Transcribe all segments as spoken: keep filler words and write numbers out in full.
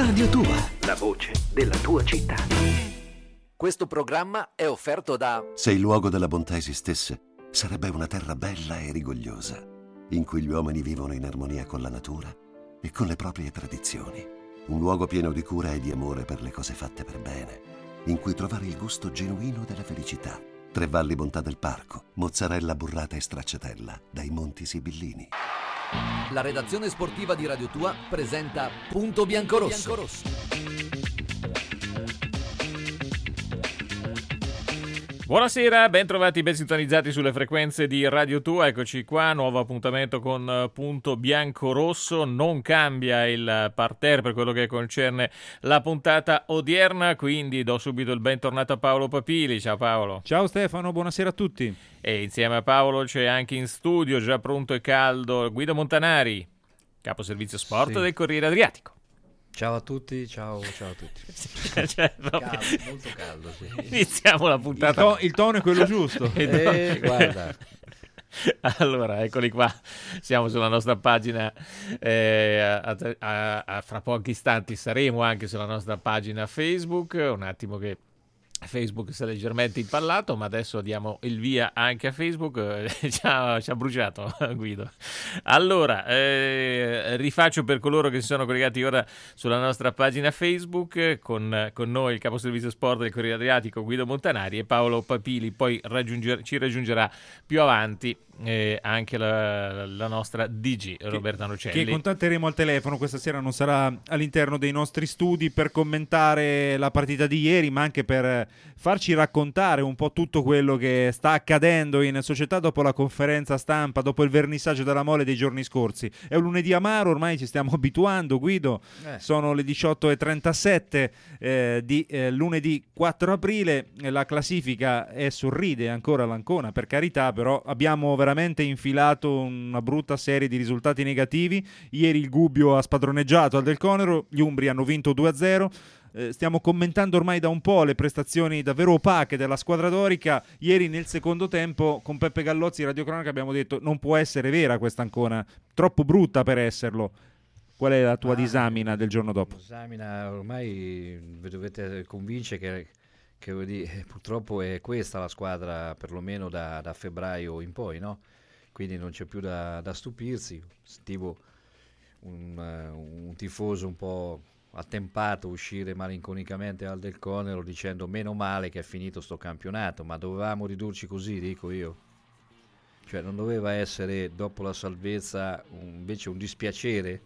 Radio Tua, la voce della tua città. Questo programma è offerto da... Se il luogo della bontà esistesse, sarebbe una terra bella e rigogliosa, in cui gli uomini vivono in armonia con la natura e con le proprie tradizioni. Un luogo pieno di cura e di amore per le cose fatte per bene, in cui trovare il gusto genuino della felicità. Tre Valli Bontà del Parco, mozzarella burrata e stracciatella dai Monti Sibillini. La redazione sportiva di Radio Tua presenta Punto Biancorosso. Biancorosso. Buonasera, ben trovati, ben sintonizzati sulle frequenze di Radio Tua. Eccoci qua, nuovo appuntamento con Punto Biancorosso. Non cambia il parterre per quello che concerne la puntata odierna, quindi do subito il bentornato a Paolo Papili. Ciao Paolo. Ciao Stefano, buonasera a tutti. E insieme a Paolo c'è anche in studio, già pronto e caldo, Guido Montanari, capo servizio sport sì. del Corriere Adriatico. Ciao a tutti, ciao, ciao a tutti. Cioè, caldo, molto caldo, sì. Iniziamo la puntata. Il, to- il tono è quello giusto. eh, guarda. Allora, eccoli qua. Siamo sulla nostra pagina. Eh, a, a, a, fra pochi istanti saremo anche sulla nostra pagina Facebook. Un attimo che Facebook si è leggermente impallato, ma adesso diamo il via anche a Facebook. ci, ha, ci ha bruciato Guido. Allora, eh, rifaccio per coloro che si sono collegati ora sulla nostra pagina Facebook con, con noi il caposervizio sport del Corriere Adriatico Guido Montanari e Paolo Papili. Poi raggiunger, ci raggiungerà più avanti eh, anche la, la nostra D G Roberta Nocelli, che contatteremo al telefono. Questa sera non sarà all'interno dei nostri studi per commentare la partita di ieri, ma anche per farci raccontare un po' tutto quello che sta accadendo in società dopo la conferenza stampa, dopo il vernissaggio della Mole dei giorni scorsi. È un lunedì amaro, ormai ci stiamo abituando, Guido. Eh. Sono le diciotto e trentasette eh, di eh, lunedì quattro aprile. La classifica è sorride ancora l'Ancona, per carità, però abbiamo veramente infilato una brutta serie di risultati negativi. Ieri il Gubbio ha spadroneggiato al Del Conero, gli Umbri hanno vinto due a zero. Eh, stiamo commentando ormai da un po' le prestazioni davvero opache della squadra dorica. Ieri nel secondo tempo con Peppe Gallozzi in radiocronaca abbiamo detto non può essere vera questa Ancona, troppo brutta per esserlo. Qual è la tua ah, disamina del giorno dopo? Disamina, ormai vi dovete convincere che, che vuol dire, purtroppo è questa la squadra perlomeno da, da febbraio in poi, no? Quindi non c'è più da, da stupirsi. Sentivo un, uh, un tifoso un po' attempato uscire malinconicamente al Del Conero dicendo meno male che è finito sto campionato, ma dovevamo ridurci così, dico io. Cioè non doveva essere dopo la salvezza un, invece un dispiacere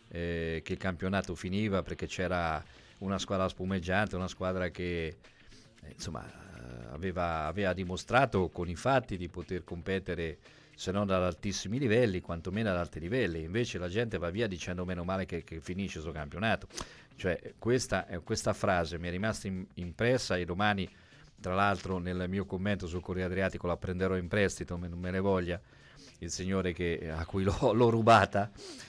eh, che il campionato finiva, perché c'era una squadra spumeggiante, una squadra che eh, insomma aveva, aveva dimostrato con i fatti di poter competere se non ad altissimi livelli, quantomeno ad alti livelli. Invece la gente va via dicendo meno male che, che finisce questo campionato. Cioè questa, questa frase mi è rimasta in, impressa, e domani tra l'altro nel mio commento sul Corriere Adriatico la prenderò in prestito, non me ne voglia il signore che, a cui l'ho, l'ho rubata,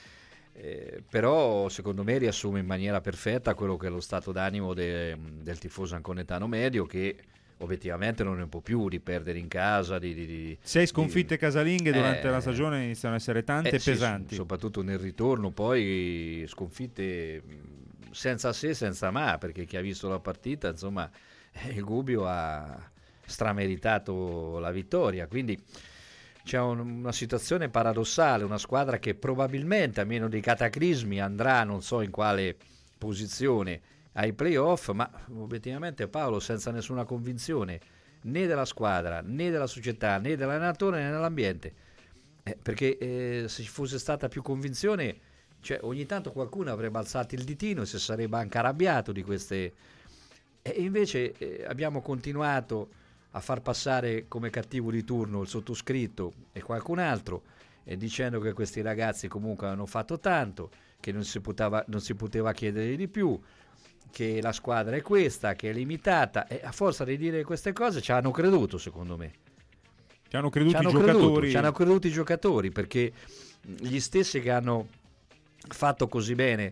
eh, però secondo me riassume in maniera perfetta quello che è lo stato d'animo de, del tifoso anconetano medio, che obiettivamente non ne può più di perdere in casa, di, di, di sei sconfitte di, casalinghe durante eh, la stagione iniziano a essere tante eh, e pesanti, sì, soprattutto nel ritorno, poi sconfitte senza se senza ma, perché chi ha visto la partita insomma il Gubbio ha strameritato la vittoria, quindi c'è un, una situazione paradossale, una squadra che probabilmente a meno dei cataclismi andrà non so in quale posizione ai playoff, ma obiettivamente Paolo senza nessuna convinzione né della squadra, né della società, né dell'allenatore, né dell'ambiente, eh, perché eh, se ci fosse stata più convinzione, cioè ogni tanto qualcuno avrebbe alzato il ditino e si sarebbe anche arrabbiato di queste, e invece eh, abbiamo continuato a far passare come cattivo di turno il sottoscritto e qualcun altro, eh, dicendo che questi ragazzi comunque hanno fatto tanto, che non si poteva, non si poteva chiedere di più, che la squadra è questa, che è limitata, e a forza di dire queste cose ci hanno creduto, secondo me. Ci hanno creduto ci hanno i giocatori. Creduto, ci hanno creduto i giocatori, perché gli stessi che hanno fatto così bene,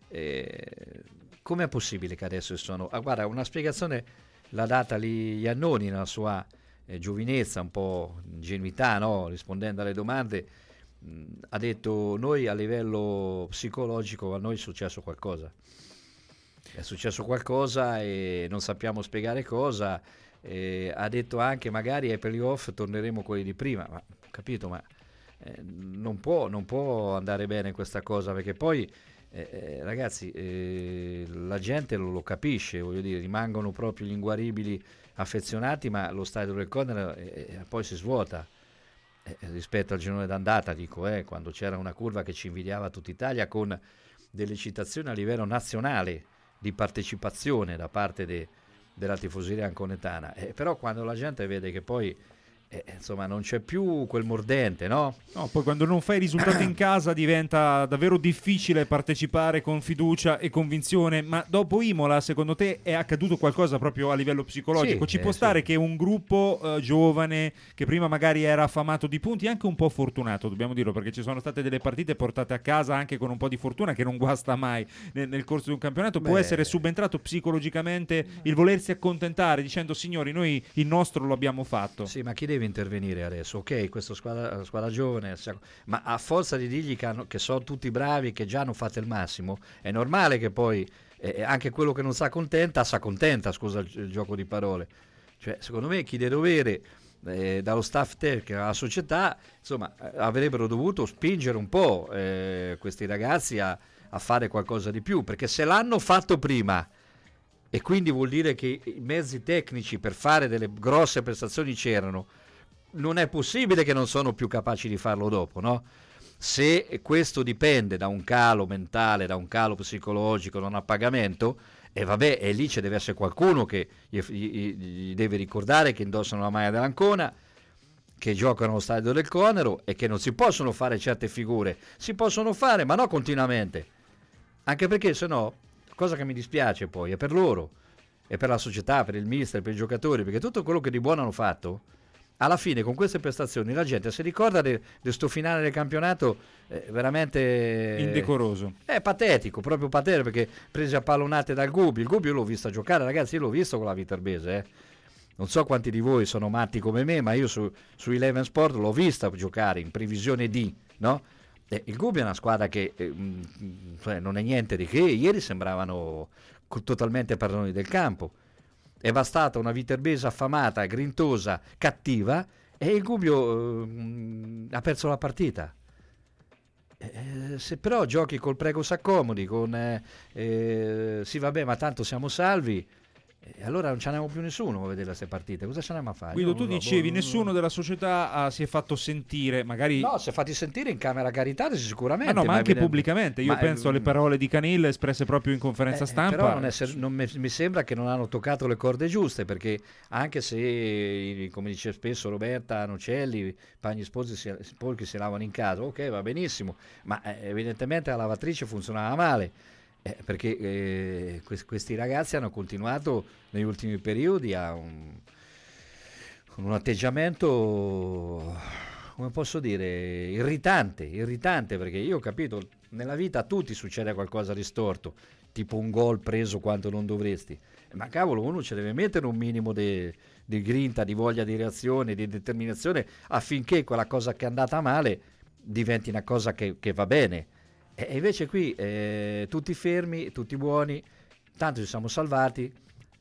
eh, com'è possibile che adesso sono... Ah, guarda, una spiegazione l'ha data lì Iannoni nella sua eh, giovinezza, un po' ingenuità, no? Rispondendo alle domande, mh, ha detto: noi a livello psicologico a noi è successo qualcosa. è successo qualcosa e non sappiamo spiegare cosa. Eh, ha detto anche magari ai playoff torneremo quelli di prima, ma capito, ma eh, non può, non può andare bene questa cosa, perché poi eh, eh, ragazzi eh, la gente lo, lo capisce, voglio dire, rimangono proprio gli inguaribili affezionati, ma lo stadio del Conner eh, poi si svuota eh, rispetto al girone d'andata, dico, eh, quando c'era una curva che ci invidiava tutta Italia, con delle citazioni a livello nazionale di partecipazione da parte de, della tifoseria anconetana, eh, però quando la gente vede che poi eh, insomma non c'è più quel mordente, no? No, poi quando non fai risultati in casa diventa davvero difficile partecipare con fiducia e convinzione. Ma dopo Imola, secondo te è accaduto qualcosa proprio a livello psicologico? Sì, Ci eh, può stare sì. che un gruppo eh, giovane, che prima magari era affamato di punti, anche un po' fortunato, dobbiamo dirlo, perché ci sono state delle partite portate a casa anche con un po' di fortuna, che non guasta mai nel, nel corso di un campionato, Beh. può essere subentrato psicologicamente il volersi accontentare dicendo signori, noi il nostro lo abbiamo fatto. Sì, ma chi deve intervenire adesso? Ok, questa squadra, squadra giovane, ma a forza di dirgli che, hanno, che sono tutti bravi, che già hanno fatto il massimo, è normale che poi eh, anche quello che non si accontenta, si accontenta, scusa il, il gioco di parole. Cioè, secondo me chi deve dovere eh, dallo staff tecnico alla società, insomma, avrebbero dovuto spingere un po' eh, questi ragazzi a, a fare qualcosa di più, perché se l'hanno fatto prima, e quindi vuol dire che i mezzi tecnici per fare delle grosse prestazioni c'erano, non è possibile che non sono più capaci di farlo dopo, no? Se questo dipende da un calo mentale, da un calo psicologico, da un appagamento, e vabbè, e lì ci deve essere qualcuno che gli, gli, gli deve ricordare che indossano la maglia dell'Ancona, che giocano allo stadio del Conero e che non si possono fare certe figure. Si possono fare, ma no continuamente. Anche perché se no, cosa che mi dispiace poi, è per loro, è per la società, per il mister, per i giocatori, perché tutto quello che di buono hanno fatto, alla fine con queste prestazioni la gente si ricorda di questo finale del campionato eh, veramente indecoroso, è patetico, proprio patetico, perché prese a pallonate dal Gubbio. Il Gubbio io l'ho visto giocare, ragazzi, io l'ho visto con la Viterbese, eh. Non so quanti di voi sono matti come me, ma io su, su Eleven Sport l'ho vista giocare in previsione di, no? Eh, il Gubbio è una squadra che eh, mh, cioè non è niente di che, ieri sembravano totalmente padroni del campo. È bastata una Viterbese affamata, grintosa, cattiva, e il Gubbio eh, ha perso la partita. Eh, se però giochi col prego s'accomodi, con eh, eh, sì vabbè ma tanto siamo salvi, e allora non ce n'abbiamo più nessuno a vedere queste partite. Cosa ce n'abbiamo a fare? Guido, Io tu non lo so, dicevi boh, nessuno della società ah, si è fatto sentire, magari no, si è fatti sentire in Camera Caritasi sicuramente, ah, no, ma, ma anche evidente... pubblicamente. Io ma, penso alle parole di Canil espresse proprio in conferenza eh, stampa. Però non è, non mi, mi sembra che non hanno toccato le corde giuste, perché anche se, come dice spesso Roberta Nocelli, pagni sposi si, sporchi si lavano in casa, ok, va benissimo, ma eh, evidentemente la lavatrice funzionava male. Eh, perché eh, questi, questi ragazzi hanno continuato negli ultimi periodi a un, con un atteggiamento, come posso dire, irritante, irritante, perché io ho capito, nella vita a tutti succede qualcosa di storto, tipo un gol preso quando non dovresti, ma cavolo, uno ci deve mettere un minimo di grinta, di voglia di reazione, di determinazione, affinché quella cosa che è andata male diventi una cosa che, che va bene. E invece qui eh, tutti fermi, tutti buoni, tanto ci siamo salvati,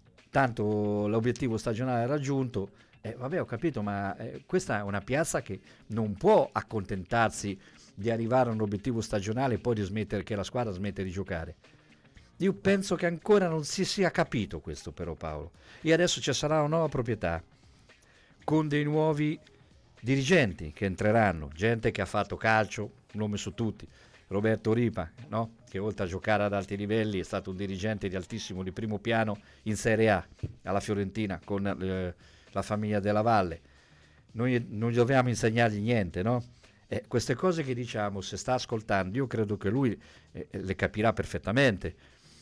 tanto l'obiettivo stagionale è raggiunto. Eh, vabbè, ho capito, ma eh, questa è una piazza che non può accontentarsi di arrivare a un obiettivo stagionale e poi di smettere, che la squadra smette di giocare. Io penso che ancora non si sia capito questo, però, Paolo. E adesso ci sarà una nuova proprietà con dei nuovi dirigenti che entreranno, gente che ha fatto calcio, un nome su tutti. Roberto Ripa, no? Che oltre a giocare ad alti livelli è stato un dirigente di altissimo, di primo piano in Serie A, alla Fiorentina, con eh, la famiglia della Valle. Noi non gli dobbiamo insegnargli niente, no? Eh, queste cose che diciamo, se sta ascoltando, io credo che lui eh, le capirà perfettamente.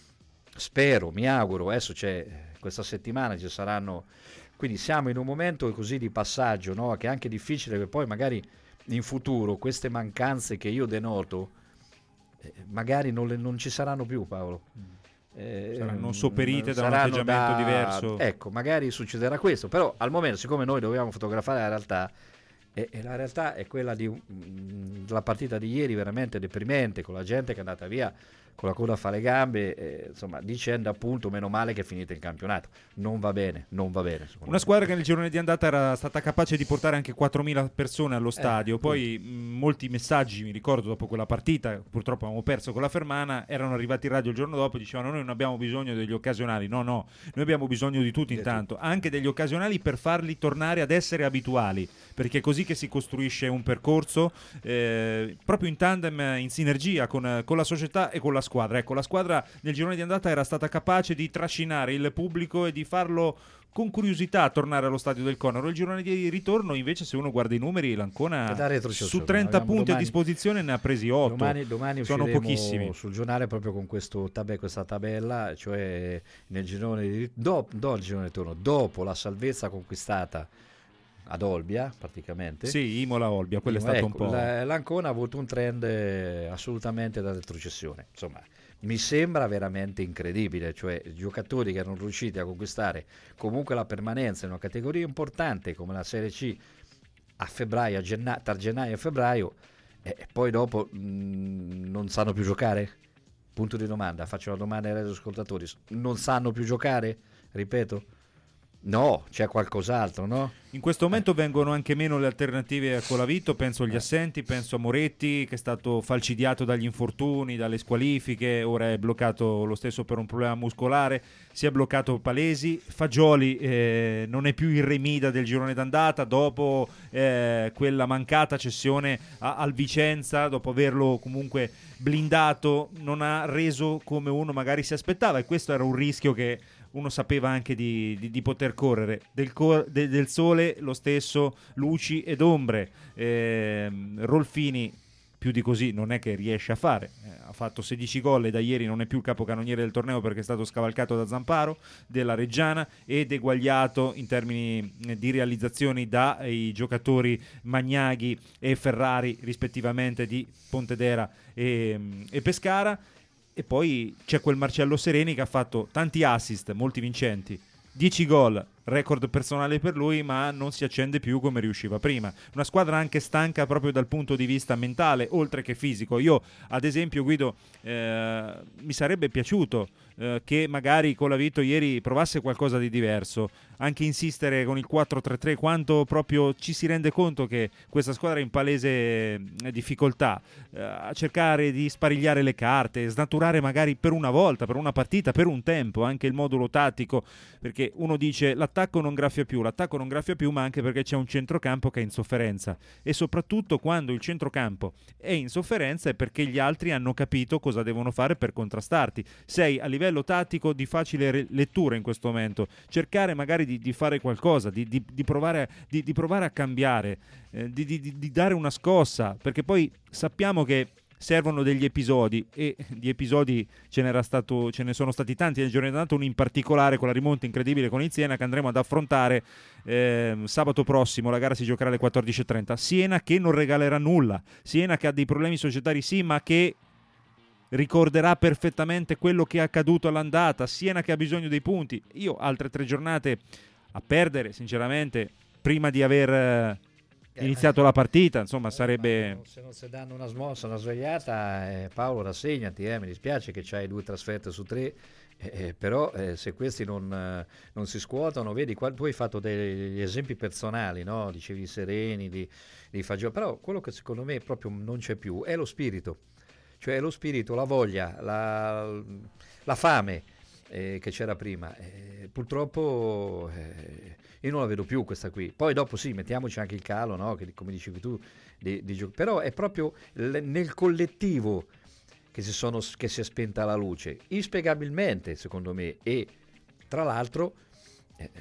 Spero, mi auguro, adesso c'è questa settimana, ci saranno... Quindi siamo in un momento così di passaggio, no? Che è anche difficile che poi magari in futuro queste mancanze che io denoto Eh, magari non, le, non ci saranno più, Paolo. Eh, saranno sopperite da un saranno atteggiamento da, diverso. Ecco, magari succederà questo, però al momento, siccome noi dobbiamo fotografare la realtà, e, e la realtà è quella di mh, la partita di ieri veramente deprimente, con la gente che è andata via con la coda fa le gambe, eh, insomma, dicendo appunto meno male che è finito il campionato. Non va bene, non va bene. Una squadra che nel girone di andata era stata capace di portare anche quattromila persone allo stadio, Eh, poi mh, molti messaggi, mi ricordo, dopo quella partita, purtroppo avevamo perso con la Fermana, erano arrivati in radio il giorno dopo e dicevano noi non abbiamo bisogno degli occasionali, no no, noi abbiamo bisogno di tutti intanto, anche degli occasionali per farli tornare ad essere abituali, perché è così che si costruisce un percorso eh, proprio in tandem, in sinergia con, con la società e con la squadra. Ecco, la squadra nel girone di andata era stata capace di trascinare il pubblico e di farlo con curiosità tornare allo stadio del Conaro. Il girone di ritorno invece, se uno guarda i numeri, l'Ancona su trenta Abbiamo punti domani, a disposizione ne ha presi otto. Domani, domani sono usciremo pochissimi sul giornale proprio con questo tab- questa tabella, cioè nel girone di dopo, do, il girone di ritorno, dopo la salvezza conquistata ad Olbia praticamente. Sì, Imola Olbia, quello Imola, è stato ecco, un po'. la, L'Ancona ha avuto un trend eh, assolutamente da retrocessione. Insomma, mi sembra veramente incredibile, cioè giocatori che erano riusciti a conquistare comunque la permanenza in una categoria importante come la Serie C a febbraio, a genna- tra gennaio e febbraio, e eh, poi dopo mh, non sanno più giocare? Punto di domanda, faccio una domanda ai radioascoltatori, non sanno più giocare? Ripeto? No, c'è qualcos'altro, no? In questo momento eh. vengono anche meno le alternative a Colavito, penso agli assenti, penso a Moretti che è stato falcidiato dagli infortuni, dalle squalifiche, ora è bloccato lo stesso per un problema muscolare, si è bloccato Palesi, Fagioli eh, non è più il Remida del girone d'andata dopo eh, quella mancata cessione a, al Vicenza, dopo averlo comunque blindato, non ha reso come uno magari si aspettava e questo era un rischio che uno sapeva anche di, di, di poter correre. Del, cor- de- del sole lo stesso, luci ed ombre. eh, Rolfini più di così non è che riesce a fare, eh, ha fatto sedici gol e da ieri non è più il capocannoniere del torneo perché è stato scavalcato da Zamparo della Reggiana ed eguagliato in termini di realizzazioni dai giocatori Magnaghi e Ferrari rispettivamente di Pontedera e, e Pescara. E poi c'è quel Marcello Sereni che ha fatto tanti assist, molti vincenti, dieci gol, record personale per lui, ma non si accende più come riusciva prima. Una squadra anche stanca proprio dal punto di vista mentale, oltre che fisico. Io, ad esempio, Guido, eh, mi sarebbe piaciuto eh, che magari Colavito ieri provasse qualcosa di diverso, anche insistere con il quattro tre tre, quanto proprio ci si rende conto che questa squadra è in palese eh, difficoltà, eh, a cercare di sparigliare le carte, snaturare magari per una volta, per una partita, per un tempo, anche il modulo tattico, perché uno dice l'attacco non graffia più, l'attacco non graffia più, ma anche perché c'è un centrocampo che è in sofferenza e soprattutto quando il centrocampo è in sofferenza è perché gli altri hanno capito cosa devono fare per contrastarti. Sei a livello tattico di facile re- lettura in questo momento, cercare magari di, di fare qualcosa, di, di, di, provare, di, di provare a cambiare, eh, di, di, di dare una scossa, perché poi sappiamo che servono degli episodi e di episodi ce n'era stato, ce ne sono stati tanti nel giorno d'andata, uno in particolare con la rimonta incredibile con il Siena che andremo ad affrontare eh, sabato prossimo. La gara si giocherà alle quattordici e trenta. Siena che non regalerà nulla, Siena che ha dei problemi societari sì, ma che ricorderà perfettamente quello che è accaduto all'andata. Siena che ha bisogno dei punti. Io altre tre giornate a perdere sinceramente prima di aver eh, iniziato la partita, insomma, sarebbe... Se non si danno una smossa, una svegliata, eh, Paolo, rassegnati, eh, mi dispiace che c'hai due trasferte su tre, eh, eh, però eh, se questi non, eh, non si scuotano, vedi, qua, tu hai fatto degli esempi personali, no? Dicevi Sereni, di, di Fagioli, però quello che secondo me proprio non c'è più è lo spirito, cioè lo spirito, la voglia, la, la fame eh, che c'era prima. Eh, purtroppo... Eh, io non la vedo più questa qui. Poi dopo sì, mettiamoci anche il calo, no? Che, come dicevi tu, di, di gio- però è proprio l- nel collettivo che si, sono, che si è spenta la luce, inspiegabilmente secondo me. E tra l'altro, eh,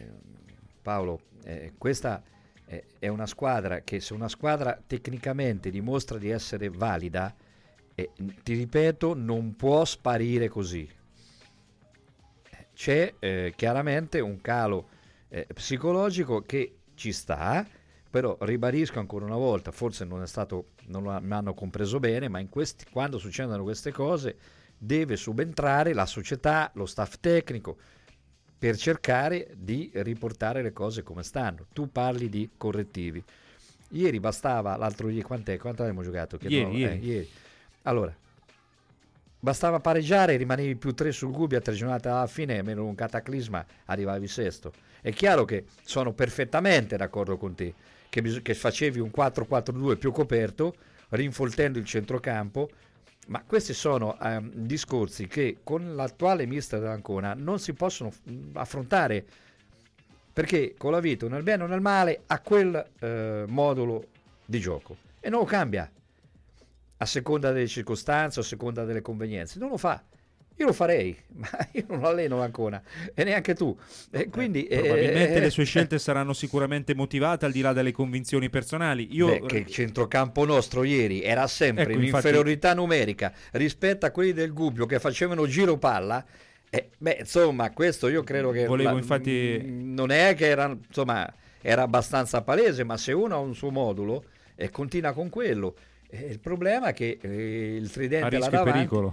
Paolo, eh, questa è, è una squadra che se una squadra tecnicamente dimostra di essere valida, eh, ti ripeto, non può sparire così. C'è eh, chiaramente un calo Eh, psicologico che ci sta, però ribadisco ancora una volta, forse non è stato, non lo hanno compreso bene, ma in questi, quando succedono queste cose deve subentrare la società, lo staff tecnico per cercare di riportare le cose come stanno. Tu parli di correttivi, ieri bastava, l'altro ieri quant'è, quanto abbiamo giocato? Che Ieri, no, ieri. Eh, ieri. Allora bastava pareggiare, rimanevi più tre sul Gubbio a tre giornate alla fine, meno un cataclisma arrivavi sesto. È chiaro che sono perfettamente d'accordo con te che, bis- che facevi un quattro quattro due più coperto, rinfoltendo il centrocampo, ma questi sono um, discorsi che con l'attuale mister dell'Ancona non si possono f- affrontare, perché con la vita, nel bene o nel male, ha quel uh, modulo di gioco e non lo cambia a seconda delle circostanze, a seconda delle convenienze, non lo fa. Io lo farei, ma io non alleno l'Ancona e neanche tu. E quindi, eh, probabilmente eh, le sue scelte saranno sicuramente motivate al di là delle convinzioni personali. Io... Beh, che il centrocampo nostro ieri era sempre ecco, in infatti... inferiorità numerica rispetto a quelli del Gubbio che facevano giro palla. Eh, beh, insomma, questo io credo che Volevo, la, infatti... non è che era, insomma, era abbastanza palese, ma se uno ha un suo modulo e continua con quello, eh, il problema è che eh, il tridente a rischio là davanti, e pericolo.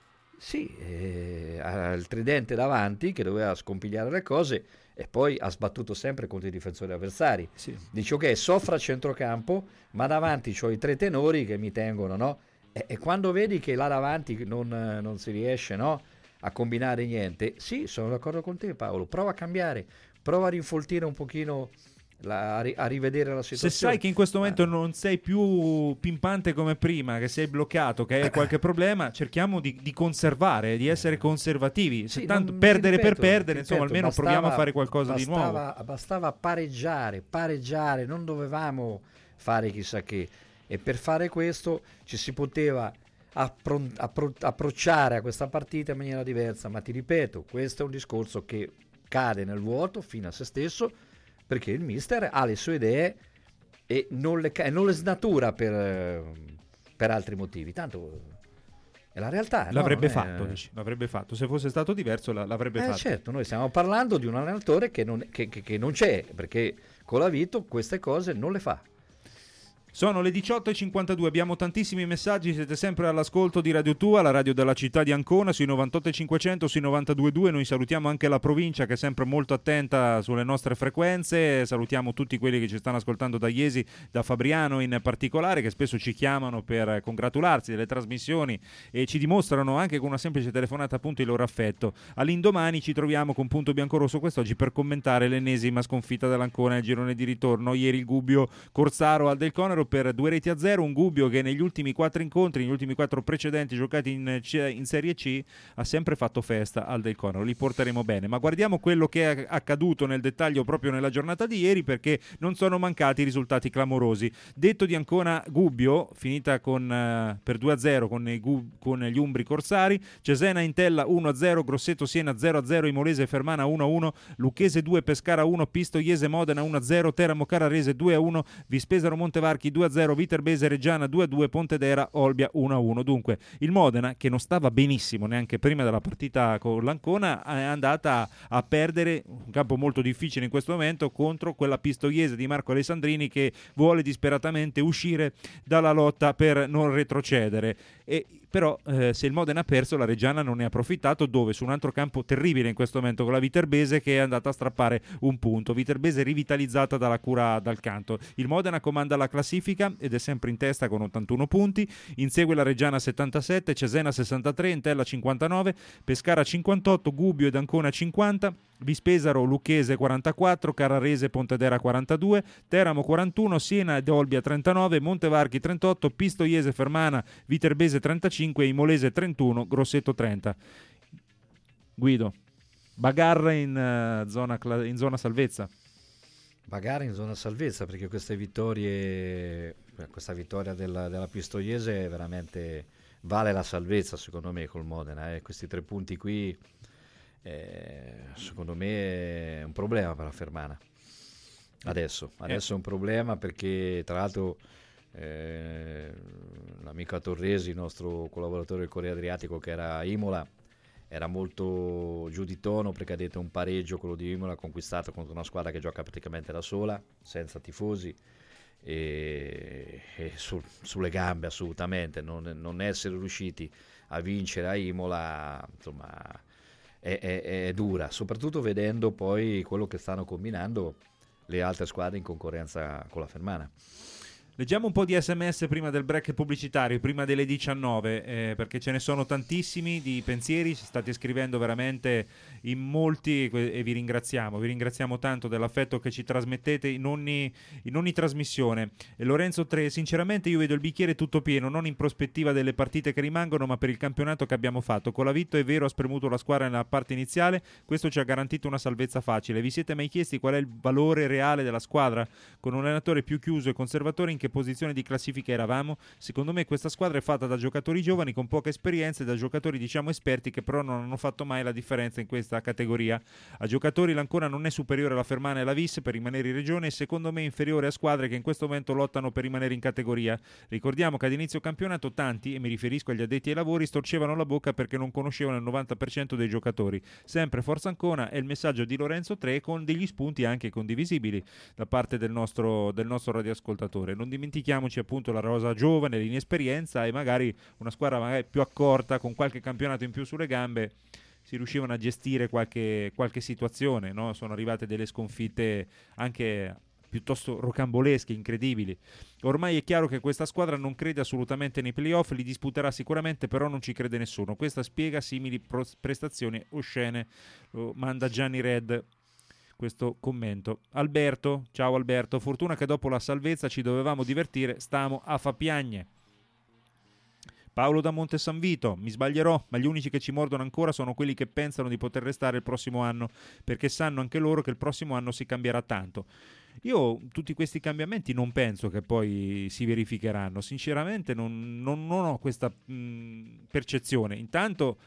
Sì, eh, ha il tridente davanti che doveva scompigliare le cose e poi ha sbattuto sempre contro i difensori avversari. Sì. Dice ok, soffra a centrocampo, ma davanti c'ho i tre tenori che mi tengono, no? E, e quando vedi che là davanti non, non si riesce, no, a combinare niente, sì, sono d'accordo con te Paolo, prova a cambiare, prova a rinfoltire un pochino, la, a, ri, a rivedere la situazione. Se sai che in questo momento ah. non sei più pimpante come prima, che sei bloccato, che hai qualche problema, cerchiamo di, di conservare, di essere conservativi. Se sì, tanto non, perdere ripeto, per perdere, ripeto, insomma, almeno bastava, proviamo a fare qualcosa bastava, di nuovo. Bastava pareggiare, pareggiare, non dovevamo fare chissà che. E per fare questo ci si poteva appro- appro- approcciare a questa partita in maniera diversa, ma ti ripeto, questo è un discorso che cade nel vuoto fino a se stesso, perché il mister ha le sue idee e non le, non le snatura per, per altri motivi, tanto è la realtà. L'avrebbe no? fatto, eh, dici, l'avrebbe fatto, se fosse stato diverso l'avrebbe eh, fatto. Certo, noi stiamo parlando di un allenatore che non, che, che, che non c'è, perché con la Vito queste cose non le fa. Sono le diciotto e cinquantadue, abbiamo tantissimi messaggi, siete sempre all'ascolto di Radio Tua, la radio della città di Ancona, sui novantotto e cinquecento, sui novantadue e due. Noi salutiamo anche la provincia che è sempre molto attenta sulle nostre frequenze, salutiamo tutti quelli che ci stanno ascoltando da Iesi, da Fabriano in particolare, che spesso ci chiamano per congratularsi delle trasmissioni e ci dimostrano anche con una semplice telefonata appunto il loro affetto. All'indomani ci troviamo con Punto Biancorosso quest'oggi per commentare l'ennesima sconfitta dell'Ancona nel girone di ritorno. Ieri il Gubbio Corsaro al Del Conero per due reti a zero, un Gubbio che negli ultimi quattro incontri, negli ultimi quattro precedenti giocati in, in Serie C, ha sempre fatto festa al Del Conero. Li porteremo bene, ma guardiamo quello che è accaduto nel dettaglio proprio nella giornata di ieri, perché non sono mancati risultati clamorosi. Detto di Ancona Gubbio, finita con, uh, per due a zero con, i Gub- con gli Umbri Corsari, Cesena Intella uno a zero, Grosseto Siena zero a zero, Imolese Fermana uno a uno, Lucchese due Pescara uno, Pistoiese Modena uno a zero, Teramo Carrarese due a uno, Vispesaro Montevarchi due a zero, Viterbese Reggiana due a due, Pontedera Olbia uno a uno. Dunque il Modena, che non stava benissimo neanche prima della partita con l'Ancona, è andata a perdere un campo molto difficile in questo momento contro quella Pistoiese di Marco Alessandrini che vuole disperatamente uscire dalla lotta per non retrocedere. E però eh, se il Modena ha perso, la Reggiana non ne ha approfittato, dove su un altro campo terribile in questo momento con la Viterbese, che è andata a strappare un punto. Viterbese rivitalizzata dalla cura dal canto. Il Modena comanda la classifica ed è sempre in testa con ottantuno punti, insegue la Reggiana settantasette, Cesena sessantatré, Entella cinquantanove, Pescara cinquantotto, Gubbio ed Ancona cinquanta, Vispesaro Lucchese quarantaquattro, Carrarese Pontedera quarantadue, Teramo quarantuno, Siena ed Olbia trentanove, Montevarchi trentotto, Pistoiese Fermana, Viterbese trentacinque, Imolese trentuno, Grosseto trenta. Guido, bagarra in, uh, zona, in zona salvezza. Bagarra in zona salvezza, perché queste vittorie, questa vittoria della, della Pistoiese veramente vale la salvezza secondo me col Modena. Eh. Questi tre punti qui eh, secondo me è un problema per la Fermana. Adesso, adesso è un problema perché tra l'altro eh, l'amico Torresi, il nostro collaboratore del Corriere Adriatico che era a Imola, era molto giù di tono perché ha detto un pareggio, quello di Imola, conquistato contro una squadra che gioca praticamente da sola, senza tifosi e, e su, sulle gambe assolutamente. Non, non essere riusciti a vincere a Imola, insomma, è, è, è dura, soprattutto vedendo poi quello che stanno combinando le altre squadre in concorrenza con la Fermana. Leggiamo un po' di sms prima del break pubblicitario, prima delle diciannove, eh, perché ce ne sono tantissimi di pensieri, ci state scrivendo veramente in molti e vi ringraziamo, vi ringraziamo tanto dell'affetto che ci trasmettete in ogni, in ogni trasmissione. E Lorenzo tre, sinceramente io vedo il bicchiere tutto pieno, non in prospettiva delle partite che rimangono, ma per il campionato che abbiamo fatto. Colavitto è vero, ha spremuto la squadra nella parte iniziale, questo ci ha garantito una salvezza facile. Vi siete mai chiesti qual è il valore reale della squadra? Con un allenatore più chiuso e conservatore, in che posizione di classifica eravamo? Secondo me questa squadra è fatta da giocatori giovani con poca esperienza e da giocatori diciamo esperti che però non hanno fatto mai la differenza in questa categoria. A giocatori l'Ancona non è superiore alla Fermana e alla Vis per rimanere in regione e secondo me inferiore a squadre che in questo momento lottano per rimanere in categoria. Ricordiamo che ad inizio campionato tanti, e mi riferisco agli addetti ai lavori, storcevano la bocca perché non conoscevano il novanta per cento dei giocatori. Sempre Forza Ancona è il messaggio di Lorenzo tre con degli spunti anche condivisibili da parte del nostro, del nostro radioascoltatore. Non dimentichiamoci appunto la rosa giovane, l'inesperienza e magari una squadra magari più accorta con qualche campionato in più sulle gambe si riuscivano a gestire qualche, qualche situazione, no? Sono arrivate delle sconfitte anche piuttosto rocambolesche, incredibili. Ormai è chiaro che questa squadra non crede assolutamente nei playoff, li disputerà sicuramente, però non ci crede nessuno. Questa spiega simili pro- prestazioni oscene. Lo manda Gianni Red questo commento. Alberto, ciao Alberto, fortuna che dopo la salvezza ci dovevamo divertire, stiamo a fa piagne. Paolo da Monte San Vito, mi sbaglierò, ma gli unici che ci mordono ancora sono quelli che pensano di poter restare il prossimo anno, perché sanno anche loro che il prossimo anno si cambierà tanto. Io tutti questi cambiamenti non penso che poi si verificheranno, sinceramente non, non, non ho questa mh, percezione. Intanto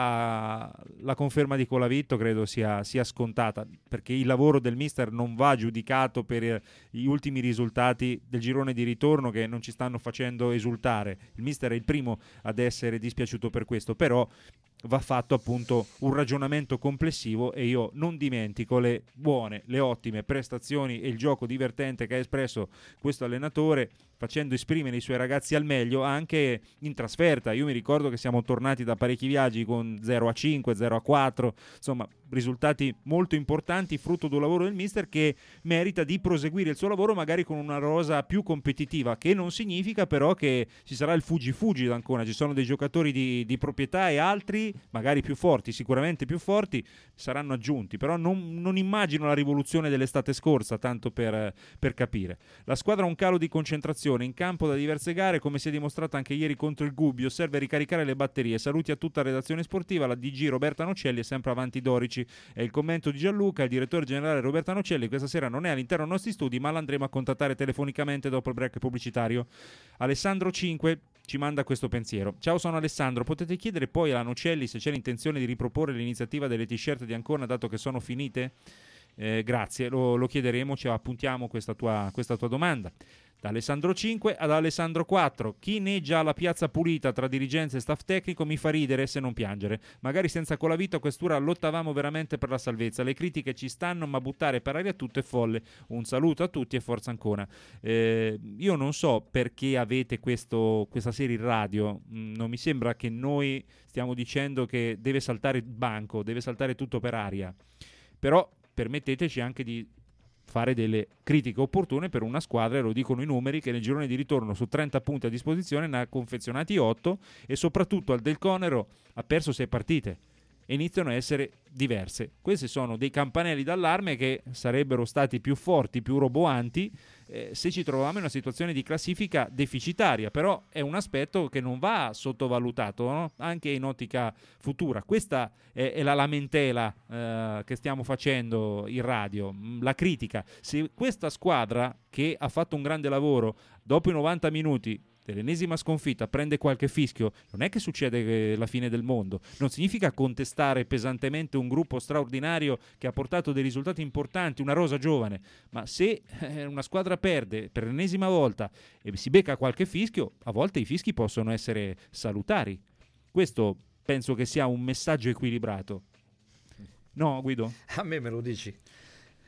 la, la conferma di Colavitto credo sia, sia scontata, perché il lavoro del mister non va giudicato per gli ultimi risultati del girone di ritorno che non ci stanno facendo esultare. Il mister è il primo ad essere dispiaciuto per questo, però va fatto appunto un ragionamento complessivo e io non dimentico le buone, le ottime prestazioni e il gioco divertente che ha espresso questo allenatore, facendo esprimere i suoi ragazzi al meglio anche in trasferta. Io mi ricordo che siamo tornati da parecchi viaggi con zero a cinque, zero a quattro, insomma risultati molto importanti, frutto di un lavoro del mister che merita di proseguire il suo lavoro magari con una rosa più competitiva, che non significa però che ci sarà il fuggi-fuggi da Ancona. Ci sono dei giocatori di, di proprietà e altri magari più forti, sicuramente più forti, saranno aggiunti, però non, non immagino la rivoluzione dell'estate scorsa, tanto per, per capire. La squadra ha un calo di concentrazione in campo da diverse gare, come si è dimostrato anche ieri contro il Gubbio. Serve ricaricare le batterie. Saluti a tutta la redazione sportiva, la D G Roberta Nocelli è sempre avanti Dorici. È il commento di Gianluca, il direttore generale Roberta Nocelli questa sera non è all'interno dei nostri studi, ma l'andremo a contattare telefonicamente dopo il break pubblicitario. Alessandro cinque ci manda questo pensiero. Ciao, sono Alessandro, potete chiedere poi alla Nocelli se c'è l'intenzione di riproporre l'iniziativa delle t-shirt di Ancona dato che sono finite? Eh, grazie, lo, lo chiederemo, ci appuntiamo questa tua, questa tua domanda. Da Alessandro cinque ad Alessandro quattro. Chi neggia la piazza pulita tra dirigenza e staff tecnico mi fa ridere se non piangere. Magari senza Colavitto a quest'ora lottavamo veramente per la salvezza. Le critiche ci stanno, ma buttare per aria tutto è folle. Un saluto a tutti e forza Ancona. Eh, io non so perché avete questo, questa serie in radio. Mm, non mi sembra che noi stiamo dicendo che deve saltare il banco, deve saltare tutto per aria. Però permetteteci anche di fare delle critiche opportune per una squadra, e lo dicono i numeri, che nel girone di ritorno su trenta punti a disposizione ne ha confezionati otto e soprattutto al Del Conero ha perso sei partite e iniziano a essere diverse. Questi sono dei campanelli d'allarme che sarebbero stati più forti, più roboanti eh, se ci trovavamo in una situazione di classifica deficitaria, però è un aspetto che non va sottovalutato, no? Anche in ottica futura. Questa è, è la lamentela eh, che stiamo facendo in radio, la critica. Se questa squadra che ha fatto un grande lavoro dopo i novanta minuti dell'ennesima sconfitta prende qualche fischio, non è che succede la fine del mondo, non significa contestare pesantemente un gruppo straordinario che ha portato dei risultati importanti, una rosa giovane, ma se eh, una squadra perde per l'ennesima volta e si becca qualche fischio, a volte i fischi possono essere salutari. Questo penso che sia un messaggio equilibrato. No, Guido? A me me lo dici?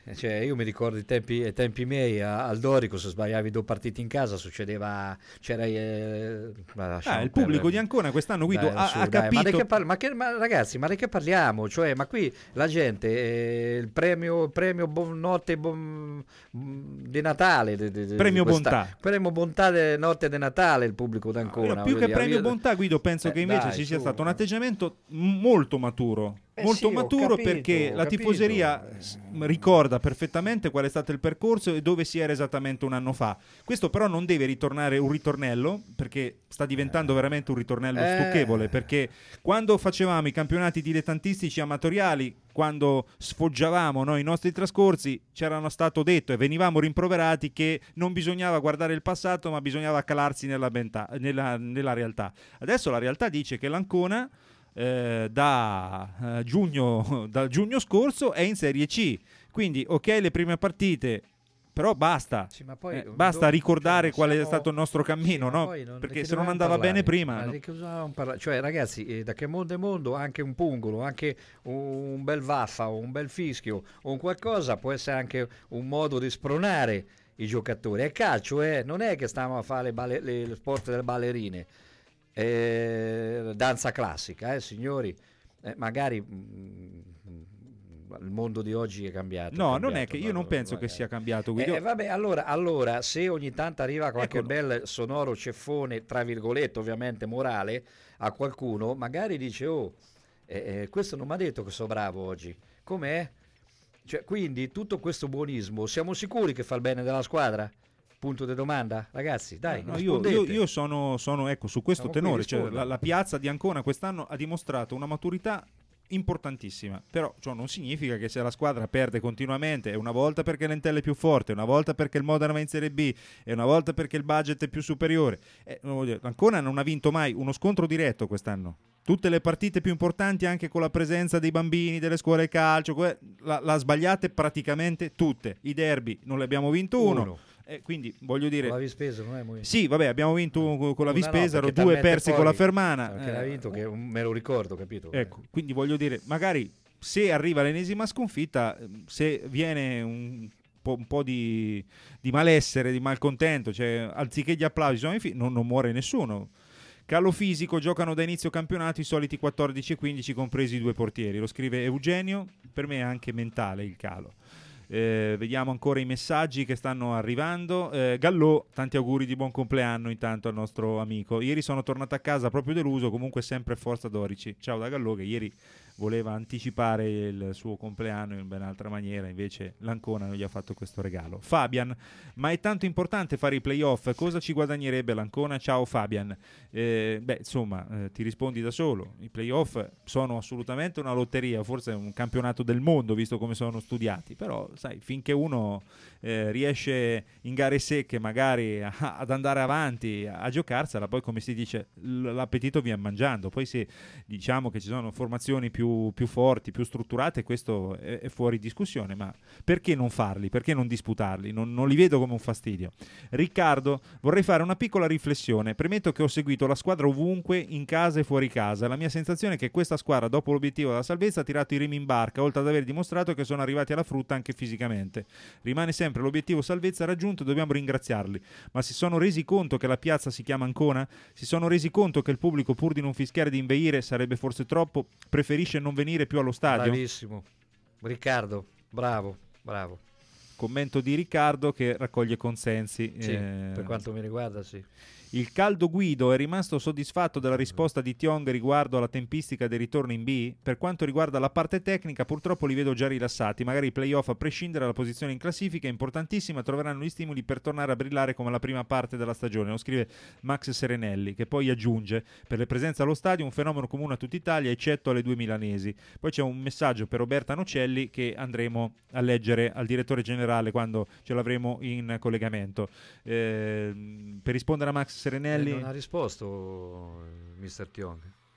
Cioè, io mi ricordo i tempi, i tempi miei a- al Dorico, se sbagliavi due partite in casa succedeva, c'era eh, ma Ah, lasciamo il pubblico perdere. di Ancona quest'anno, Guido, Dai, ha, su, ha dai, ma, di capito. che par- ma che- ma ragazzi, ma di che parliamo? Cioè, ma qui la gente, eh, il premio, premio bon- notte bon- di Natale, de- de- de- Premio questa- bontà. premio bontà de notte di Natale, il pubblico d'Ancona. Io più voglio che dire, premio io- bontà, Guido, penso Eh, che invece dai, ci sia su. stato un atteggiamento m- molto maturo. Eh molto sì, ho maturo capito, perché ho la capito. tifoseria s- ricorda perfettamente qual è stato il percorso e dove si era esattamente un anno fa. Questo però non deve ritornare un ritornello, perché sta diventando veramente un ritornello Eh. stucchevole, perché quando facevamo i campionati dilettantistici amatoriali, quando sfoggiavamo noi i nostri trascorsi, c'era stato detto e venivamo rimproverati che non bisognava guardare il passato ma bisognava calarsi nella, benta- nella, nella realtà. Adesso la realtà dice che l'Ancona eh, da, eh, giugno, da giugno scorso è in Serie C, quindi ok le prime partite, però basta. Sì, ma poi Eh, basta do- ricordare cioè, qual è siamo- stato il nostro cammino, Sì, ma no? poi non- Perché di che se non dobbiamo andava parlare? bene prima, Ma no? di che dobbiamo parlare? Cioè, ragazzi, eh, da che mondo è mondo, anche un pungolo, anche un bel vaffa o un bel fischio o un qualcosa può essere anche un modo di spronare i giocatori. È calcio, eh? Non è che stiamo a fare le, balle- le- le sport delle ballerine, eh, danza classica, eh, signori. Eh, magari mm, il mondo di oggi è cambiato. No, è non è cambiato, che io ma- non penso che magari. sia cambiato, Guido. Eh, vabbè, allora, allora, se ogni tanto arriva qualche Ecco. bel sonoro ceffone, tra virgolette, ovviamente morale, a qualcuno, magari dice, oh, eh, eh, questo non mi ha detto che sono bravo oggi. Com'è? Cioè, quindi tutto questo buonismo, siamo sicuri che fa il bene della squadra? Punto di domanda? Ragazzi, dai, No, io, rispondete. io- io sono, sono, ecco, su questo Siamo qui, tenore, cioè, risponda. la, la piazza di Ancona quest'anno ha dimostrato una maturità importantissima, però ciò non significa che se la squadra perde continuamente, è una volta perché l'Entella è più forte, una volta perché il Modena va in Serie B, e una volta perché il budget è più superiore. Eh, non voglio dire, Ancona non ha vinto mai uno scontro diretto quest'anno. Tutte le partite più importanti, anche con la presenza dei bambini, delle scuole calcio, que- la, la sbagliate praticamente tutte. I derby non le abbiamo vinto uno. Uno. Eh, quindi voglio dire, L'avevi speso, non è molto... sì, vabbè, abbiamo vinto con con la Una no, Vispesaro, perché due talmente persi poi- con la Fermana. Perché l'ha eh, vinto, che me lo ricordo, capito? Ecco, quindi voglio dire, magari se arriva l'ennesima sconfitta, ehm, se viene un po', un po' di, di malessere, di malcontento, cioè anziché gli applausi sono i fi- non, non muore nessuno. Calo fisico, giocano da inizio campionato i soliti quattordici e quindici, compresi i due portieri. Lo scrive Eugenio, per me è anche mentale il calo. Eh, vediamo ancora i messaggi che stanno arrivando. eh, Gallò, tanti auguri di buon compleanno intanto al nostro amico. Ieri sono tornato a casa proprio deluso, comunque sempre forza Dorici. Ciao da Gallò, che ieri voleva anticipare il suo compleanno in ben altra maniera, invece l'Ancona non gli ha fatto questo regalo. Fabian, ma è tanto importante fare i playoff, cosa ci guadagnerebbe l'Ancona? Ciao Fabian. Eh, beh, insomma, eh, ti rispondi da solo, i playoff sono assolutamente una lotteria, forse un campionato del mondo visto come sono studiati, però sai, finché uno eh, riesce in gare secche magari a, ad andare avanti, a, a giocarsela, poi come si dice l- l'appetito viene mangiando, poi se diciamo che ci sono formazioni più più forti, più strutturate, questo è, è fuori discussione, ma perché non farli? Perché non disputarli? Non, non li vedo come un fastidio. Riccardo, vorrei fare una piccola riflessione. Premetto che ho seguito la squadra ovunque, in casa e fuori casa. La mia sensazione è che questa squadra, dopo l'obiettivo della salvezza, ha tirato i remi in barca, oltre ad aver dimostrato che sono arrivati alla frutta anche fisicamente. Rimane sempre l'obiettivo salvezza raggiunto e dobbiamo ringraziarli. Ma si sono resi conto che la piazza si chiama Ancona? Si sono resi conto che il pubblico, pur di non fischiare di inveire, sarebbe forse troppo, preferisce non venire più allo stadio? Bravissimo. Riccardo, bravo, bravo. Commento di Riccardo che raccoglie consensi. Sì, eh, per quanto mi riguarda, sì. Il caldo Guido è rimasto soddisfatto della risposta di Tiong riguardo alla tempistica del ritorno in B? Per quanto riguarda la parte tecnica, purtroppo li vedo già rilassati. Magari i playoff, a prescindere dalla posizione in classifica, è importantissima, troveranno gli stimoli per tornare a brillare come la prima parte della stagione. Lo scrive Max Serenelli, che poi aggiunge: per le presenze allo stadio un fenomeno comune a tutta Italia, eccetto alle due milanesi. Poi c'è un messaggio per Roberta Nocelli che andremo a leggere al direttore generale quando ce l'avremo in collegamento. Eh, per rispondere a Max Serenelli, Eh, non ha risposto il mister Tiong,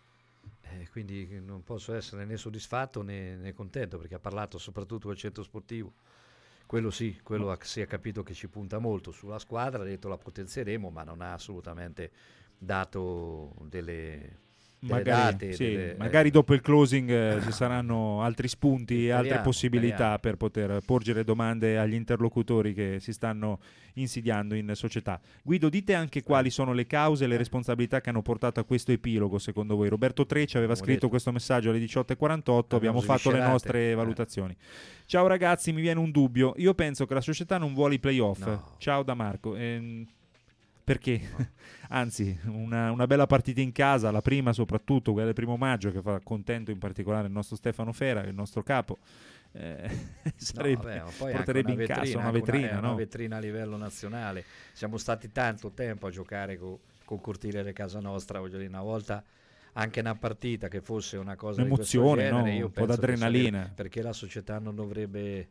eh, quindi non posso essere né soddisfatto né, né contento, perché ha parlato soprattutto del centro sportivo. Quello sì, quello ha, si è capito che ci punta molto sulla squadra, ha detto la potenzieremo, ma non ha assolutamente dato delle, delle magari, date, sì, delle, magari eh. dopo il closing eh, ci saranno altri spunti e altre Speriamo, possibilità speriamo. per poter porgere domande agli interlocutori che si stanno insidiando in società. Guido, dite anche quali sono le cause e le responsabilità che hanno portato a questo epilogo secondo voi. Roberto Trecci aveva Abbiamo scritto detto. questo messaggio alle diciotto e quarantotto, abbiamo, Abbiamo fatto le sviscerate. nostre Eh. valutazioni. Ciao ragazzi, mi viene un dubbio, io penso che la società non vuole i playoff. No. Ciao da Marco. Ehm, perché? Anzi, una, una bella partita in casa, la prima soprattutto, quella del primo maggio, che fa contento in particolare il nostro Stefano Fera, il nostro capo. Eh, sarebbe, No, vabbè, ma poi porterebbe anche in una casa vetrina, una anche vetrina, una, no? una vetrina a livello nazionale. Siamo stati tanto tempo a giocare co- col cortile di casa nostra, voglio dire, una volta anche una partita che fosse una cosa di questo Un'emozione, genere, no? io Un po' penso che d'adrenalina. sarebbe- perché la società non dovrebbe,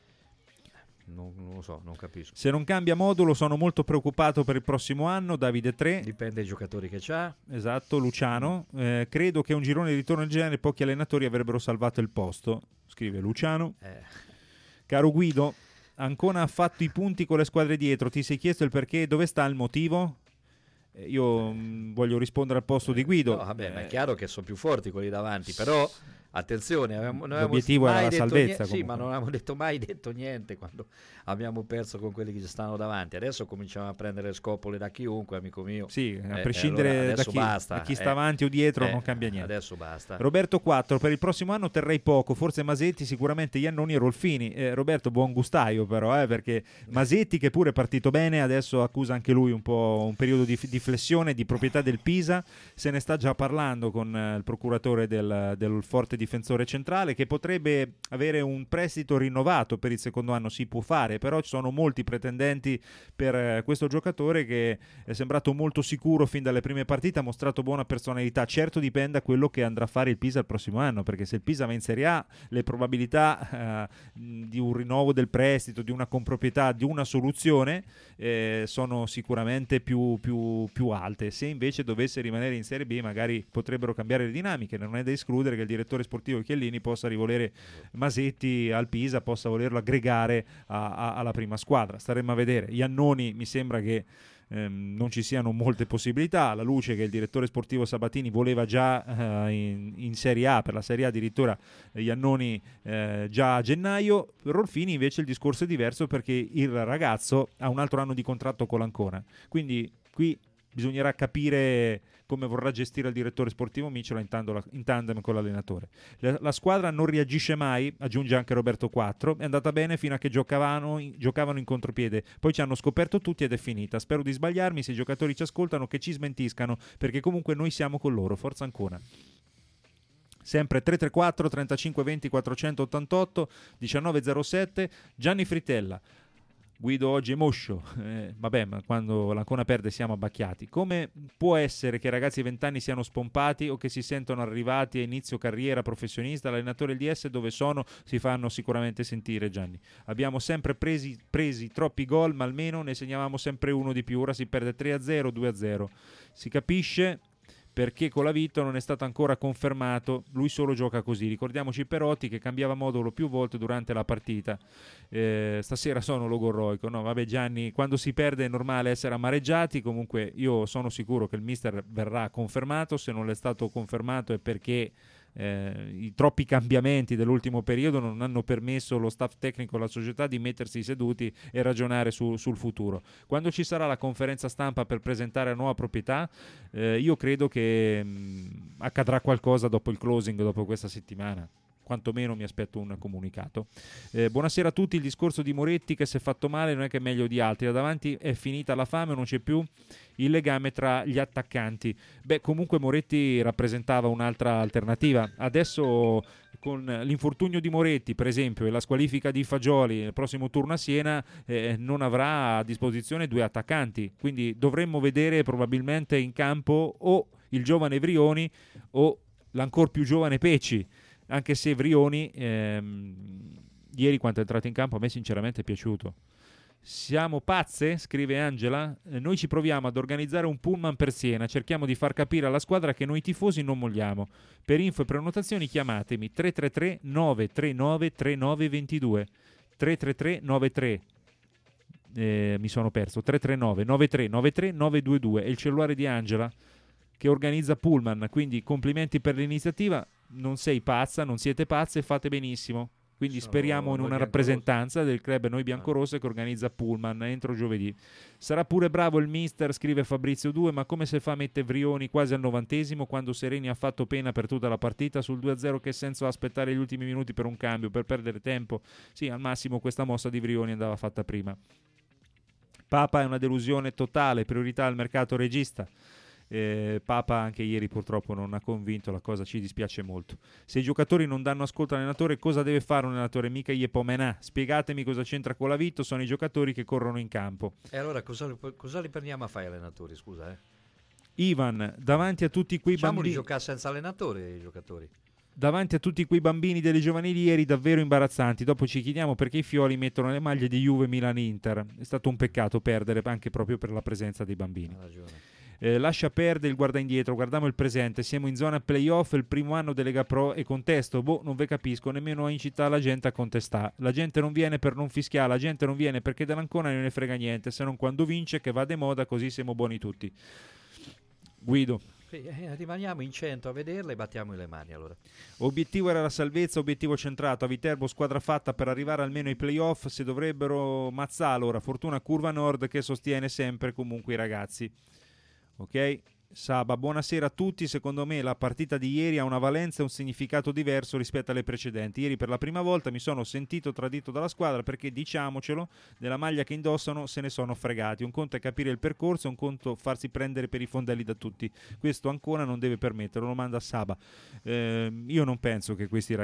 non, non lo so, non capisco. Se non cambia modulo sono molto preoccupato per il prossimo anno. Davide tre, Dipende dai giocatori che c'ha. esatto, Luciano. Eh, credo che un girone di ritorno del genere pochi allenatori avrebbero salvato il posto, scrive Luciano. Eh, Caro Guido, Ancona ha fatto i punti con le squadre dietro, ti sei chiesto il perché, dove sta il motivo? Eh, io mh, voglio rispondere al posto di Guido. no, vabbè, ma è Eh, chiaro che sono più forti quelli davanti, però attenzione, avevamo, non avevamo L'obiettivo era mai la detto salvezza, niente- sì, comunque. ma non avevamo detto mai detto niente quando abbiamo perso con quelli che ci stanno davanti. Adesso cominciamo a prendere scopole da chiunque, amico mio. Sì, a Eh, prescindere allora da, adesso chi, basta, da chi sta eh. avanti o dietro Eh, non cambia niente. Adesso basta. Roberto quattro, per il prossimo anno terrei poco, forse Masetti, sicuramente Iannoni e Rolfini. Eh, Roberto, buon gustaio però, eh, perché Masetti, che pure è partito bene, adesso accusa anche lui un po' un periodo di, di flessione, di proprietà del Pisa. Se ne sta già parlando con eh, il procuratore del, del forte difensore centrale, che potrebbe avere un prestito rinnovato per il secondo anno, si può fare, però ci sono molti pretendenti per eh, questo giocatore che è sembrato molto sicuro fin dalle prime partite, ha mostrato buona personalità. Certo dipende da quello che andrà a fare il Pisa il prossimo anno, perché se il Pisa va in Serie A le probabilità eh, di un rinnovo del prestito, di una comproprietà, di una soluzione eh, sono sicuramente più, più, più alte. Se invece dovesse rimanere in Serie B magari potrebbero cambiare le dinamiche, non è da escludere che il direttore sportivo Chiellini possa rivolere Masetti al Pisa, possa volerlo aggregare a, a, alla prima squadra. Staremmo a vedere. Iannoni mi sembra che ehm, non ci siano molte possibilità, alla luce che il direttore sportivo Sabatini voleva già eh, in, in Serie A, per la Serie A addirittura Iannoni eh, già a gennaio. Per Rolfini invece il discorso è diverso, perché il ragazzo ha un altro anno di contratto con l'Ancona, quindi qui bisognerà capire come vorrà gestire il direttore sportivo Micciola in, tando- in tandem con l'allenatore. La, la squadra non reagisce mai, aggiunge anche Roberto quattro, è andata bene fino a che giocavano in, giocavano in contropiede, poi ci hanno scoperto tutti ed è finita. Spero di sbagliarmi, se i giocatori ci ascoltano che ci smentiscano, perché comunque noi siamo con loro. Forza Ancona. Sempre tre tre quattro trentacinque venti quattrocentottantotto diciannove zero sette. Gianni Fritella. Guido oggi è moscio, eh, vabbè, ma quando l'Ancona perde siamo abbacchiati. Come può essere che ragazzi di venti anni siano spompati o che si sentono arrivati a inizio carriera professionista? L'allenatore e il D S dove sono si fanno sicuramente sentire, Gianni. Abbiamo sempre presi, presi troppi gol, ma almeno ne segnavamo sempre uno di più. Ora si perde tre a zero, due a zero. Si capisce perché con la Vito non è stato ancora confermato, lui solo gioca così. Ricordiamoci Perotti che cambiava modulo più volte durante la partita. Eh, stasera sono logorroico, no? Vabbè Gianni, quando si perde è normale essere amareggiati, comunque io sono sicuro che il mister verrà confermato, se non è stato confermato è perché Eh, i troppi cambiamenti dell'ultimo periodo non hanno permesso allo staff tecnico e alla società di mettersi seduti e ragionare su, sul futuro. Quando ci sarà la conferenza stampa per presentare la nuova proprietà, eh, io credo che mh, accadrà qualcosa dopo il closing, dopo questa settimana. Quantomeno mi aspetto un comunicato. Eh, buonasera a tutti. Il discorso di Moretti che si è fatto male non è che è meglio di altri. Da davanti è finita la fame, non c'è più il legame tra gli attaccanti. Beh, comunque Moretti rappresentava un'altra alternativa. Adesso con l'infortunio di Moretti, per esempio, e la squalifica di Fagioli nel prossimo turno a Siena, eh, non avrà a disposizione due attaccanti. Quindi dovremmo vedere probabilmente in campo o il giovane Vrioni o l'ancor più giovane Pecci. Anche se Vrioni ehm, ieri quando è entrato in campo a me sinceramente è piaciuto. Siamo pazze? Scrive Angela. Eh, noi ci proviamo ad organizzare un pullman per Siena, cerchiamo di far capire alla squadra che noi tifosi non molliamo. Per info e prenotazioni chiamatemi tre tre tre nove tre nove tre nove due due tre tre tre nove tre eh, mi sono perso tre tre nove nove tre nove tre nove due due è il cellulare di Angela. che organizza Pullman, quindi complimenti per l'iniziativa, non sei pazza, non siete pazze, fate benissimo. Quindi Sono speriamo in noi una biancorossi. rappresentanza del club Noi Biancorosse che organizza Pullman entro giovedì. Sarà pure bravo il mister, scrive Fabrizio due, ma come se fa a mette Vrioni quasi al novantesimo quando Sereni ha fatto pena per tutta la partita sul due a zero? Che senso ha aspettare gli ultimi minuti per un cambio, per perdere tempo? Sì, al massimo questa mossa di Vrioni andava fatta prima. Papa è una delusione totale, priorità al mercato regista. Eh, Papa anche ieri purtroppo non ha convinto, la cosa ci dispiace molto. Se i giocatori non danno ascolto all'allenatore, cosa deve fare un allenatore? Mica gli pomenà. Spiegatemi cosa c'entra con la Vito, sono i giocatori che corrono in campo. E allora cosa, cosa li prendiamo a fare allenatori, scusa eh? Ivan, davanti a tutti quei Facciamoli bambini giocare senza allenatore i giocatori. davanti a tutti quei bambini delle giovanili ieri davvero imbarazzanti. Dopo ci chiediamo perché i fiori mettono le maglie di Juve, Milan, Inter. È stato un peccato perdere anche proprio per la presenza dei bambini. Ha ragione. Eh, lascia perdere il guarda indietro, guardiamo il presente, siamo in zona playoff, il primo anno delle Lega Pro e contesto, boh, non ve capisco, nemmeno in città la gente a contestare, la gente non viene per non fischiare, la gente non viene perché dell'Ancona non ne frega niente, se non quando vince che va de moda, così siamo buoni tutti. Guido. Eh, rimaniamo in cento a vederla e battiamo le mani allora. Obiettivo era la salvezza, obiettivo centrato, a Viterbo squadra fatta per arrivare almeno ai playoff, se dovrebbero Mazzà ora, fortuna Curva Nord che sostiene sempre comunque i ragazzi. Ok, Saba, buonasera a tutti. Secondo me la partita di ieri ha una valenza e un significato diverso rispetto alle precedenti. Ieri per la prima volta mi sono sentito tradito dalla squadra perché, diciamocelo, della maglia che indossano se ne sono fregati. Un conto è capire il percorso, un conto farsi prendere per i fondelli da tutti. Questo Ancona non deve permetterlo, lo manda a Saba. Eh, io non penso che questi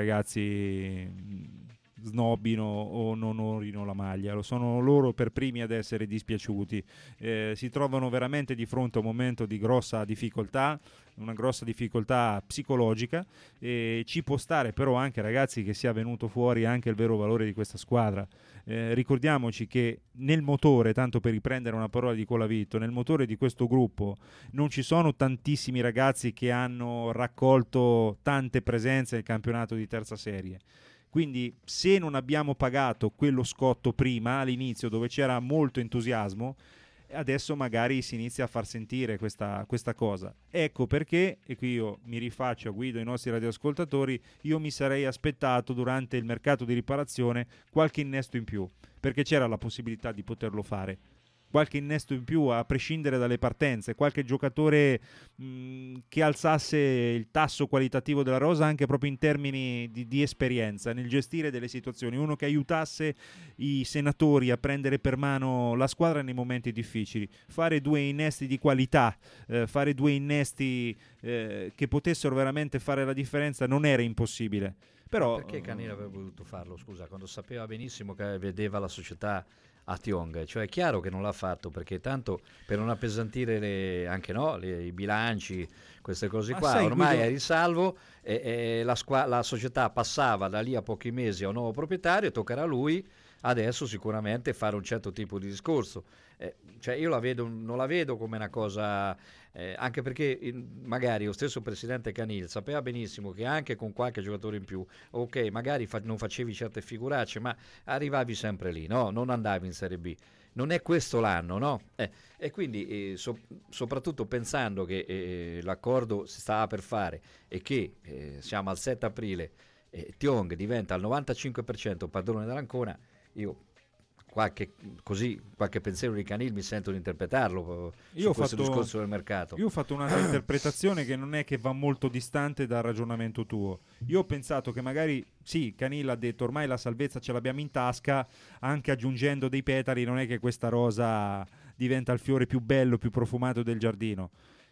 ragazzi snobbino o non onorino la maglia, lo sono loro per primi ad essere dispiaciuti. Eh, si trovano veramente di fronte a un momento di grossa difficoltà, una grossa difficoltà psicologica, e ci può stare però anche, ragazzi, che sia venuto fuori anche il vero valore di questa squadra. Eh, ricordiamoci che nel motore, tanto per riprendere una parola di Colavito, nel motore di questo gruppo non ci sono tantissimi ragazzi che hanno raccolto tante presenze nel campionato di terza serie. Quindi se non abbiamo pagato quello scotto prima, all'inizio, dove c'era molto entusiasmo, adesso magari si inizia a far sentire questa, questa cosa. Ecco perché, e qui io mi rifaccio a Guido e ai nostri radioascoltatori, io mi sarei aspettato durante il mercato di riparazione qualche innesto in più, perché c'era la possibilità di poterlo fare. Qualche innesto in più a prescindere dalle partenze, qualche giocatore mh, che alzasse il tasso qualitativo della rosa anche proprio in termini di, di esperienza nel gestire delle situazioni, uno che aiutasse i senatori a prendere per mano la squadra nei momenti difficili, fare due innesti di qualità, eh, fare due innesti eh, che potessero veramente fare la differenza non era impossibile. Però, ma perché Canino avrebbe voluto farlo, scusa, quando sapeva benissimo che vedeva la società a Tiong? Cioè è chiaro che non l'ha fatto perché tanto per non appesantire le, anche no, le, i bilanci, queste cose qua, sai, ormai Guido, è risalvo e, e la, squa- la società passava da lì a pochi mesi a un nuovo proprietario e toccherà a lui adesso sicuramente fare un certo tipo di discorso. Eh, cioè io la vedo, non la vedo come una cosa, eh, anche perché in, magari lo stesso presidente Canil sapeva benissimo che anche con qualche giocatore in più, ok, magari fa- non facevi certe figuracce, ma arrivavi sempre lì, no? Non andavi in Serie B. Non è questo l'anno, no? Eh, e quindi eh, so- soprattutto pensando che eh, l'accordo si stava per fare e che eh, siamo al sette aprile e Tiong diventa al novantacinque per cento padrone dell'Ancona, io qualche, così, qualche pensiero di Canil mi sento di interpretarlo Io su ho questo fatto- discorso del mercato. Io ho fatto un'altra interpretazione che non è che va molto distante dal ragionamento tuo. Io ho pensato che magari, sì, Canilla ha detto ormai la salvezza ce l'abbiamo in tasca, anche aggiungendo dei petali non è che questa rosa diventa il fiore più bello, più profumato del giardino.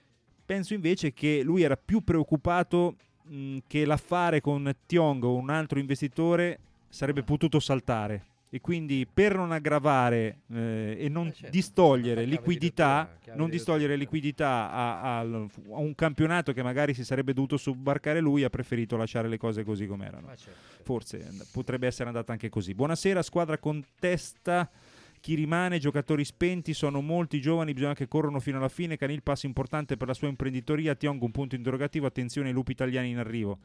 Penso invece che lui era più preoccupato mh, che l'affare con Tiong o un altro investitore sarebbe potuto saltare. E quindi per non aggravare eh, e non Eh, certo. distogliere Chiave di liquidità, lettura, chiave non di distogliere lettura. liquidità a, a- a un campionato che magari si sarebbe dovuto sobbarcare lui, ha preferito lasciare le cose così com'erano. Ma certo, certo. Forse and- potrebbe essere andata anche così. Buonasera, squadra contesta chi rimane, giocatori spenti, sono molti giovani, bisogna che corrono fino alla fine. Canil passo importante per la sua imprenditoria, Tiong un punto interrogativo, attenzione ai lupi italiani in arrivo.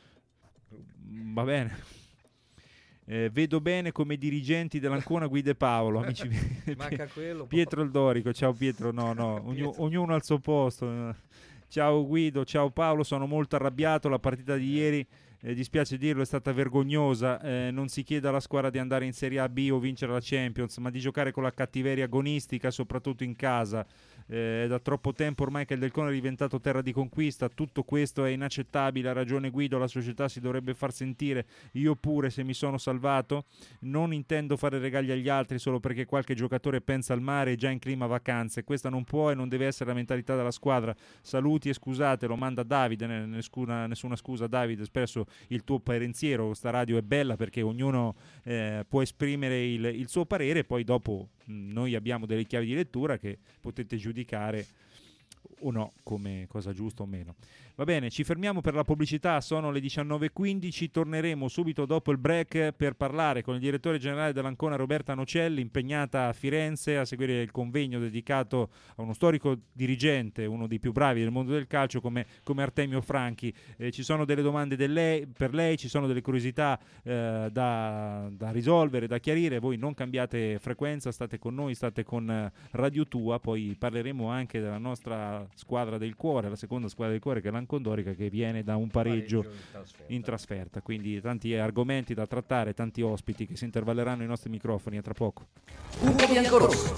Mm, Va bene. Eh, vedo bene come dirigenti dell'Ancona Guide Paolo, amici miei. Manca quello. Pietro il Dorico, ciao Pietro, no no, ognu- Pietro. ognuno al suo posto. Ciao Guido, ciao Paolo, sono molto arrabbiato, la partita di ieri, eh, dispiace dirlo, è stata vergognosa, eh, non si chiede alla squadra di andare in Serie A B o vincere la Champions, ma di giocare con la cattiveria agonistica, soprattutto in casa. Eh, è da troppo tempo ormai che il Del Cono è diventato terra di conquista, tutto questo è inaccettabile, ha ragione Guido, la società si dovrebbe far sentire, io pure se mi sono salvato, non intendo fare regali agli altri solo perché qualche giocatore pensa al mare e già in clima vacanze, questa non può e non deve essere la mentalità della squadra. Saluti e scusate, lo manda Davide, nessuna, nessuna scusa Davide, espresso il tuo pensiero, questa radio è bella perché ognuno eh, può esprimere il, il suo parere, poi dopo mh, noi abbiamo delle chiavi di lettura che potete giudicare o no come cosa giusta o meno. Va bene, ci fermiamo per la pubblicità, sono le diciannove e quindici, torneremo subito dopo il break per parlare con il direttore generale dell'Ancona Roberta Nocelli, impegnata a Firenze a seguire il convegno dedicato a uno storico dirigente, uno dei più bravi del mondo del calcio come, come Artemio Franchi. Eh, ci sono delle domande del lei, per lei, ci sono delle curiosità eh, da, da risolvere, da chiarire, voi non cambiate frequenza, state con noi, state con Radio Tua, poi parleremo anche della nostra squadra del cuore, la seconda squadra del cuore che è l'Ancona Condorica, che viene da un pareggio, pareggio in, trasferta. in trasferta, quindi tanti argomenti da trattare, tanti ospiti che si intervalleranno ai nostri microfoni a tra poco. Punto biancorosso.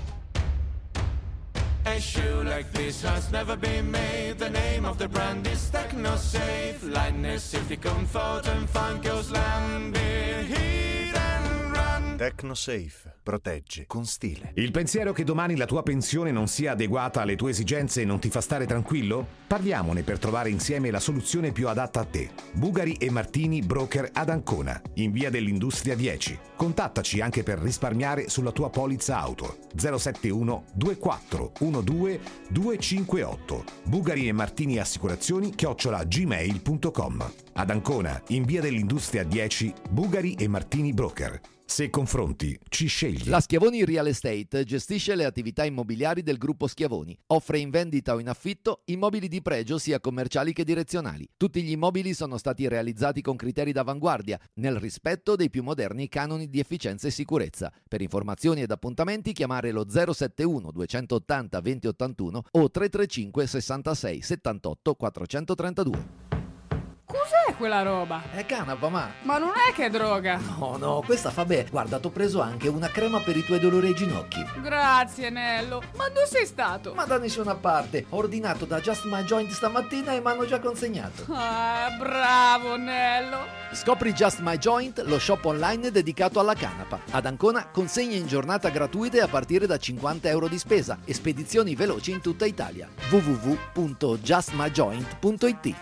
A shoe like this has never been made. The name of the brand is TechnoSafe. Lightness, safety, comfort and fun goes land. Heat and run. TechnoSafe. Protegge con stile. Il pensiero che domani la tua pensione non sia adeguata alle tue esigenze non ti fa stare tranquillo? Parliamone per trovare insieme la soluzione più adatta a te. Bugari e Martini Broker ad Ancona, in via dell'Industria dieci. Contattaci anche per risparmiare sulla tua polizza auto. zero sette uno due quattro uno due due cinque otto. Bugari e Martini Assicurazioni chiocciola gmail punto com. Ad Ancona, in via dell'Industria dieci, Bugari e Martini Broker. Se confronti, ci scegli. La Schiavoni Real Estate gestisce le attività immobiliari del gruppo Schiavoni. Offre in vendita o in affitto immobili di pregio sia commerciali che direzionali. Tutti gli immobili sono stati realizzati con criteri d'avanguardia, nel rispetto dei più moderni canoni di efficienza e sicurezza. Per informazioni ed appuntamenti chiamare lo zero sette uno due otto zero due zero otto uno o tre tre cinque sessantasei settantotto quattrocentotrentadue. Cos'è quella roba? È canapa, ma... Ma non è che è droga! No, no, questa fa bene. Guarda, t'ho preso anche una crema per i tuoi dolori ai ginocchi. Grazie, Nello. Ma dove sei stato? Ma da nessuna parte. Ho ordinato da Just My Joint stamattina e mi hanno già consegnato. Ah, bravo, Nello. Scopri Just My Joint, lo shop online dedicato alla canapa. Ad Ancona consegne in giornata gratuite a partire da cinquanta euro di spesa e spedizioni veloci in tutta Italia. w w w punto just my joint punto i t.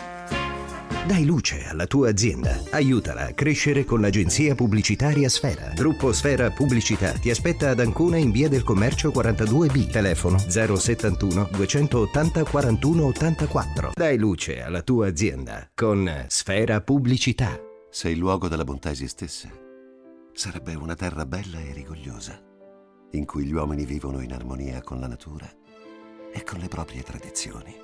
Dai luce alla tua azienda. Aiutala a crescere con l'agenzia pubblicitaria Sfera. Gruppo Sfera Pubblicità ti aspetta ad Ancona in via del Commercio quarantadue B. Telefono zero settantuno duecentottanta quarantuno ottantaquattro. Dai luce alla tua azienda con Sfera Pubblicità. Se il luogo della bontà esistesse, sarebbe una terra bella e rigogliosa, in cui gli uomini vivono in armonia con la natura e con le proprie tradizioni.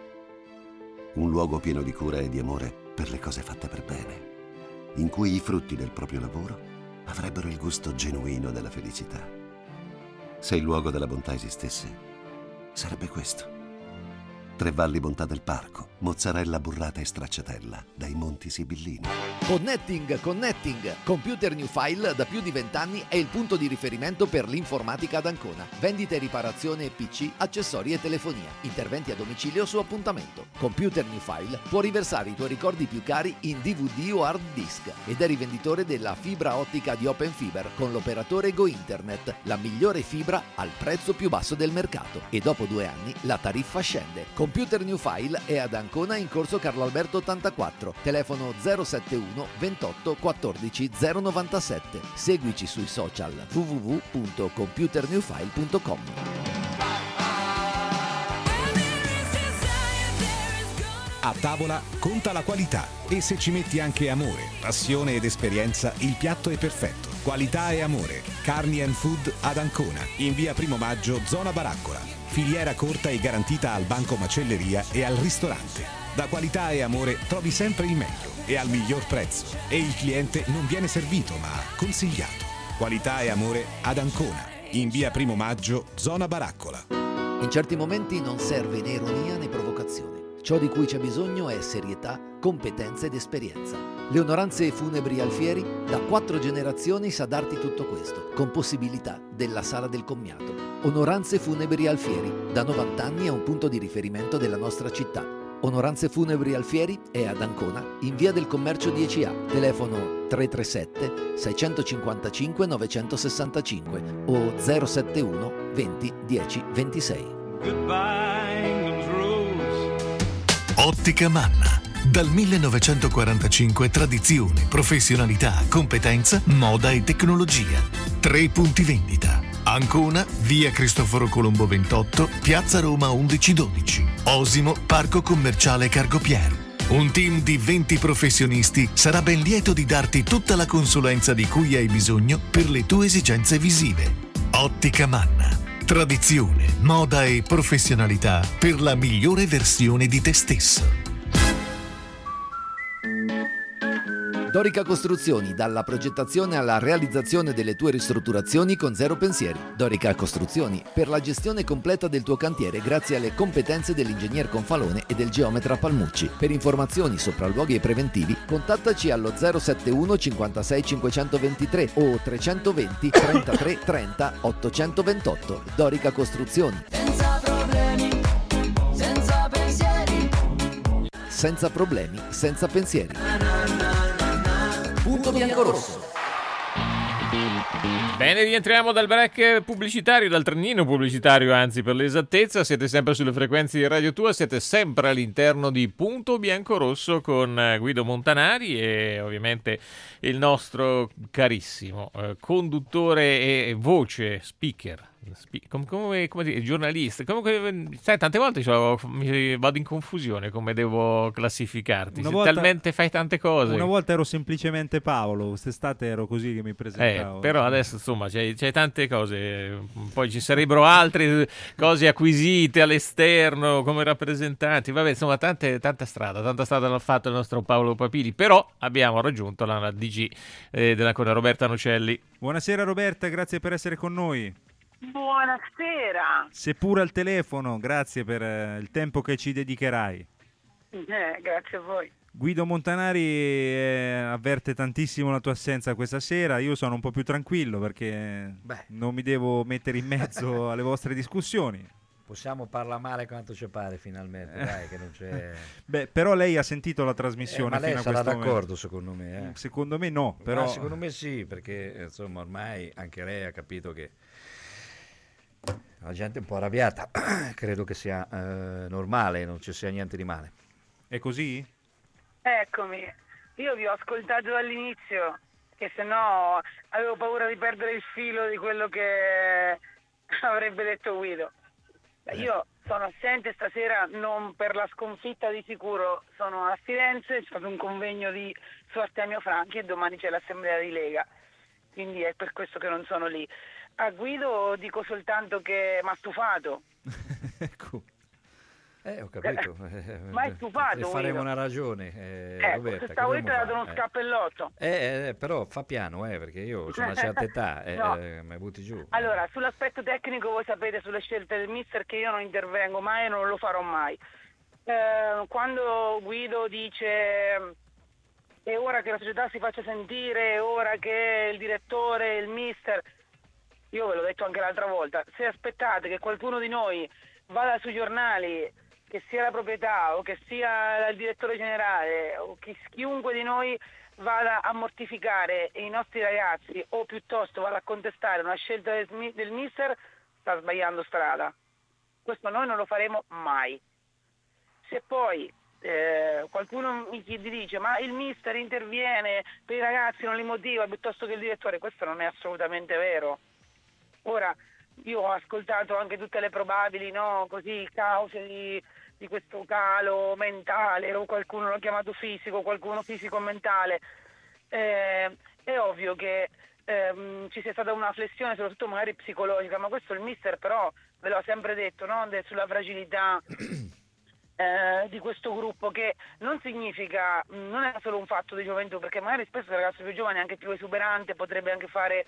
Un luogo pieno di cura e di amore per le cose fatte per bene, in cui i frutti del proprio lavoro avrebbero il gusto genuino della felicità. Se il luogo della bontà esistesse, sarebbe questo. Tre Valli Bontà del Parco, mozzarella burrata e stracciatella dai Monti Sibillini. Connecting, Connecting. Computer New File da più di vent'anni è il punto di riferimento per l'informatica ad Ancona. Vendita e riparazione P C, accessori e telefonia. Interventi a domicilio su appuntamento. Computer New File può riversare i tuoi ricordi più cari in D V D o hard disk ed è rivenditore della fibra ottica di Open Fiber con l'operatore Go Internet, la migliore fibra al prezzo più basso del mercato. E dopo due anni la tariffa scende. Computer New File è ad Ancona in corso Carlo Alberto ottantaquattro, telefono zero sette uno ventotto quattordici zero novantasette. Seguici sui social w w w punto computer new file punto com. A tavola conta la qualità e se ci metti anche amore, passione ed esperienza, il piatto è perfetto. Qualità e amore. Carni and Food ad Ancona, in via Primo Maggio, zona Baraccola. Filiera corta e garantita al banco macelleria e al ristorante. Da Qualità e Amore trovi sempre il meglio e al miglior prezzo. E il cliente non viene servito ma consigliato. Qualità e Amore ad Ancona, in via Primo Maggio, zona Baraccola. In certi momenti non serve né ironia né provocazione. Ciò di cui c'è bisogno è serietà, competenza ed esperienza. Le Onoranze Funebri Alfieri da quattro generazioni sa darti tutto questo, con possibilità della sala del commiato. Onoranze Funebri Alfieri, da novanta anni è un punto di riferimento della nostra città. Onoranze Funebri Alfieri è ad Ancona, in via del Commercio dieci A, telefono tre tre sette sei cinque cinque nove sei cinque o zero sette uno venti dieci ventisei. Ottica Manna. Dal millenovecentoquarantacinque tradizione, professionalità, competenza, moda e tecnologia. Tre punti vendita. Ancona, via Cristoforo Colombo ventotto, piazza Roma undici dodici. Osimo, parco commerciale Cargopier. Un team di venti professionisti sarà ben lieto di darti tutta la consulenza di cui hai bisogno per le tue esigenze visive. Ottica Manna. Tradizione, moda e professionalità per la migliore versione di te stesso. Dorica Costruzioni, dalla progettazione alla realizzazione delle tue ristrutturazioni con zero pensieri. Dorica Costruzioni, per la gestione completa del tuo cantiere grazie alle competenze dell'ingegner Confalone e del geometra Palmucci. Per informazioni, sopralluoghi e preventivi, contattaci allo zero sette uno cinquantasei cinquecentoventitré o trecentoventi trentatré trenta ottocentoventotto. Dorica Costruzioni. Senza problemi, senza pensieri. Senza problemi, senza pensieri. Punto bianco-rosso. Bene, rientriamo dal break pubblicitario, dal trenino pubblicitario, anzi per l'esattezza. Siete sempre sulle frequenze di Radio Tua, siete sempre all'interno di Punto Bianco-Rosso con Guido Montanari e ovviamente il nostro carissimo eh, conduttore e voce, speaker, come, come, come dire, giornalista. Comunque, sai, tante volte cioè, mi vado in confusione come devo classificarti. Una Se volta, talmente fai tante cose. Una volta ero semplicemente Paolo, quest'estate ero così che mi presentavo. Eh, però adesso insomma c'è, c'è tante cose, poi ci sarebbero altre cose acquisite all'esterno come rappresentanti, vabbè, insomma tante, tanta strada, tanta strada l'ha fatto il nostro Paolo Papili, però abbiamo raggiunto la, la D G eh, della con Roberta Nocelli. Buonasera Roberta, grazie per essere con noi. Buonasera. Seppur al telefono, grazie per eh, il tempo che ci dedicherai. Eh, grazie a voi. Guido Montanari eh, avverte tantissimo la tua assenza questa sera. Io sono un po' più tranquillo perché Beh. non mi devo mettere in mezzo alle vostre discussioni. Possiamo parlare male quanto ci pare finalmente, dai, che non c'è... Beh, però lei ha sentito la trasmissione eh, ma lei fino a sarà questo d'accordo momento. Secondo me. Eh. Secondo me no, però... Ma secondo me sì, perché insomma ormai anche lei ha capito che la gente è un po' arrabbiata. Credo che sia eh, normale, non ci sia niente di male. È così? Eccomi, io vi ho ascoltato dall'inizio, che se no avevo paura di perdere il filo di quello che avrebbe detto Guido. Io sono assente stasera non per la sconfitta di sicuro, sono a Firenze, c'è stato un convegno di su Artemio Franchi e domani c'è l'assemblea di Lega, quindi è per questo che non sono lì. A Guido dico soltanto che mi ha stufato. Ecco. Eh, ho capito. Ma è stufato, e faremo Guido. una ragione. Eh, Ecco, Roberta, se stavo che lì ti ha dato dobbiamo uno fare? scappellotto. Eh, eh, però fa piano, eh, perché io ho una certa età, eh, No. eh, mi butti giù. Allora, sull'aspetto tecnico voi sapete sulle scelte del mister che io non intervengo mai e non lo farò mai. Eh, quando Guido dice è ora che la società si faccia sentire, è ora che il direttore, il mister, io ve l'ho detto anche l'altra volta, se aspettate che qualcuno di noi vada sui giornali, che sia la proprietà o che sia il direttore generale o chi, chiunque di noi vada a mortificare i nostri ragazzi o piuttosto vada a contestare una scelta del, del mister, sta sbagliando strada. Questo noi non lo faremo mai. Se poi eh, qualcuno mi dice ma il mister interviene per i ragazzi, non li motiva piuttosto che il direttore, questo non è assolutamente vero. Ora, io ho ascoltato anche tutte le probabili, no, così, cause di, di questo calo mentale, o qualcuno l'ha chiamato fisico, qualcuno fisico-mentale. Eh, è ovvio che ehm, ci sia stata una flessione, soprattutto magari psicologica, ma questo il mister però ve l'ho sempre detto, no, de, sulla fragilità eh, di questo gruppo, che non significa, non è solo un fatto di gioventù, perché magari spesso il ragazzo più giovane è anche più esuberante, potrebbe anche fare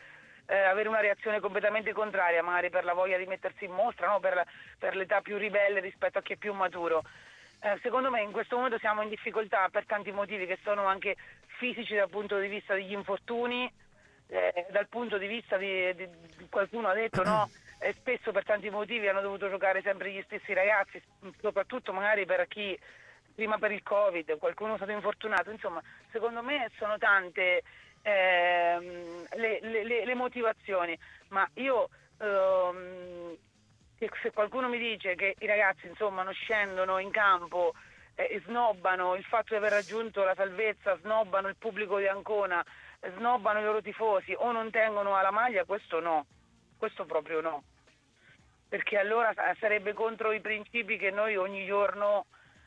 eh, avere una reazione completamente contraria, magari per la voglia di mettersi in mostra, no? per, la, per l'età più ribelle rispetto a chi è più maturo. Eh, secondo me in questo momento siamo in difficoltà per tanti motivi che sono anche fisici dal punto di vista degli infortuni, eh, dal punto di vista di, di, di qualcuno ha detto no, eh, spesso per tanti motivi hanno dovuto giocare sempre gli stessi ragazzi, soprattutto magari per chi prima per il Covid, qualcuno è stato infortunato, insomma secondo me sono tante ehm, le, le, le motivazioni, ma io ehm, se qualcuno mi dice che i ragazzi insomma non scendono in campo eh, e snobbano il fatto di aver raggiunto la salvezza, snobbano il pubblico di Ancona, eh, snobbano i loro tifosi o non tengono alla maglia, questo no, questo proprio no, perché allora sarebbe contro i principi che noi ogni giorno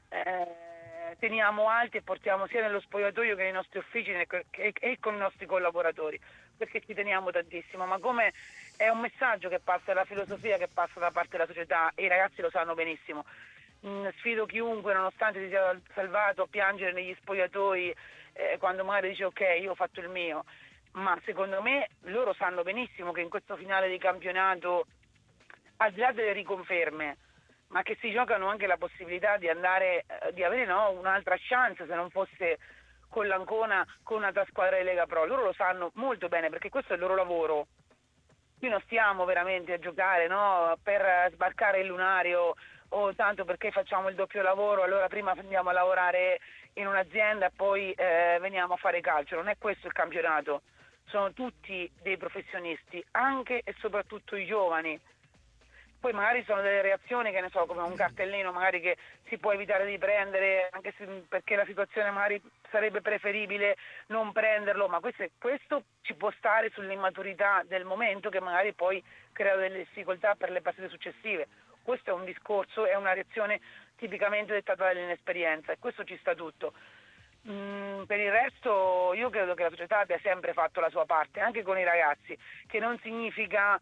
eh, teniamo alti e portiamo sia nello spogliatoio che nei nostri uffici e con i nostri collaboratori, perché ci teniamo tantissimo, ma come è un messaggio che passa, è la filosofia che passa da parte della società e i ragazzi lo sanno benissimo. Mm, sfido chiunque, nonostante si sia salvato, a piangere negli spogliatoi eh, quando magari dice ok, io ho fatto il mio, ma secondo me loro sanno benissimo che in questo finale di campionato, al di là delle riconferme, ma che si giocano anche la possibilità di andare, eh, di avere no, un'altra chance se non fosse con l'Ancona, con un'altra squadra di Lega Pro. Loro lo sanno molto bene perché questo è il loro lavoro. Qui non stiamo veramente a giocare no, per sbarcare il lunario o tanto perché facciamo il doppio lavoro, allora prima andiamo a lavorare in un'azienda e poi eh, veniamo a fare calcio. Non è questo il campionato, sono tutti dei professionisti, anche e soprattutto i giovani. Poi magari sono delle reazioni, che ne so, come un cartellino magari che si può evitare di prendere, anche se, perché la situazione magari sarebbe preferibile non prenderlo, ma questo, questo ci può stare sull'immaturità del momento che magari poi crea delle difficoltà per le partite successive. Questo è un discorso, è una reazione tipicamente dettata dall'inesperienza e questo ci sta tutto. Mm, per il resto io credo che la società abbia sempre fatto la sua parte, anche con i ragazzi, che non significa...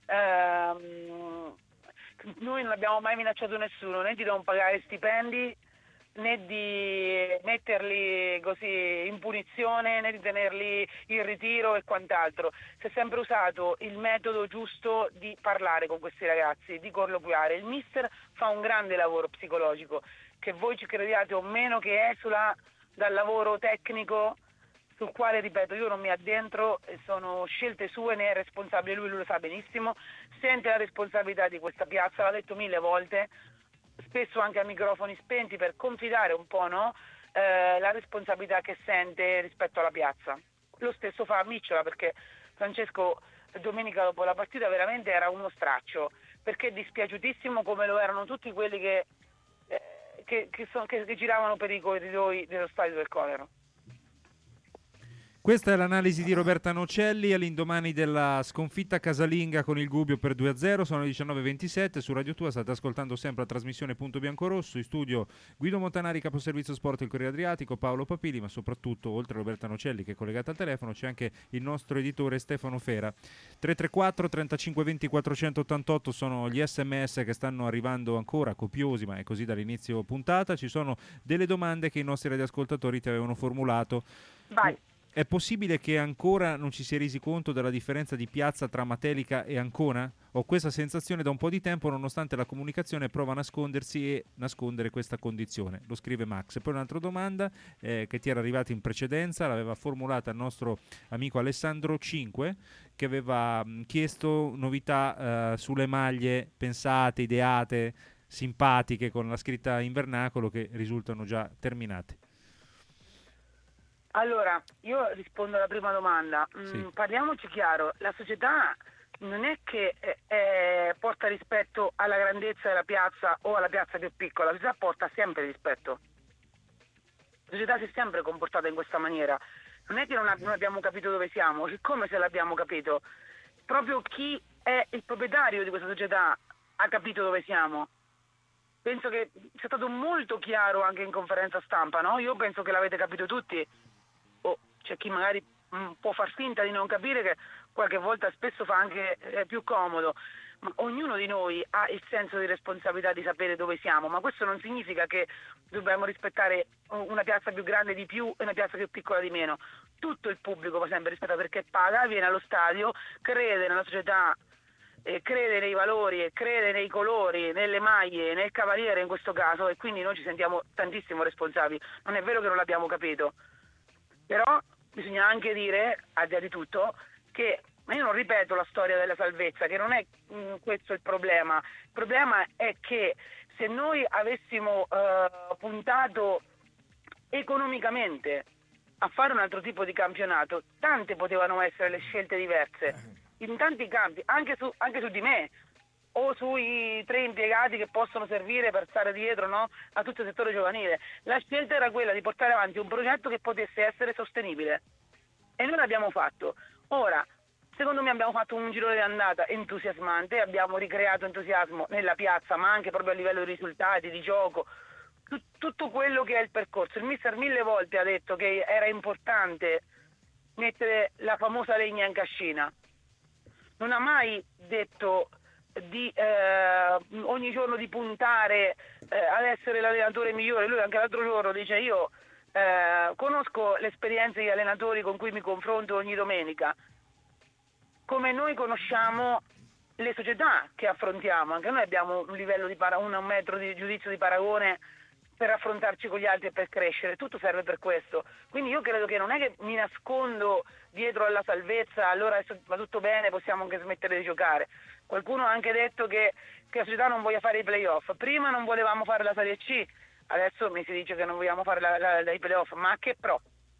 Ehm, noi non abbiamo mai minacciato nessuno, né di non pagare stipendi, né di metterli così in punizione, né di tenerli in ritiro e quant'altro. Si è sempre usato il metodo giusto di parlare con questi ragazzi, di colloquiare. Il mister fa un grande lavoro psicologico, che voi ci crediate o meno, che esula dal lavoro tecnico, sul quale, ripeto, io non mi addentro, sono scelte sue, ne è responsabile lui, lui lo sa benissimo, sente la responsabilità di questa piazza, l'ha detto mille volte, spesso anche a microfoni spenti, per confidare un po' no, eh, la responsabilità che sente rispetto alla piazza. Lo stesso fa a Micciola, perché Francesco domenica dopo la partita veramente era uno straccio, perché è dispiaciutissimo come lo erano tutti quelli che, eh, che, che, son, che, che giravano per i corridoi dello stadio del Colero. Questa è l'analisi di Roberta Nocelli all'indomani della sconfitta casalinga con il Gubbio per due a zero. Sono le diciannove e ventisette, su Radio Tua state ascoltando sempre la trasmissione Punto Biancorosso. In studio Guido Montanari, caposervizio sport del Corriere Adriatico, Paolo Papili, ma soprattutto, oltre a Roberta Nocelli che è collegata al telefono, c'è anche il nostro editore Stefano Fera. tre tre quattro trentacinque venti quattrocentottantotto sono gli sms che stanno arrivando ancora, copiosi, ma è così dall'inizio puntata. Ci sono delle domande che i nostri radioascoltatori ti avevano formulato. Vai. È possibile che ancora non ci si è resi conto della differenza di piazza tra Matelica e Ancona? Ho questa sensazione da un po' di tempo, nonostante la comunicazione prova a nascondersi e nascondere questa condizione. Lo scrive Max. E poi un'altra domanda eh, che ti era arrivata in precedenza, l'aveva formulata il nostro amico Alessandro cinque, che aveva mh, chiesto novità eh, sulle maglie pensate, ideate, simpatiche, con la scritta in vernacolo, che risultano già terminate. Allora, io rispondo alla prima domanda. Mm, sì. Parliamoci chiaro, la società non è che eh, eh, porta rispetto alla grandezza della piazza o alla piazza più piccola, la società porta sempre rispetto. La società si è sempre comportata in questa maniera. Non è che non, ab- non abbiamo capito dove siamo, siccome se l'abbiamo capito, proprio chi è il proprietario di questa società ha capito dove siamo. Penso che sia stato molto chiaro anche in conferenza stampa, no? Io penso che l'avete capito tutti. O c'è chi magari mh, può far finta di non capire, che qualche volta spesso fa anche eh, più comodo, ma ognuno di noi ha il senso di responsabilità di sapere dove siamo, ma questo non significa che dobbiamo rispettare una piazza più grande di più e una piazza più piccola di meno. tutto il pubblico va sempre rispettato perché paga, viene allo stadio, crede nella società, eh, crede nei valori, crede nei colori, nelle maglie, nel cavaliere in questo caso, e quindi noi ci sentiamo tantissimo responsabili. Non è vero che non l'abbiamo capito, però bisogna anche dire, al di là di tutto, che ma io non ripeto la storia della salvezza, che non è mh, questo il problema. Il problema è che se noi avessimo eh, puntato economicamente a fare un altro tipo di campionato, tante potevano essere le scelte diverse in tanti campi, anche su, anche su di me o sui tre impiegati che possono servire per stare dietro, no, a tutto il settore giovanile. La scelta era quella di portare avanti un progetto che potesse essere sostenibile e noi l'abbiamo fatto. Ora, secondo me abbiamo fatto un girone di andata entusiasmante, abbiamo ricreato entusiasmo nella piazza, ma anche proprio a livello di risultati, di gioco, tut- tutto quello che è il percorso. Il mister mille volte ha detto che era importante mettere la famosa legna in cascina. Non ha mai detto di eh, ogni giorno di puntare eh, ad essere l'allenatore migliore. Lui anche l'altro giorno dice: io eh, conosco l'esperienza di allenatori con cui mi confronto ogni domenica, come noi conosciamo le società che affrontiamo. Anche noi abbiamo un livello di para- un metro di giudizio di paragone per affrontarci con gli altri e per crescere. Tutto serve per questo. Quindi io credo che non è che mi nascondo dietro alla salvezza, allora adesso va tutto bene, possiamo anche smettere di giocare. Qualcuno ha anche detto che, che la società non voglia fare i playoff. Prima non volevamo fare la Serie C, adesso mi si dice che non vogliamo fare la, la, la, i playoff, ma che pro?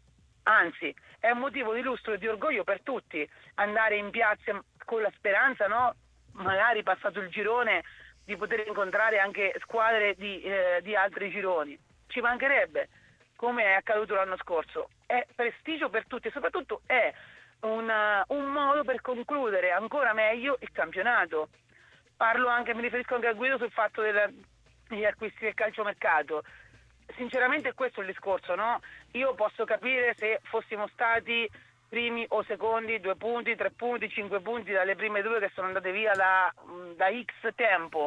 Anzi, è un motivo di lustro e di orgoglio per tutti andare in piazza con la speranza, no? Magari passato il girone, di poter incontrare anche squadre di, eh, di altri gironi. Ci mancherebbe, come è accaduto l'anno scorso. È prestigio per tutti e soprattutto è una, un modo per concludere ancora meglio il campionato. Parlo anche, mi riferisco anche a Guido sul fatto del, degli acquisti del calciomercato. Sinceramente questo è il discorso, no? Io posso capire se fossimo stati primi o secondi, due punti, tre punti, cinque punti dalle prime due che sono andate via da, da X tempo,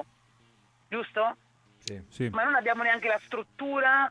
giusto? Sì. Sì. Ma non abbiamo neanche la struttura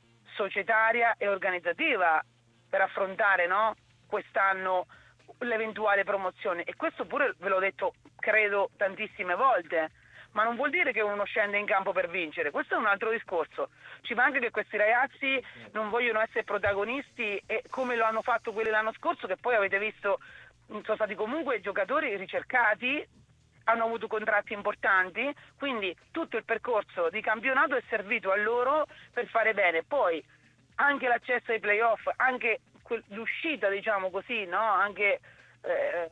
societaria e organizzativa per affrontare, no, quest'anno l'eventuale promozione. E questo pure ve l'ho detto, credo, tantissime volte. Ma non vuol dire che uno scende in campo per vincere, questo è un altro discorso. Ci manca che questi ragazzi non vogliono essere protagonisti, e come lo hanno fatto quelli l'anno scorso, che poi avete visto sono stati comunque giocatori ricercati, hanno avuto contratti importanti, quindi tutto il percorso di campionato è servito a loro per fare bene. Poi anche l'accesso ai playoff, anche l'uscita, diciamo così, no, anche eh,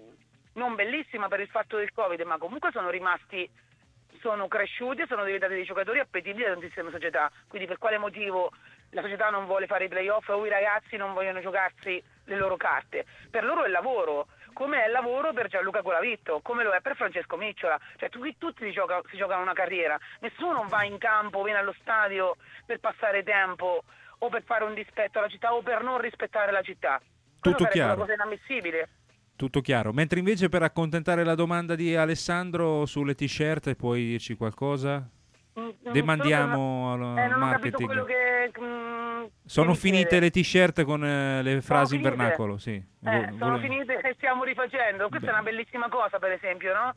non bellissima per il fatto del Covid, ma comunque sono rimasti, sono cresciuti, sono diventati dei giocatori appetibili da tantissime società. Quindi per quale motivo la società non vuole fare i playoff o i ragazzi non vogliono giocarsi le loro carte? Per loro è lavoro, come è il lavoro per Gianluca Colavitto, come lo è per Francesco Micciola. Cioè tutti, tutti si, gioca, si giocano una carriera, nessuno va in campo, viene allo stadio per passare tempo o per fare un dispetto alla città o per non rispettare la città. Tutto chiaro. Una cosa inammissibile. Tutto chiaro. Mentre invece, per accontentare la domanda di Alessandro sulle t-shirt, puoi dirci qualcosa? Mm, Demandiamo non, al eh, non marketing. ho capito quello che, mm, Sono che finite chiede. le t-shirt con eh, le frasi in finite. vernacolo, sì. Eh, Vo- sono vole- finite e stiamo rifacendo. Questa Beh. è una bellissima cosa, per esempio, no?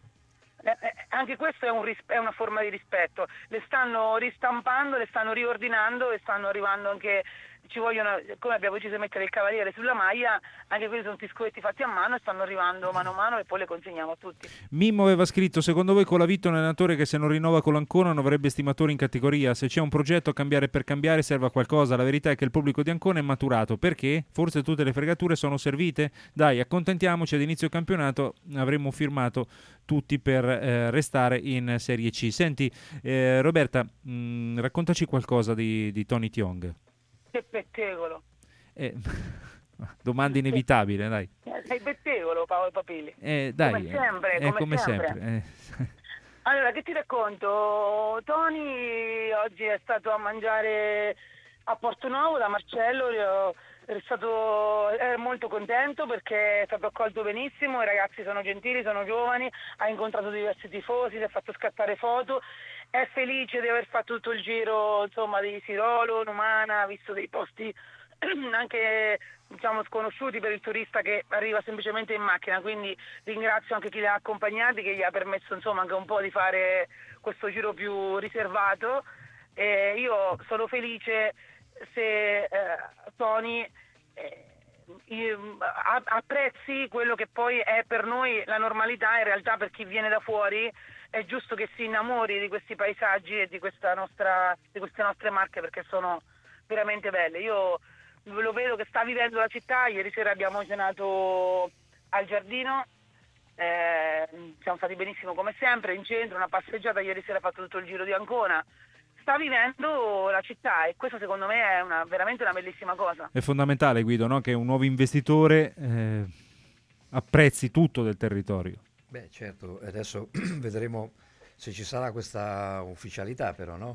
Eh, eh, anche questo è, un ris- è una forma di rispetto. Le stanno ristampando, le stanno riordinando e stanno arrivando anche, ci vogliono, come abbiamo deciso di mettere il cavaliere sulla maglia, anche quelli sono tiscoetti fatti a mano e stanno arrivando mano a mano e poi le consegniamo a tutti. Mimmo aveva scritto: secondo voi Colavitto è un allenatore che se non rinnova con l'Ancona non avrebbe stimatori in categoria? Se c'è un progetto, cambiare per cambiare serve a qualcosa. La verità è che il pubblico di Ancona è maturato. Perché? Forse tutte le fregature sono servite? Dai, accontentiamoci, ad inizio campionato avremmo firmato tutti per eh, restare in Serie C. Senti, eh, Roberta, mh, raccontaci qualcosa di, di Tony Tiong. Che pettegolo. Eh, domanda inevitabile, dai. Eh, Sei pettegolo, Paolo Papili. Eh, dai, come sempre, eh, come, come sempre. sempre, eh. Allora, che ti racconto? Tony oggi è stato a mangiare a Porto Nuovo da Marcello, è stato è molto contento perché è stato accolto benissimo, i ragazzi sono gentili, sono giovani, ha incontrato diversi tifosi, si è fatto scattare foto, è felice di aver fatto tutto il giro, insomma, di Sirolo, Numana, ha visto dei posti anche diciamo sconosciuti per il turista che arriva semplicemente in macchina, quindi ringrazio anche chi li ha accompagnati, che gli ha permesso insomma anche un po' di fare questo giro più riservato. E io sono felice se eh, Tony eh, apprezzi quello che poi è per noi la normalità. In realtà per chi viene da fuori è giusto che si innamori di questi paesaggi e di questa nostra, di queste nostre Marche, perché sono veramente belle. Io lo vedo che sta vivendo la città. Ieri sera abbiamo cenato al giardino, eh, siamo stati benissimo come sempre, in centro, una passeggiata, ieri sera ha fatto tutto il giro di Ancona. Sta vivendo la città e questo secondo me è una, veramente una bellissima cosa. È fondamentale, Guido, no? Che un nuovo investitore eh, apprezzi tutto del territorio. Beh, certo, adesso vedremo se ci sarà questa ufficialità, però, no?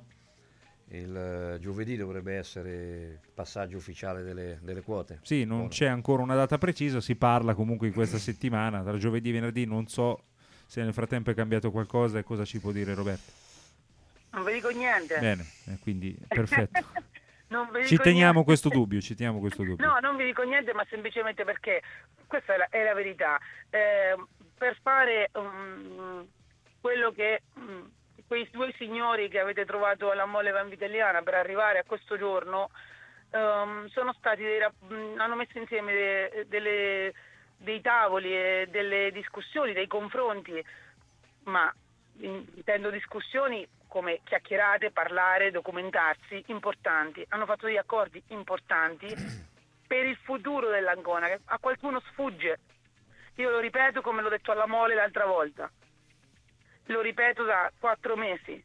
Il uh, giovedì dovrebbe essere il passaggio ufficiale delle, delle quote. Sì, non Buono. C'è ancora una data precisa, si parla comunque in questa settimana, tra giovedì e venerdì. Non so se nel frattempo è cambiato qualcosa e cosa ci può dire Roberto. Non vi dico niente. Bene, eh, quindi perfetto. Non vi Ci dico teniamo niente. questo dubbio, ci teniamo questo dubbio. No, non vi dico niente, ma semplicemente perché questa è la, è la verità. Eh, per fare um, quello che um, quei due signori che avete trovato alla Molle Vanvitelliana per arrivare a questo giorno um, sono stati dei, hanno messo insieme de, delle, dei tavoli e delle discussioni, dei confronti, ma intendo discussioni come chiacchierate, parlare, documentarsi, importanti. Hanno fatto degli accordi importanti per il futuro dell'Ancona, che a qualcuno sfugge. Io lo ripeto come l'ho detto alla Mole l'altra volta, lo ripeto da quattro mesi.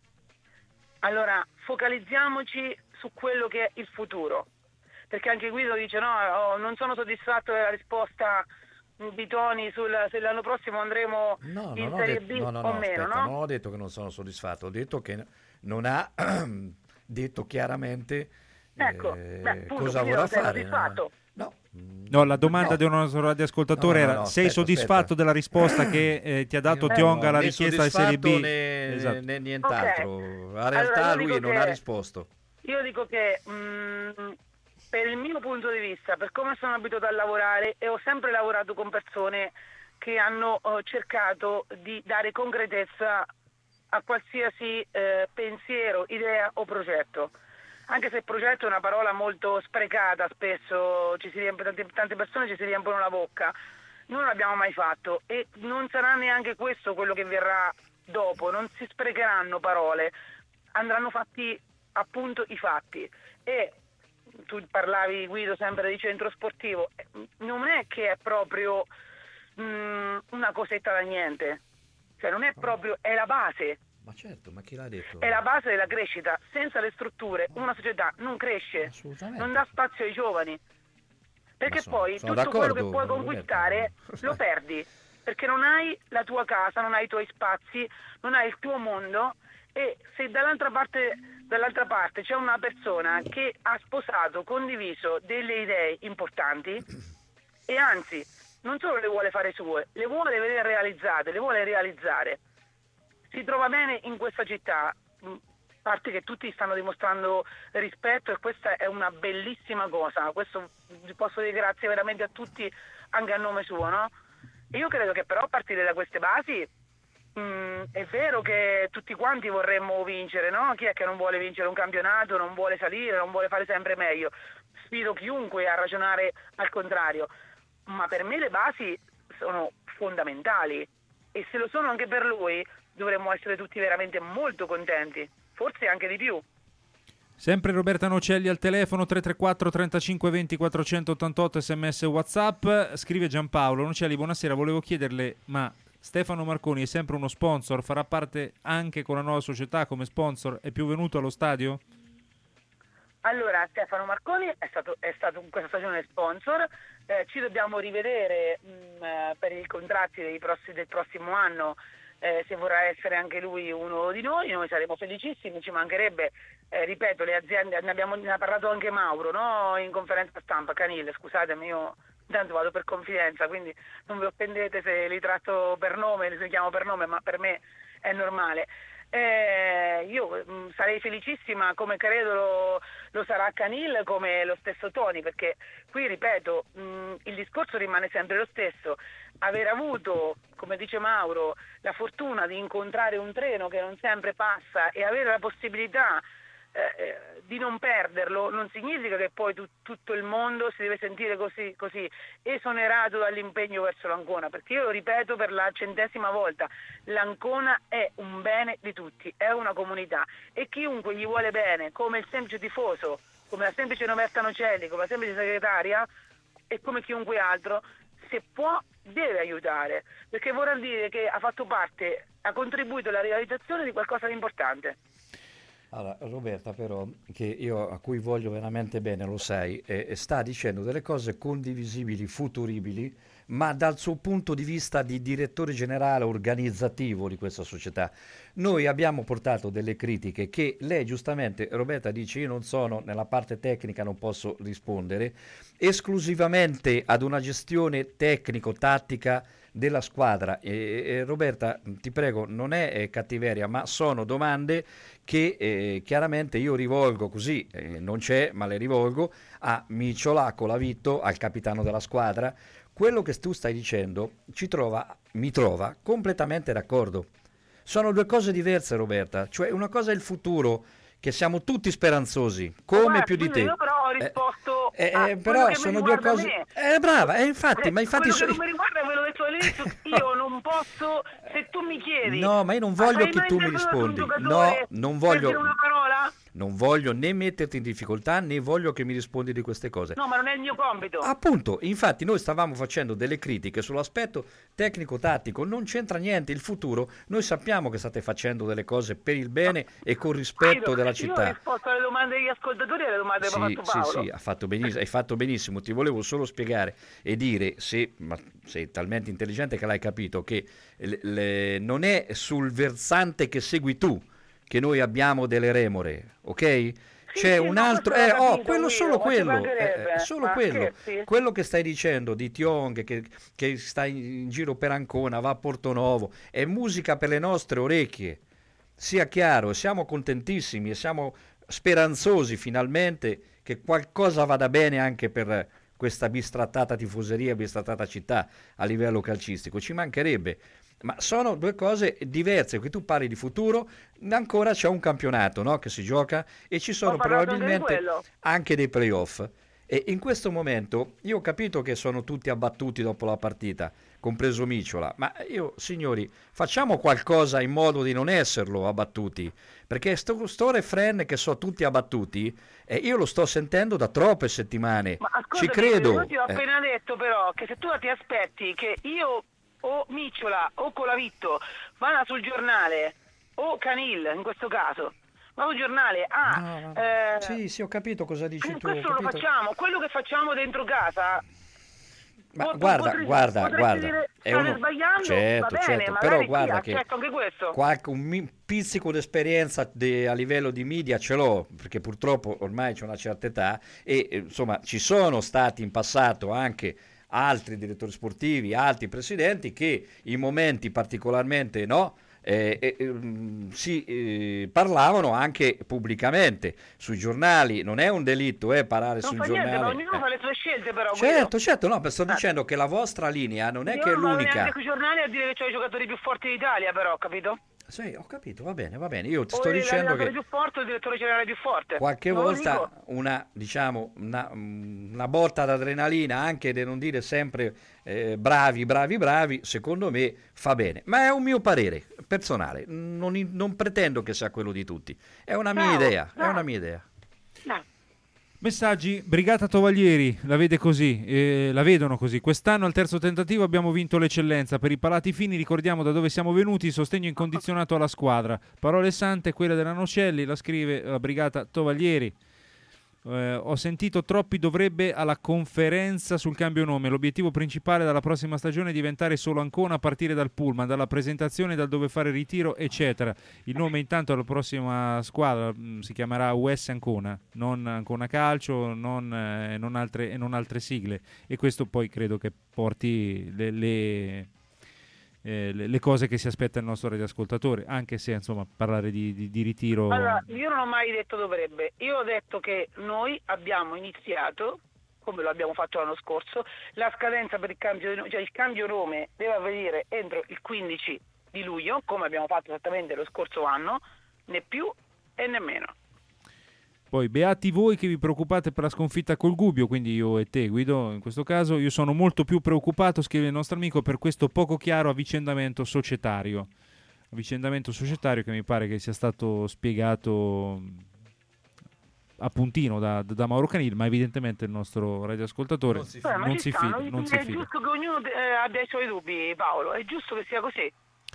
Allora focalizziamoci su quello che è il futuro, perché anche Guido dice no, oh, non sono soddisfatto della risposta di Tony sul, se l'anno prossimo andremo No, in non ho Serie detto, B no, no, o no, meno, aspetta, no? non ho detto che non sono soddisfatto, ho detto che non ha detto chiaramente Ecco, eh, beh, appunto, cosa quindi vorrà non sei fare. soddisfatto. No. No, la domanda No. di un nostro radioascoltatore No, no, no, era: no, sei aspetta, soddisfatto aspetta. della risposta che eh, ti ha dato Io Tionga no, alla né richiesta di Serie B? soddisfatto né, Esatto. né nient'altro. Ok. La realtà Allora, io lui dico non che- ha risposto. Io dico che mh, per il mio punto di vista, per come sono abituata a lavorare, e ho sempre lavorato con persone che hanno eh, cercato di dare concretezza a qualsiasi eh, pensiero, idea o progetto. Anche se progetto è una parola molto sprecata, spesso ci si riempie, tante, tante persone ci si riempiono la bocca. Noi non l'abbiamo mai fatto e non sarà neanche questo quello che verrà dopo, non si sprecheranno parole, andranno fatti appunto i fatti. E tu parlavi, Guido, sempre di centro sportivo, non è che è proprio mh, una cosetta da niente, cioè non è proprio, è la base. Ma certo, ma chi l'ha detto? È la base della crescita. Senza le strutture una società non cresce, non dà spazio ai giovani, perché Ma sono- poi sono tutto quello che d'accordo, puoi Roberto. conquistare lo perdi, perché non hai la tua casa, non hai i tuoi spazi, non hai il tuo mondo. E se dall'altra parte, dall'altra parte c'è una persona che ha sposato, condiviso delle idee importanti e anzi non solo le vuole fare sue, le vuole vedere realizzate, le vuole realizzare, si trova bene in questa città, a parte che tutti stanno dimostrando rispetto e questa è una bellissima cosa. Questo posso dire grazie veramente a tutti, anche a nome suo, no? E io credo che però a partire da queste basi mh, è vero che tutti quanti vorremmo vincere, no? Chi è che non vuole vincere un campionato, non vuole salire, non vuole fare sempre meglio? Sfido chiunque a ragionare al contrario, ma per me le basi sono fondamentali e se lo sono anche per lui dovremmo essere tutti veramente molto contenti, forse anche di più. Sempre Roberta Nocelli al telefono, tre tre quattro trentacinque venti quattrocentottantotto, sms WhatsApp. Scrive Giampaolo: Nocelli, buonasera, volevo chiederle, ma Stefano Marconi è sempre uno sponsor? Farà parte anche con la nuova società come sponsor? È più venuto allo stadio? Allora, Stefano Marconi è stato, è stato in questa stagione sponsor, eh, ci dobbiamo rivedere mh, per i contratti dei prossi, del prossimo anno, eh, se vorrà essere anche lui uno di noi. Noi saremo felicissimi, ci mancherebbe, eh, ripeto, le aziende, ne, abbiamo, ne ha parlato anche Mauro, no? In conferenza stampa, Canile, scusatemi, io intanto vado per confidenza, quindi non vi offendete se li tratto per nome, se li chiamo per nome, ma per me è normale. Eh, io mh, sarei felicissima, come credo lo, lo sarà Canil, come lo stesso Tony, perché qui, ripeto, mh, il discorso rimane sempre lo stesso. Aver avuto, come dice Mauro, la fortuna di incontrare un treno che non sempre passa e avere la possibilità eh, di non perderlo, non significa che poi tu, tutto il mondo si deve sentire così, così esonerato dall'impegno verso l'Ancona, perché io lo ripeto per la centesima volta, l'Ancona è un bene di tutti, è una comunità, e chiunque gli vuole bene, come il semplice tifoso, come la semplice Roberta Nocelli, come la semplice segretaria e come chiunque altro, se può deve aiutare, perché vorrà dire che ha fatto parte, ha contribuito alla realizzazione di qualcosa di importante. Allora, Roberta, però, che io a cui voglio veramente bene, lo sai, eh, sta dicendo delle cose condivisibili, futuribili, ma dal suo punto di vista di direttore generale organizzativo di questa società. Noi abbiamo portato delle critiche che lei giustamente, Roberta, dice io non sono nella parte tecnica, non posso rispondere, esclusivamente ad una gestione tecnico-tattica della squadra. E, e Roberta, ti prego, non è eh, cattiveria, ma sono domande che eh, chiaramente io rivolgo così, eh, non c'è, ma le rivolgo a Miciola Colavitto, al capitano della squadra. Quello che tu stai dicendo ci trova, mi trova completamente d'accordo. Sono due cose diverse, Roberta, cioè una cosa è il futuro, che siamo tutti speranzosi, come Guarda, più di te. Io però ho risposto eh, a eh, però che sono mi due riguarda cose. me. Eh, brava, eh, infatti, Eh, ma infatti quello so- che non mi riguarda, ve l'ho detto all'inizio, io non posso, se tu mi chiedi. No, ma io non voglio hai che mai tu mi intervenuto su un rispondi. giocatore No, non per voglio. dire una parola? Non voglio né metterti in difficoltà né voglio che mi rispondi di queste cose. No, ma non è il mio compito. Appunto, infatti noi stavamo facendo delle critiche sull'aspetto tecnico-tattico, non c'entra niente, il futuro, noi sappiamo che state facendo delle cose per il bene e con rispetto Io- della Io ho città. risposto alle domande degli ascoltatori e alle domande che mi ha Sì, fatto sì, Paolo. sì, ha fatto benissimo, hai fatto benissimo, ti volevo solo spiegare e dire, se, ma sei talmente intelligente che l'hai capito, che le- le- non è sul versante che segui tu che noi abbiamo delle remore, ok? C'è sì, un no, altro, questo eh, l'ho oh, capito, quello Guido, solo ma ci quello, mancherebbe, eh, solo ma quello, scherzi? quello che stai dicendo di Tiong che, che sta in, in giro per Ancona, va a Portonovo, è musica per le nostre orecchie, sia chiaro, siamo contentissimi e siamo speranzosi finalmente che qualcosa vada bene anche per questa bistrattata tifoseria, bistrattata città a livello calcistico, ci mancherebbe. Ma sono due cose diverse, che tu parli di futuro, ancora c'è un campionato, no, che si gioca e ci sono Ho parlato anche di probabilmente quello. anche dei playoff. E in questo momento io ho capito che sono tutti abbattuti dopo la partita, compreso Miciola, ma io, signori, facciamo qualcosa in modo di non esserlo abbattuti, perché sto, sto refrain che so tutti abbattuti, eh, io lo sto sentendo da troppe settimane, Ma ascolta, ci credo. io ti ho eh. appena detto però che se tu ti aspetti che io o Miciola o Colavitto vada sul giornale o Canil in questo caso vado sul giornale ah, eh, Sì, sì, ho capito cosa dici tu. ho questo lo capito. facciamo, quello che facciamo dentro casa. Ma Po- guarda, potresti- guarda, potresti guarda, dire, è state uno- sbagliando, certo, va bene, certo, magari però sì, guarda che accetto anche questo. qualche, un mi- pizzico d'esperienza de- a livello di media ce l'ho, perché purtroppo ormai c'è una certa età e eh, insomma ci sono stati in passato anche altri direttori sportivi, altri presidenti che in momenti particolarmente no, eh, eh, ehm, si eh, parlavano anche pubblicamente sui giornali, non è un delitto eh, parlare Non sul fa niente, ma giornale. ognuno fa le sue scelte però. Certo, Guido. certo, no, sto dicendo che la vostra linea non è Io che è non vado l'unica. neanche sui giornali a dire che ho i giocatori più forti d'Italia però, capito? Sì, ho capito, va bene, va bene. Io ti O sto dicendo l'allenatore che più forte o il direttore generale più forte. qualche Non lo volta dico. una, diciamo, una, una botta d'adrenalina, anche di non dire sempre eh, bravi, bravi, bravi, secondo me fa bene. Ma è un mio parere personale, non, in- non pretendo che sia quello di tutti. È una mia Bravo, idea, è bravo. una mia idea. No. Messaggi, Brigata Tovaglieri, la vede così, eh, la vedono così. Quest'anno al terzo tentativo abbiamo vinto l'eccellenza. Per i palati fini ricordiamo da dove siamo venuti, sostegno incondizionato alla squadra. Parole sante, quella della Nocelli, la scrive la Brigata Tovaglieri. Eh, ho sentito troppi dovrebbe alla conferenza sul cambio nome. L'obiettivo principale dalla prossima stagione è diventare solo Ancona a partire dal pullman, dalla presentazione, dal dove fare ritiro, eccetera. Il nome intanto della prossima squadra mh, si chiamerà U S Ancona, non Ancona Calcio, non, eh, non altre, e non altre sigle. E questo poi credo che porti le, le, eh, le, le cose che si aspetta il nostro radioascoltatore, anche se insomma parlare di, di, di ritiro... Allora, io non ho mai detto dovrebbe, io ho detto che noi abbiamo iniziato, come lo abbiamo fatto l'anno scorso, la scadenza per il cambio, cioè il cambio nome deve avvenire entro il quindici di luglio, come abbiamo fatto esattamente lo scorso anno, né più e né meno. Poi beati voi che vi preoccupate per la sconfitta col Gubbio, quindi io e te Guido in questo caso. Io sono molto più preoccupato, scrive il nostro amico, per questo poco chiaro avvicendamento societario. Avvicendamento societario che mi pare che sia stato spiegato a puntino da, da Mauro Canil, ma evidentemente il nostro radioascoltatore non si fida. Beh, non si stanno, fida, non si è fida. giusto che ognuno eh, abbia i suoi dubbi, Paolo, è giusto che sia così.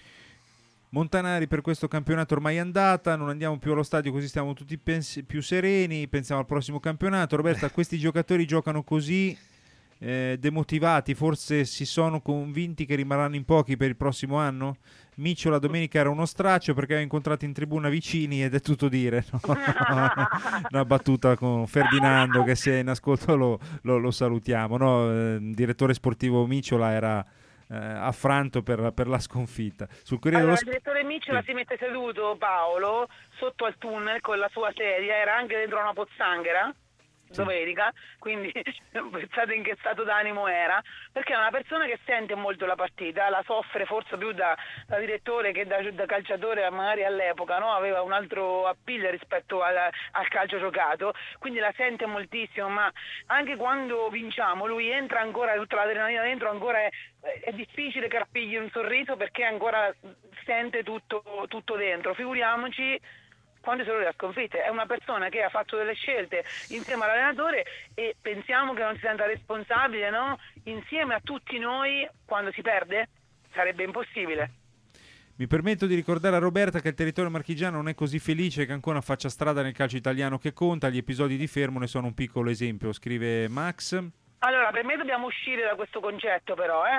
Montanari, per questo campionato ormai è andata, non andiamo più allo stadio così stiamo tutti pens- più sereni, pensiamo al prossimo campionato. Roberta, questi giocatori giocano così eh, demotivati, forse si sono convinti che rimarranno in pochi per il prossimo anno? Miccio la domenica era uno straccio perché aveva incontrato in tribuna vicini ed è tutto dire, no? Una battuta con Ferdinando che se è in ascolto lo, lo, lo salutiamo, no? Eh, direttore sportivo Micciola era Eh, affranto per, per la sconfitta. Sul Corriere Allora, dello il direttore Micciola sì. si mette seduto, Paolo, sotto al tunnel con la sua sedia, era anche dentro una pozzanghera Sì. domenica, quindi pensate in che stato d'animo era, perché è una persona che sente molto la partita, la soffre forse più da, da direttore che da, da calciatore, magari all'epoca, no? Aveva un altro appiglio rispetto al, al calcio giocato, quindi la sente moltissimo, ma anche quando vinciamo lui entra ancora tutta l'adrenalina dentro, ancora è, è difficile che rappigli un sorriso perché ancora sente tutto, tutto dentro, figuriamoci quando sono le sconfitte. È una persona che ha fatto delle scelte insieme all'allenatore e pensiamo che non si senta responsabile, no? Insieme a tutti noi quando si perde? Sarebbe impossibile. Mi permetto di ricordare a Roberta che il territorio marchigiano non è così felice che ancora faccia strada nel calcio italiano che conta, gli episodi di Fermo ne sono un piccolo esempio, scrive Max. Allora, per me dobbiamo uscire da questo concetto però, eh?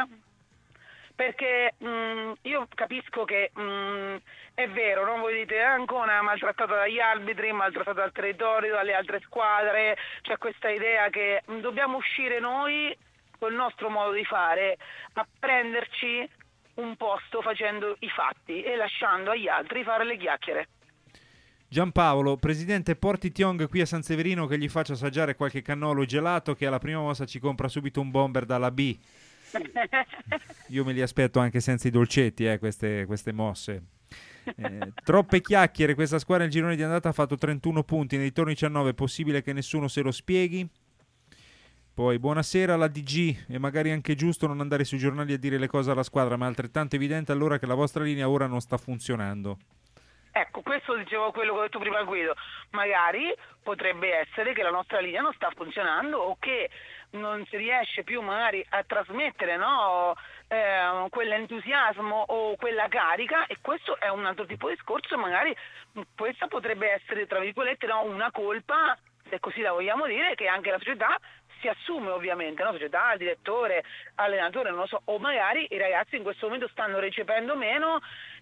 Perché mh, io capisco che mh, è vero, no? Voi dite Ancona maltrattata dagli arbitri, maltrattata dal territorio, dalle altre squadre, c'è questa idea che mh, dobbiamo uscire noi col nostro modo di fare a prenderci un posto facendo i fatti e lasciando agli altri fare le chiacchiere. Giampaolo, presidente, porti Tiong qui a San Severino che gli faccia assaggiare qualche cannolo gelato che alla prima mossa ci compra subito un bomber dalla B. Io me li aspetto anche senza i dolcetti, eh, queste, queste mosse. Eh, troppe chiacchiere, questa squadra nel girone di andata ha fatto trentuno punti, nei ritorni diciannove, è possibile che nessuno se lo spieghi? Poi buonasera alla D G, e magari anche giusto non andare sui giornali a dire le cose alla squadra, ma è altrettanto evidente allora che la vostra linea ora non sta funzionando. Ecco, questo dicevo quello che ho detto prima Guido, magari potrebbe essere che la nostra linea non sta funzionando o che non si riesce più magari a trasmettere, no, eh, quell'entusiasmo o quella carica, e questo è un altro tipo di discorso, e magari questa potrebbe essere, tra virgolette, no, una colpa, se così la vogliamo dire, che anche la società si assume ovviamente, no? Società, direttore, allenatore, non lo so, o magari i ragazzi in questo momento stanno recependo meno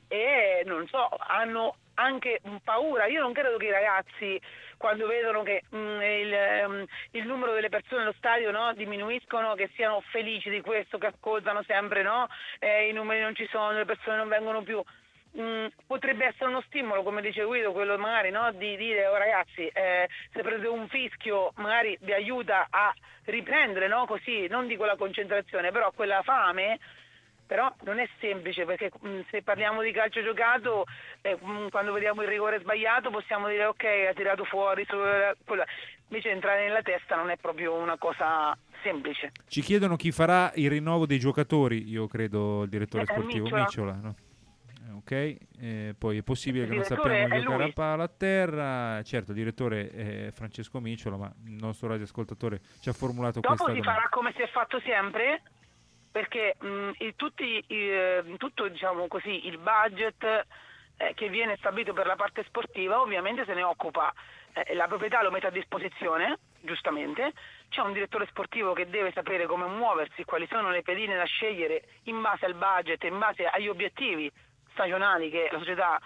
e non so, hanno anche paura. Io non credo che i ragazzi, quando vedono che mh, il, um, il numero delle persone allo stadio, no, diminuiscono, che siano felici di questo, che ascoltano sempre, no, eh, i numeri non ci sono, le persone non vengono più. Mm, potrebbe essere uno stimolo, come dice Guido, quello magari, no, di dire oh ragazzi, eh, se prendete un fischio magari vi aiuta a riprendere, no, così, non dico la concentrazione, però quella fame. Però non è semplice, perché mh, se parliamo di calcio giocato, eh, mh, quando vediamo il rigore sbagliato possiamo dire ok, ha tirato fuori, su, eh, quella. Invece entrare nella testa non è proprio una cosa semplice. Ci chiedono chi farà il rinnovo dei giocatori, io credo il direttore Eh, sportivo Micciola. Micciola, no? Ok, eh, poi è possibile Il che non direttore sappiamo è giocare lui. a palla a terra, certo il direttore è Francesco Micciola, ma il nostro radioascoltatore ci ha formulato Dopo questa si domanda. farà come si è fatto sempre, perché mh, il, tutti, il, tutto diciamo così, il budget eh, che viene stabilito per la parte sportiva ovviamente se ne occupa eh, la proprietà, lo mette a disposizione, giustamente, c'è un direttore sportivo che deve sapere come muoversi, quali sono le pedine da scegliere in base al budget, in base agli obiettivi stagionali che la società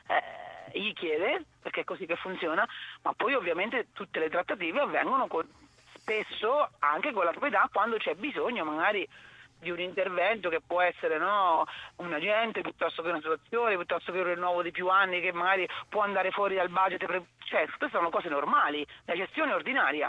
eh, gli chiede, perché è così che funziona, ma poi ovviamente tutte le trattative avvengono con, spesso anche con la proprietà quando c'è bisogno magari di un intervento che può essere, no, un agente piuttosto che una situazione, piuttosto che un rinnovo di più anni che magari può andare fuori dal budget, pre- cioè queste sono cose normali, la gestione ordinaria.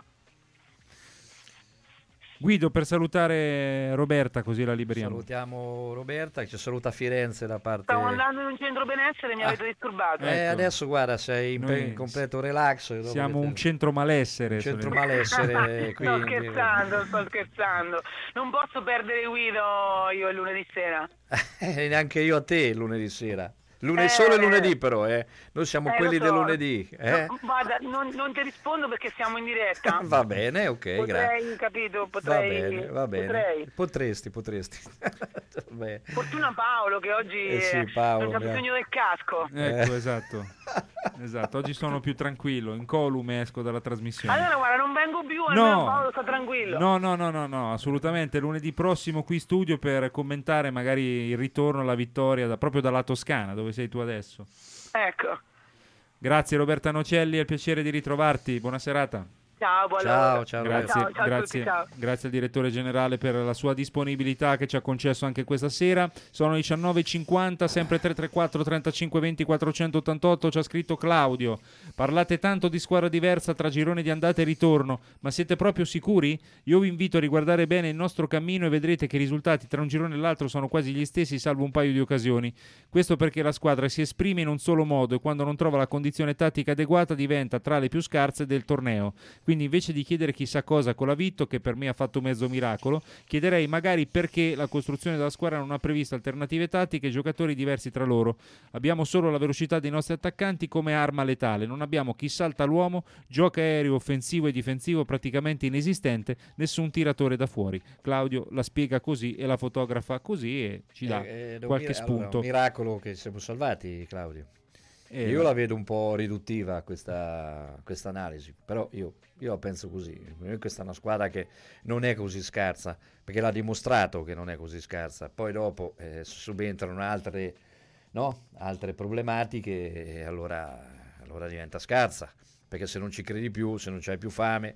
Guido, per salutare Roberta, così la liberiamo. Salutiamo Roberta, che ci saluta a Firenze da parte... Stavo andando in un centro benessere e mi avete disturbato. Eh, Ecco. adesso guarda, sei in, Noi in completo relax. dopo Siamo che te- un centro malessere. Un centro solito. malessere qui. Sto scherzando, sto scherzando. Non posso perdere Guido io il lunedì sera. Eh, neanche io a te lunedì sera. Lunedì, Eh, solo il lunedì però, eh. Noi siamo Eh, quelli lo del so. lunedì. Eh? No, guarda, non, non ti rispondo perché siamo in diretta. Va bene, ok, grazie. Potrei, capito, Va potrei. bene, va bene. Potrei. Potresti, potresti. Vabbè. Fortuna Paolo che oggi Eh sì, eh, Paolo, non c'ha mi ha- bisogno del casco. Ecco, esatto. Esatto, oggi sono più tranquillo, incolume esco dalla trasmissione. Allora guarda, non vengo più, almeno No. Paolo sta tranquillo. No, no, no, no, no, assolutamente. Lunedì prossimo qui in studio per commentare magari il ritorno alla vittoria da- proprio dalla Toscana, dove sei tu adesso. Ecco. Grazie Roberta Nocelli, è il piacere di ritrovarti. Buona serata. Ciao, buon Ciao, lavoro. ciao, Grazie, ciao, ciao a grazie, tutti, ciao. grazie al direttore generale per la sua disponibilità che ci ha concesso anche questa sera. Sono le diciannove e cinquanta, sempre tre tre quattro trentacinque venti quattrocentottantotto. Ci ha scritto Claudio: parlate tanto di squadra diversa tra girone di andata e ritorno, ma siete proprio sicuri? Io vi invito a riguardare bene il nostro cammino e vedrete che i risultati tra un girone e l'altro sono quasi gli stessi, salvo un paio di occasioni. Questo perché la squadra si esprime in un solo modo e quando non trova la condizione tattica adeguata diventa tra le più scarse del torneo. Quindi invece di chiedere chissà cosa con la Vitto, che per me ha fatto mezzo miracolo, chiederei magari perché la costruzione della squadra non ha previsto alternative tattiche e giocatori diversi tra loro. Abbiamo solo la velocità dei nostri attaccanti come arma letale, non abbiamo chi salta l'uomo, gioco aereo offensivo e difensivo praticamente inesistente, nessun tiratore da fuori. Claudio la spiega così e la fotografa così e ci dà Eh, eh, qualche un mir- allora, spunto. un miracolo che siamo salvati, Claudio. Eh, io la vedo un po' riduttiva questa, questa analisi, però io, io la penso così. Questa è una squadra che non è così scarsa, perché l'ha dimostrato che non è così scarsa. Poi dopo eh, subentrano altre, no? altre problematiche e allora, allora diventa scarsa, perché se non ci credi più, se non c'hai più fame,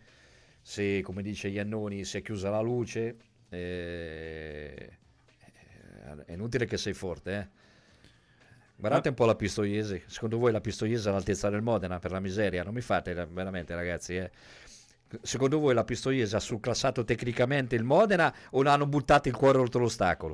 se, come dice Iannoni, si è chiusa la luce, eh, è inutile che sei forte, eh. Guardate un po' la Pistoiese. Secondo voi la Pistoiese è all'altezza del Modena, per la miseria? Non mi fate veramente, ragazzi, eh. Secondo voi la Pistoiese ha surclassato tecnicamente il Modena o l'hanno buttato il cuore oltre l'ostacolo?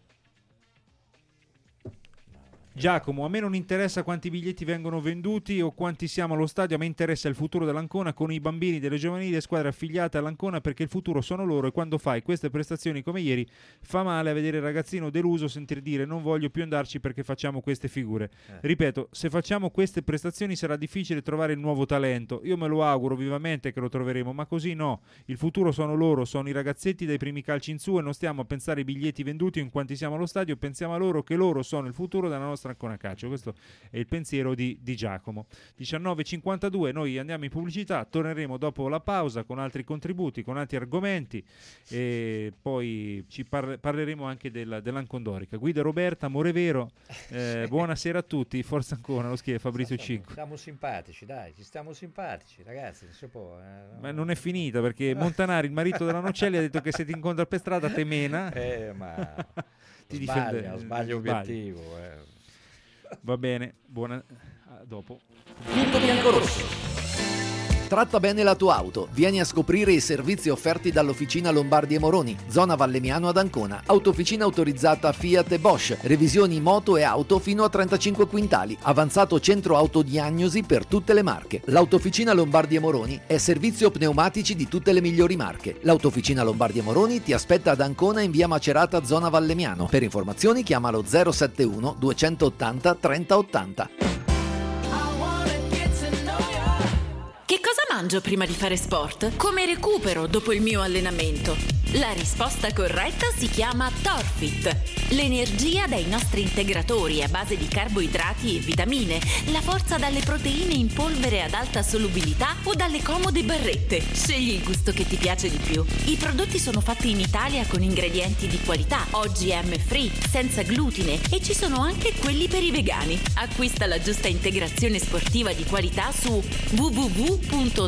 Giacomo, a me non interessa quanti biglietti vengono venduti o quanti siamo allo stadio, a me interessa il futuro dell'Ancona con i bambini delle giovanili e squadre affiliate all'Ancona, perché il futuro sono loro e quando fai queste prestazioni come ieri fa male a vedere il ragazzino deluso sentir dire non voglio più andarci perché facciamo queste figure. Eh. Ripeto, se facciamo queste prestazioni sarà difficile trovare il nuovo talento, io me lo auguro vivamente che lo troveremo, ma così no, il futuro sono loro, sono i ragazzetti dai primi calci in su e non stiamo a pensare ai biglietti venduti o in quanti siamo allo stadio, pensiamo a loro che loro sono il futuro della nostra Ancona Calcio. Questo è il pensiero di, di Giacomo. diciannove e cinquantadue, noi andiamo in pubblicità, torneremo dopo la pausa con altri contributi, con altri argomenti e poi ci parle, parleremo anche del, dell'Ancondorica. Guida Roberta, amore vero, eh, buonasera a tutti, forza Ancona, lo scrive Fabrizio Cinque. Siamo simpatici, dai, ci stiamo simpatici, ragazzi, non si può. Eh, no. Ma non è finita perché Montanari, il marito della Nocelli, ha detto che se ti incontra per strada te mena. Eh, ma ti sbaglia, difende, sbaglia sbagli. obiettivo. Eh. Va bene, buona... a dopo. Punto biancorosso. Tratta bene la tua auto. Vieni a scoprire i servizi offerti dall'Officina Lombardi e Moroni, zona Vallemiano ad Ancona. Autofficina autorizzata Fiat e Bosch. Revisioni moto e auto fino a trentacinque quintali. Avanzato centro autodiagnosi per tutte le marche. L'Autofficina Lombardi e Moroni è servizio pneumatici di tutte le migliori marche. L'Autofficina Lombardi e Moroni ti aspetta ad Ancona in via Macerata, zona Vallemiano. Per informazioni chiamalo zero sette uno duecentottanta trenta ottanta. Che cosa mangio prima di fare sport? Come recupero dopo il mio allenamento? La risposta corretta si chiama Torfit. L'energia dai nostri integratori a base di carboidrati e vitamine, la forza dalle proteine in polvere ad alta solubilità o dalle comode barrette. Scegli il gusto che ti piace di più. I prodotti sono fatti in Italia con ingredienti di qualità, O G M free, senza glutine e ci sono anche quelli per i vegani. Acquista la giusta integrazione sportiva di qualità su w w w punto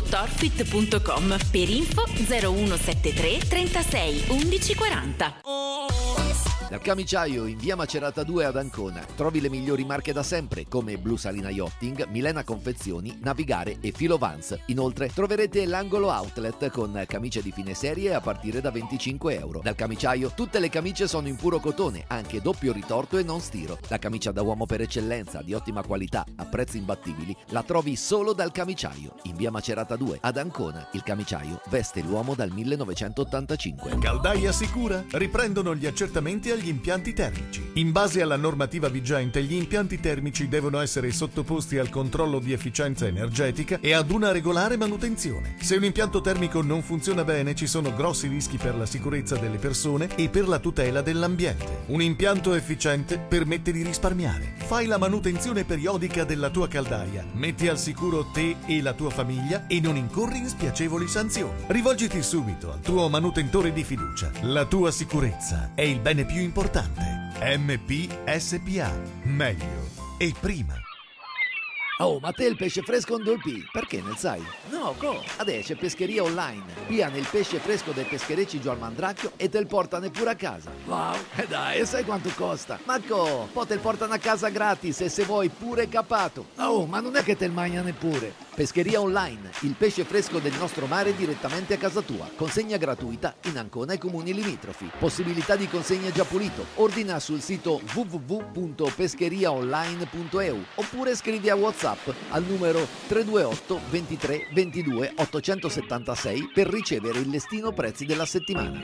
torfit punto com. Per info zero uno sette tre trentasei undici quaranta. Dal Camiciaio in via Macerata due ad Ancona trovi le migliori marche da sempre come Blu Salina Yachting, Milena Confezioni, Navigare e Filo Vans. Inoltre troverete l'angolo outlet con camicie di fine serie a partire da venticinque euro. Dal Camiciaio tutte le camicie sono in puro cotone, anche doppio ritorto e non stiro. La camicia da uomo per eccellenza, di ottima qualità, a prezzi imbattibili, la trovi solo dal Camiciaio in via Macerata due ad Ancona. Il Camiciaio veste l'uomo dal millenovecentottantacinque. Caldaia Sicura riprendono gli accertamenti agli impianti termici. In base alla normativa vigente, gli impianti termici devono essere sottoposti al controllo di efficienza energetica e ad una regolare manutenzione. Se un impianto termico non funziona bene, ci sono grossi rischi per la sicurezza delle persone e per la tutela dell'ambiente. Un impianto efficiente permette di risparmiare. Fai la manutenzione periodica della tua caldaia, metti al sicuro te e la tua famiglia e non incorri in spiacevoli sanzioni. Rivolgiti subito al tuo manutentore di fiducia. La tua sicurezza è il bene più importante. M P S P A. Meglio e prima. Oh, ma te il pesce fresco non dolpì? Perché ne sai? No, co? Adesso c'è pescheria online. Piano il pesce fresco dai pescherecci Gio al Mandracchio e te il portano pure a casa. Wow, e dai, e sai quanto costa? Ma co? Poi te il portano a casa gratis e se vuoi pure capato. Oh, ma non è che te il magna neppure. Pescheria online, il pesce fresco del nostro mare direttamente a casa tua. Consegna gratuita in Ancona e comuni limitrofi. Possibilità di consegna già pulito. Ordina sul sito w w w punto pescheriaonline punto e u oppure scrivi a WhatsApp al numero tre due otto ventitré ventidue ottocentosettantasei per ricevere il listino prezzi della settimana.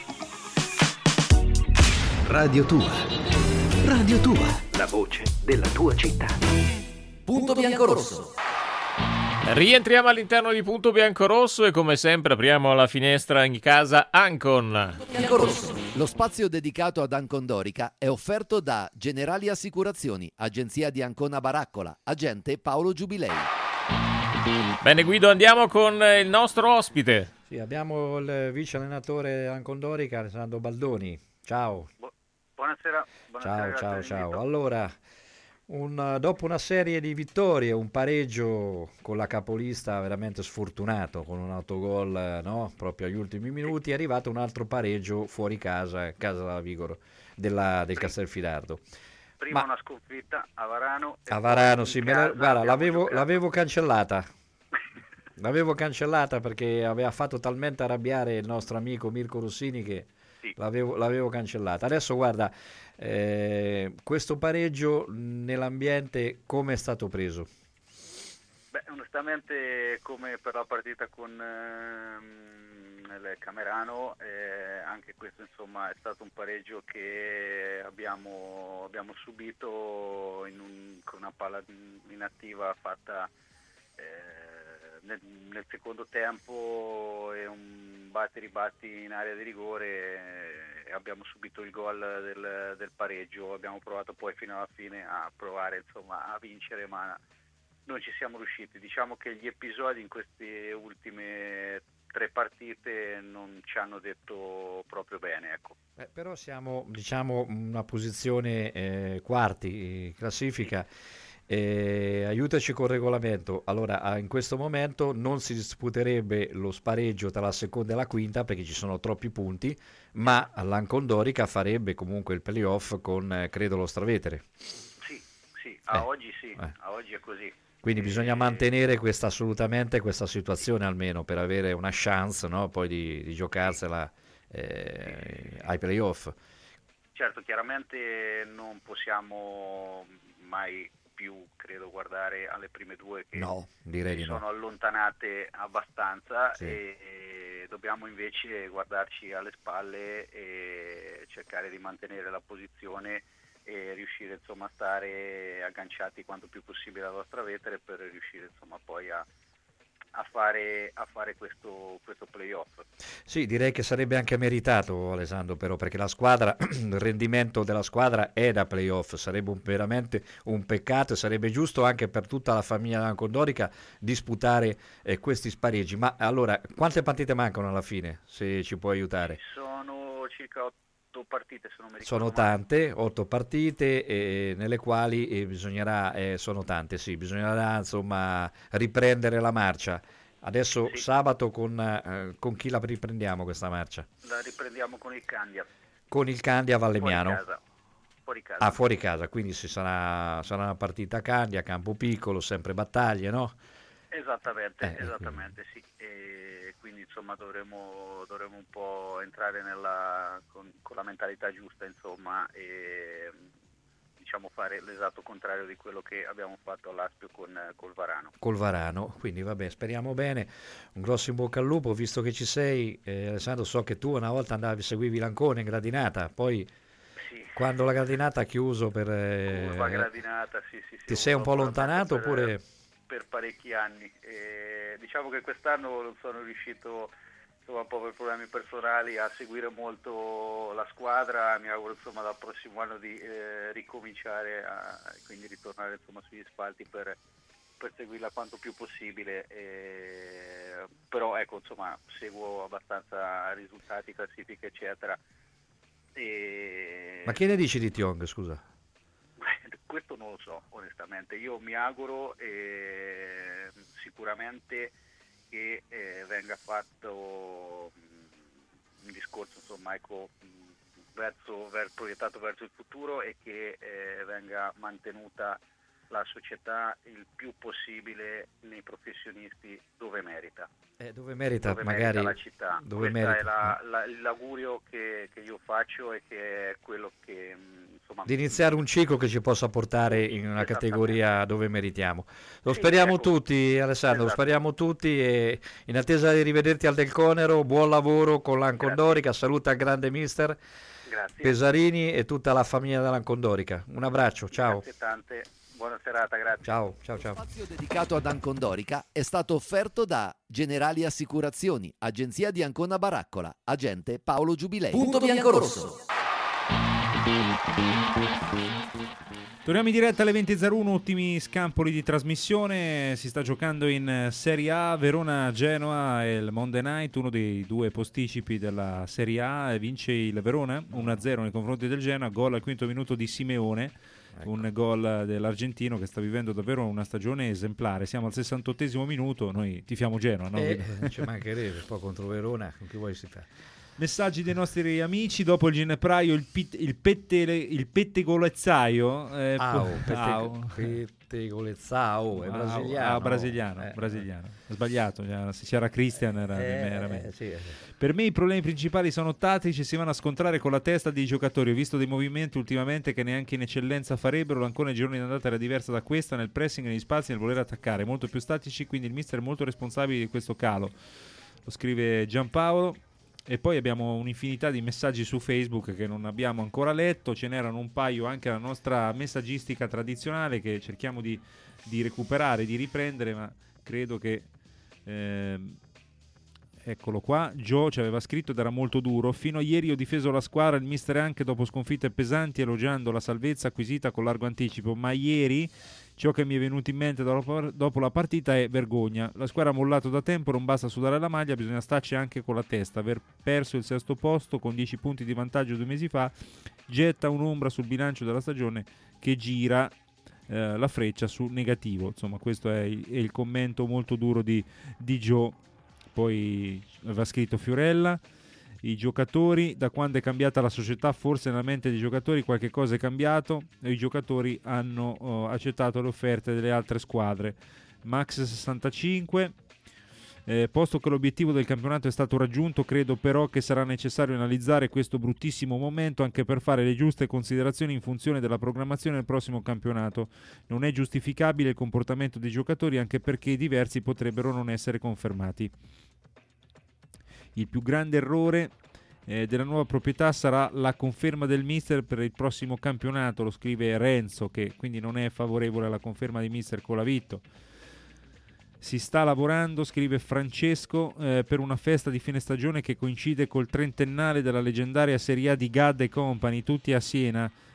Radio Tua. Radio Tua. La voce della tua città. Punto Biancorosso. Rientriamo all'interno di Punto Biancorosso e come sempre apriamo la finestra in casa Ancon. Biancorosso. Lo spazio dedicato ad Ancon Dorica è offerto da Generali Assicurazioni, agenzia di Ancona Baraccola, agente Paolo Giubilei. Bene Guido, andiamo con il nostro ospite. Sì, abbiamo il vice allenatore Ancon Dorica, Alessandro Baldoni. Ciao. Bu- buonasera. buonasera. Ciao, ciao, ciao. Allora, un, dopo una serie di vittorie, un pareggio con la capolista veramente sfortunato, con un autogol, no? Proprio agli ultimi minuti, è arrivato un altro pareggio fuori casa, casa della Vigoro, della, del Castelfidardo. Prima Ma, una sconfitta a Varano. A Varano, sì, me la, guarda, l'avevo, l'avevo cancellata. L'avevo cancellata perché aveva fatto talmente arrabbiare il nostro amico Mirko Rossini che sì. l'avevo, l'avevo cancellata. Adesso guarda, eh, questo pareggio nell'ambiente come è stato preso? Beh, onestamente come per la partita con ehm, il Camerano, eh, anche questo insomma è stato un pareggio che abbiamo, abbiamo subito in un, con una palla inattiva fatta eh, Nel, nel secondo tempo e un batti ribatti in area di rigore eh, abbiamo subito il gol del, del pareggio. Abbiamo provato poi fino alla fine a provare insomma a vincere, ma non ci siamo riusciti. Diciamo che gli episodi in queste ultime tre partite non ci hanno detto proprio bene, ecco. Eh, però siamo diciamo una posizione eh, quarti in classifica. Eh, aiutaci col regolamento. Allora, in questo momento non si disputerebbe lo spareggio tra la seconda e la quinta perché ci sono troppi punti, ma l'Ancon Dorica farebbe comunque il playoff con eh, credo lo Stravetere. Sì, sì, a eh, oggi sì, eh. a oggi è così. Quindi eh, bisogna mantenere questa assolutamente questa situazione almeno per avere una chance, no? Poi di, di giocarsela eh, ai playoff. Certo, chiaramente non possiamo mai più credo guardare alle prime due che no, direi si di no. sono allontanate abbastanza sì. e, e dobbiamo invece guardarci alle spalle e cercare di mantenere la posizione e riuscire insomma a stare agganciati quanto più possibile alla nostra vetere per riuscire insomma poi a a fare, a fare questo, questo playoff. Sì, direi che sarebbe anche meritato, Alessandro, però, perché la squadra, il rendimento della squadra è da playoff, sarebbe un, veramente un peccato e sarebbe giusto anche per tutta la famiglia Ancon Dorica disputare eh, questi spareggi. Ma allora, quante partite mancano alla fine, se ci puoi aiutare? Sono circa otto partite, se non mi ricordo sono tante, otto partite eh, nelle quali eh, bisognerà, eh, sono tante, sì, bisognerà insomma riprendere la marcia. Adesso Sì. sabato con, eh, con chi la riprendiamo questa marcia? La riprendiamo con il Candia. Con il Candia a Valemiano. Fuori casa. Fuori casa. Ah, fuori casa, quindi ci sarà, sarà una partita a Candia, campo piccolo, sempre battaglie, no? Esattamente, Eh, esattamente sì. E quindi insomma dovremo, dovremo un po' entrare nella, con, con la mentalità giusta, insomma, e diciamo fare l'esatto contrario di quello che abbiamo fatto all'Aspio con col Varano. Col Varano, quindi vabbè, speriamo bene. Un grosso in bocca al lupo, visto che ci sei, eh, Alessandro, so che tu una volta andavi, seguivi l'Ancona in gradinata, poi Sì. quando la gradinata ha chiuso per... eh, Curva gradinata, sì, sì, sì. ti ho sei un po' avuto allontanato per- oppure... per parecchi anni. E diciamo che quest'anno non sono riuscito, insomma, un po' per problemi personali, a seguire molto la squadra. Mi auguro insomma dal prossimo anno di eh, ricominciare a quindi ritornare insomma sugli spalti per, per seguirla quanto più possibile. E, però ecco, insomma, seguo abbastanza risultati, classifiche eccetera. E Ma che ne dici di Tiong, scusa? questo non lo so onestamente. Io mi auguro eh, sicuramente che eh, venga fatto mh, un discorso insomma ecco mh, verso, ver, proiettato verso il futuro e che eh, venga mantenuta la società il più possibile nei professionisti dove merita. Eh, dove merita dove magari merita la città. dove Questo merita, è la, la, l'augurio che, che io faccio e che è quello che mh, insomma di iniziare un ciclo che ci possa portare in una categoria dove meritiamo. Lo speriamo ecco. tutti, Alessandro, lo Esatto. speriamo tutti, e in attesa di rivederti al Del Conero, buon lavoro con l'Ancondorica, saluta il grande mister Grazie. Pesarini e tutta la famiglia dell'Ancondorica. Un abbraccio, ciao. Grazie tante. Buona serata, grazie. Ciao, ciao, ciao. Lo spazio dedicato ad Ancondorica è stato offerto da Generali Assicurazioni, agenzia di Ancona Baraccola, agente Paolo Giubilei. Punto Biancorosso. Torniamo in diretta alle venti e zero uno, ultimi scampoli di trasmissione. Si sta giocando in Serie A, Verona-Genoa e il Monday Night, uno dei due posticipi della Serie A. Vince il Verona uno a zero nei confronti del Genoa, gol al quinto minuto di Simeone. Ecco. Un gol dell'argentino che sta vivendo davvero una stagione esemplare. Siamo al sessantottesimo minuto, noi tifiamo Genoa, no? Eh, non ci mancherebbe, poi contro Verona, con chi vuoi si fa? Messaggi dei nostri amici dopo il ginepraio, il, pit, il, pette, il pettegolezzaio eh, Au, po- au. pettegolezzao, è Au, brasiliano. ah, brasiliano, Eh, brasiliano. Ho sbagliato, cioè, se c'era Christian era, Eh, era meglio. sì, eh. Per me i problemi principali sono tattici, si vanno a scontrare con la testa dei giocatori. Ho visto dei movimenti ultimamente che neanche in eccellenza farebbero. L'Ancona ai giorni d'andata era diversa da questa, nel pressing, negli spazi, nel voler attaccare, molto più statici, quindi il mister è molto responsabile di questo calo. Lo scrive Giampaolo. E poi abbiamo un'infinità di messaggi su Facebook che non abbiamo ancora letto. Ce n'erano un paio anche alla nostra messaggistica tradizionale che cerchiamo di, di recuperare, di riprendere, ma credo che ehm, eccolo qua. Joe ci aveva scritto ed era molto duro: fino a ieri ho difeso la squadra, il mister anche dopo sconfitte pesanti, elogiando la salvezza acquisita con largo anticipo, ma ieri ciò che mi è venuto in mente dopo, dopo la partita è vergogna. La squadra ha mollato da tempo, non basta sudare la maglia, bisogna starci anche con la testa. Aver perso il sesto posto con dieci punti di vantaggio due mesi fa getta un'ombra sul bilancio della stagione che gira eh, la freccia su negativo. Insomma, questo è il, è il commento molto duro di, di Joe. Poi aveva scritto Fiorella: i giocatori, da quando è cambiata la società, forse nella mente dei giocatori qualche cosa è cambiato e i giocatori hanno oh, accettato le offerte delle altre squadre. Max sessantacinque: eh, posto che l'obiettivo del campionato è stato raggiunto, credo però che sarà necessario analizzare questo bruttissimo momento anche per fare le giuste considerazioni in funzione della programmazione del prossimo campionato. Non è giustificabile il comportamento dei giocatori, anche perché diversi potrebbero non essere confermati. Il più grande errore eh, della nuova proprietà sarà la conferma del mister per il prossimo campionato, lo scrive Renzo, che quindi non è favorevole alla conferma di mister Colavitto. Si sta lavorando, scrive Francesco, eh, per una festa di fine stagione che coincide col trentennale della leggendaria Serie A di Gadda e Company, tutti a Siena.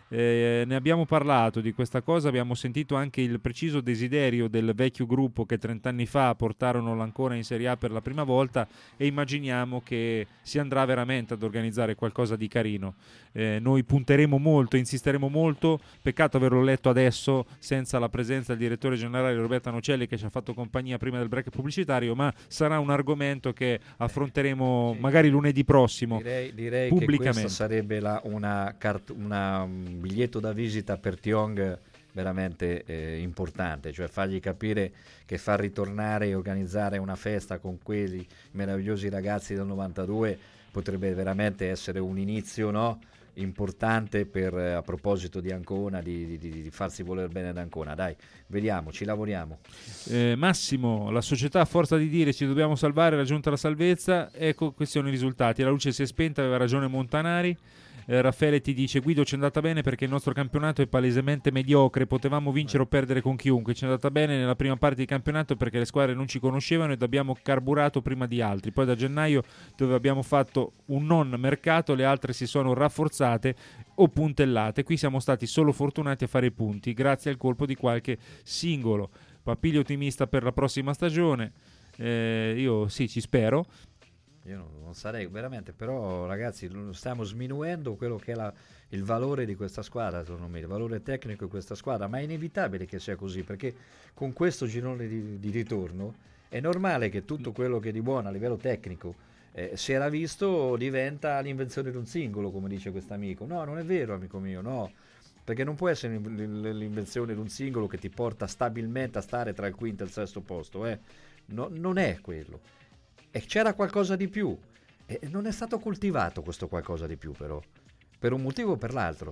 Eh, ne abbiamo parlato di questa cosa, abbiamo sentito anche il preciso desiderio del vecchio gruppo che trent'anni fa portarono l'Ancona in Serie A per la prima volta, e immaginiamo che si andrà veramente ad organizzare qualcosa di carino. Eh, noi punteremo molto, insisteremo molto, peccato averlo letto adesso senza la presenza del direttore generale Roberta Nocelli, che ci ha fatto compagnia prima del break pubblicitario, ma sarà un argomento che affronteremo sì. magari lunedì prossimo direi, direi pubblicamente. Che questa sarebbe la, una, cart- una un biglietto da visita per Tiong veramente eh, importante, cioè fargli capire che far ritornare e organizzare una festa con quei meravigliosi ragazzi del novantadue potrebbe veramente essere un inizio, no? importante per, eh, a proposito di Ancona, di, di, di farsi voler bene ad Ancona. Dai, vediamo, ci lavoriamo. eh, Massimo, la società a forza di dire ci dobbiamo salvare, raggiunta la salvezza, ecco questi sono i risultati. La luce si è spenta, aveva ragione Montanari. Eh, Raffaele ti dice: Guido, ci è andata bene perché il nostro campionato è palesemente mediocre, potevamo vincere o perdere con chiunque. Ci è andata bene nella prima parte di campionato perché le squadre non ci conoscevano ed abbiamo carburato prima di altri. Poi da gennaio, dove abbiamo fatto un non mercato, le altre si sono rafforzate o puntellate. Qui siamo stati solo fortunati a fare i punti grazie al colpo di qualche singolo. Papiglio ottimista per la prossima stagione. Eh, io sì, ci spero. Io non, non sarei veramente, però ragazzi stiamo sminuendo quello che è la, il valore di questa squadra, secondo me, il valore tecnico di questa squadra, ma è inevitabile che sia così, perché con questo girone di, di ritorno è normale che tutto quello che di buono a livello tecnico eh, si era visto diventa l'invenzione di un singolo, come dice quest'amico. No, non è vero, amico mio, no, perché non può essere l'invenzione di un singolo che ti porta stabilmente a stare tra il quinto e il sesto posto, eh. No, non è quello. E c'era qualcosa di più, e non è stato coltivato questo qualcosa di più, però per un motivo o per l'altro.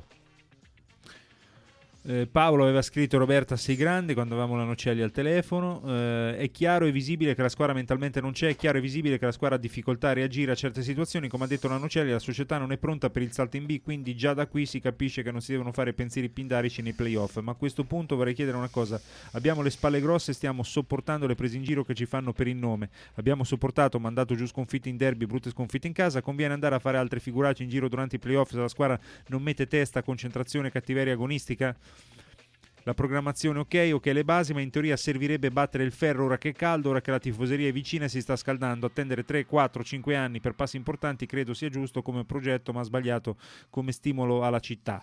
Eh, Paolo aveva scritto: Roberta sei grande, quando avevamo la Nocelli al telefono. Eh, è chiaro e visibile che la squadra mentalmente non c'è, è chiaro e visibile che la squadra ha difficoltà a reagire a certe situazioni. Come ha detto la Nocelli, la società non è pronta per il salto in B, quindi già da qui si capisce che non si devono fare pensieri pindarici nei playoff. Ma a questo punto vorrei chiedere una cosa: abbiamo le spalle grosse, stiamo sopportando le prese in giro che ci fanno per il nome, abbiamo sopportato, mandato giù sconfitte in derby, brutte sconfitte in casa, conviene andare a fare altre figuracce in giro durante i playoff se la squadra non mette testa, concentrazione, cattiveria agonistica? La programmazione ok, ok le basi, ma in teoria servirebbe battere il ferro ora che è caldo, ora che la tifoseria è vicina e si sta scaldando. Attendere tre, quattro, cinque anni per passi importanti credo sia giusto come progetto, ma sbagliato come stimolo alla città.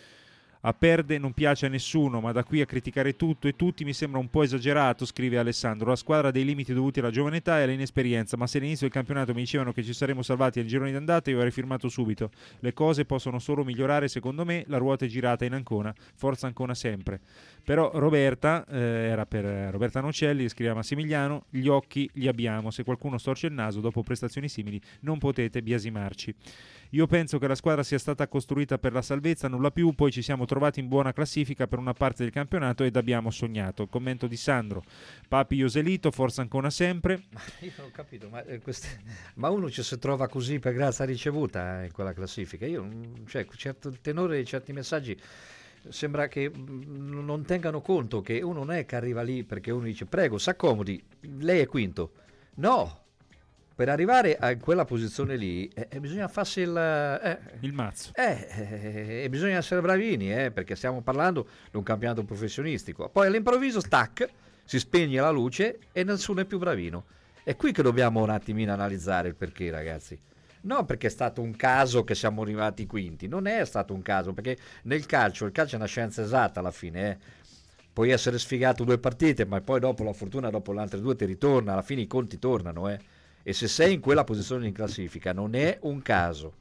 A perde non piace a nessuno, ma da qui a criticare tutto e tutti mi sembra un po' esagerato, scrive Alessandro. La squadra ha dei limiti dovuti alla giovane età e all'inesperienza, ma se all'inizio del campionato mi dicevano che ci saremmo salvati al girone d'andata, io avrei firmato subito. Le cose possono solo migliorare, secondo me, la ruota è girata in Ancona, forza Ancona sempre. Però Roberta, eh, era per Roberta Nocelli, scrive Massimiliano: gli occhi li abbiamo, se qualcuno storce il naso dopo prestazioni simili non potete biasimarci. Io penso che la squadra sia stata costruita per la salvezza, nulla più, poi ci siamo trovati in buona classifica per una parte del campionato ed abbiamo sognato. Commento di Sandro: Papi Joselito, forza Ancona sempre. Ma io non ho capito, ma, eh, queste... ma uno ci si trova così per grazia ricevuta eh, in quella classifica? Io, cioè, certo, il tenore di certi messaggi sembra che mh, non tengano conto che uno non è che arriva lì perché uno dice prego, s'accomodi, lei è quinto. No! Per arrivare a quella posizione lì eh, bisogna farsi il, eh, il mazzo eh, eh, e bisogna essere bravini eh, perché stiamo parlando di un campionato professionistico. Poi all'improvviso tac, si spegne la luce e nessuno è più bravino. È qui che dobbiamo un attimino analizzare il perché, ragazzi. No, perché è stato un caso che siamo arrivati quinti, non è stato un caso, perché nel calcio il calcio è una scienza esatta alla fine eh. Puoi essere sfigato due partite, ma poi dopo la fortuna dopo le altre due ti ritorna, alla fine i conti tornano eh. E se sei in quella posizione in classifica non è un caso,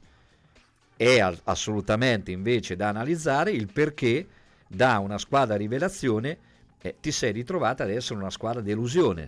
è al- assolutamente invece da analizzare il perché da una squadra rivelazione eh, ti sei ritrovata ad essere una squadra delusione,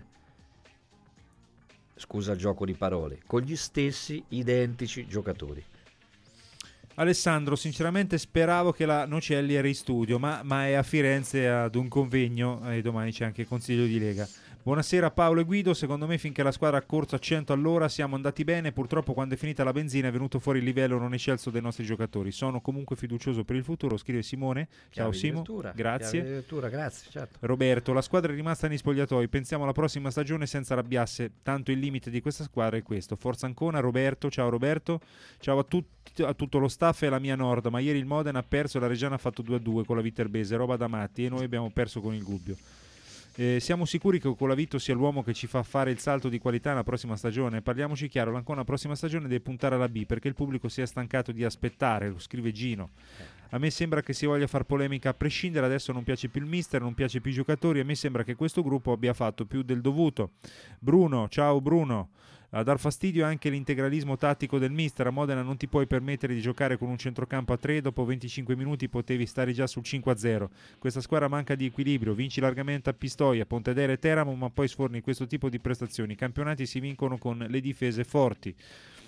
scusa il gioco di parole, con gli stessi identici giocatori. Alessandro, sinceramente speravo che la Nocelli era in studio, ma, ma è a Firenze ad un convegno e domani c'è anche il Consiglio di Lega. Buonasera Paolo e Guido, secondo me finché la squadra ha corso a cento all'ora siamo andati bene, purtroppo quando è finita la benzina è venuto fuori il livello non eccelso dei nostri giocatori. Sono comunque fiducioso per il futuro, scrive Simone. Ciao Chiave Simo, di lettura, grazie. chiave di lettura, grazie, certo. Roberto, la squadra è rimasta negli spogliatoi, pensiamo alla prossima stagione senza arrabbiasse, tanto il limite di questa squadra è questo. Forza Ancona, Roberto, ciao Roberto, ciao a, tutti, a tutto lo staff e alla mia Nord, ma ieri il Modena ha perso e la Reggiana ha fatto due a due con la Viterbese, roba da matti, e noi abbiamo perso con il Gubbio. Eh, siamo sicuri che Colavito sia l'uomo che ci fa fare il salto di qualità nella prossima stagione? Parliamoci chiaro, l'Ancona la prossima stagione deve puntare alla B perché il pubblico si è stancato di aspettare, lo scrive Gino. A me sembra che si voglia far polemica a prescindere, adesso non piace più il mister, non piace più i giocatori, a me sembra che questo gruppo abbia fatto più del dovuto. Bruno, ciao Bruno. A dar fastidio è anche l'integralismo tattico del mister. A Modena non ti puoi permettere di giocare con un centrocampo a tre, dopo venticinque minuti potevi stare già sul cinque a zero. Questa squadra manca di equilibrio, vinci largamente a Pistoia, Pontedera e Teramo, ma poi sforni questo tipo di prestazioni. I campionati si vincono con le difese forti.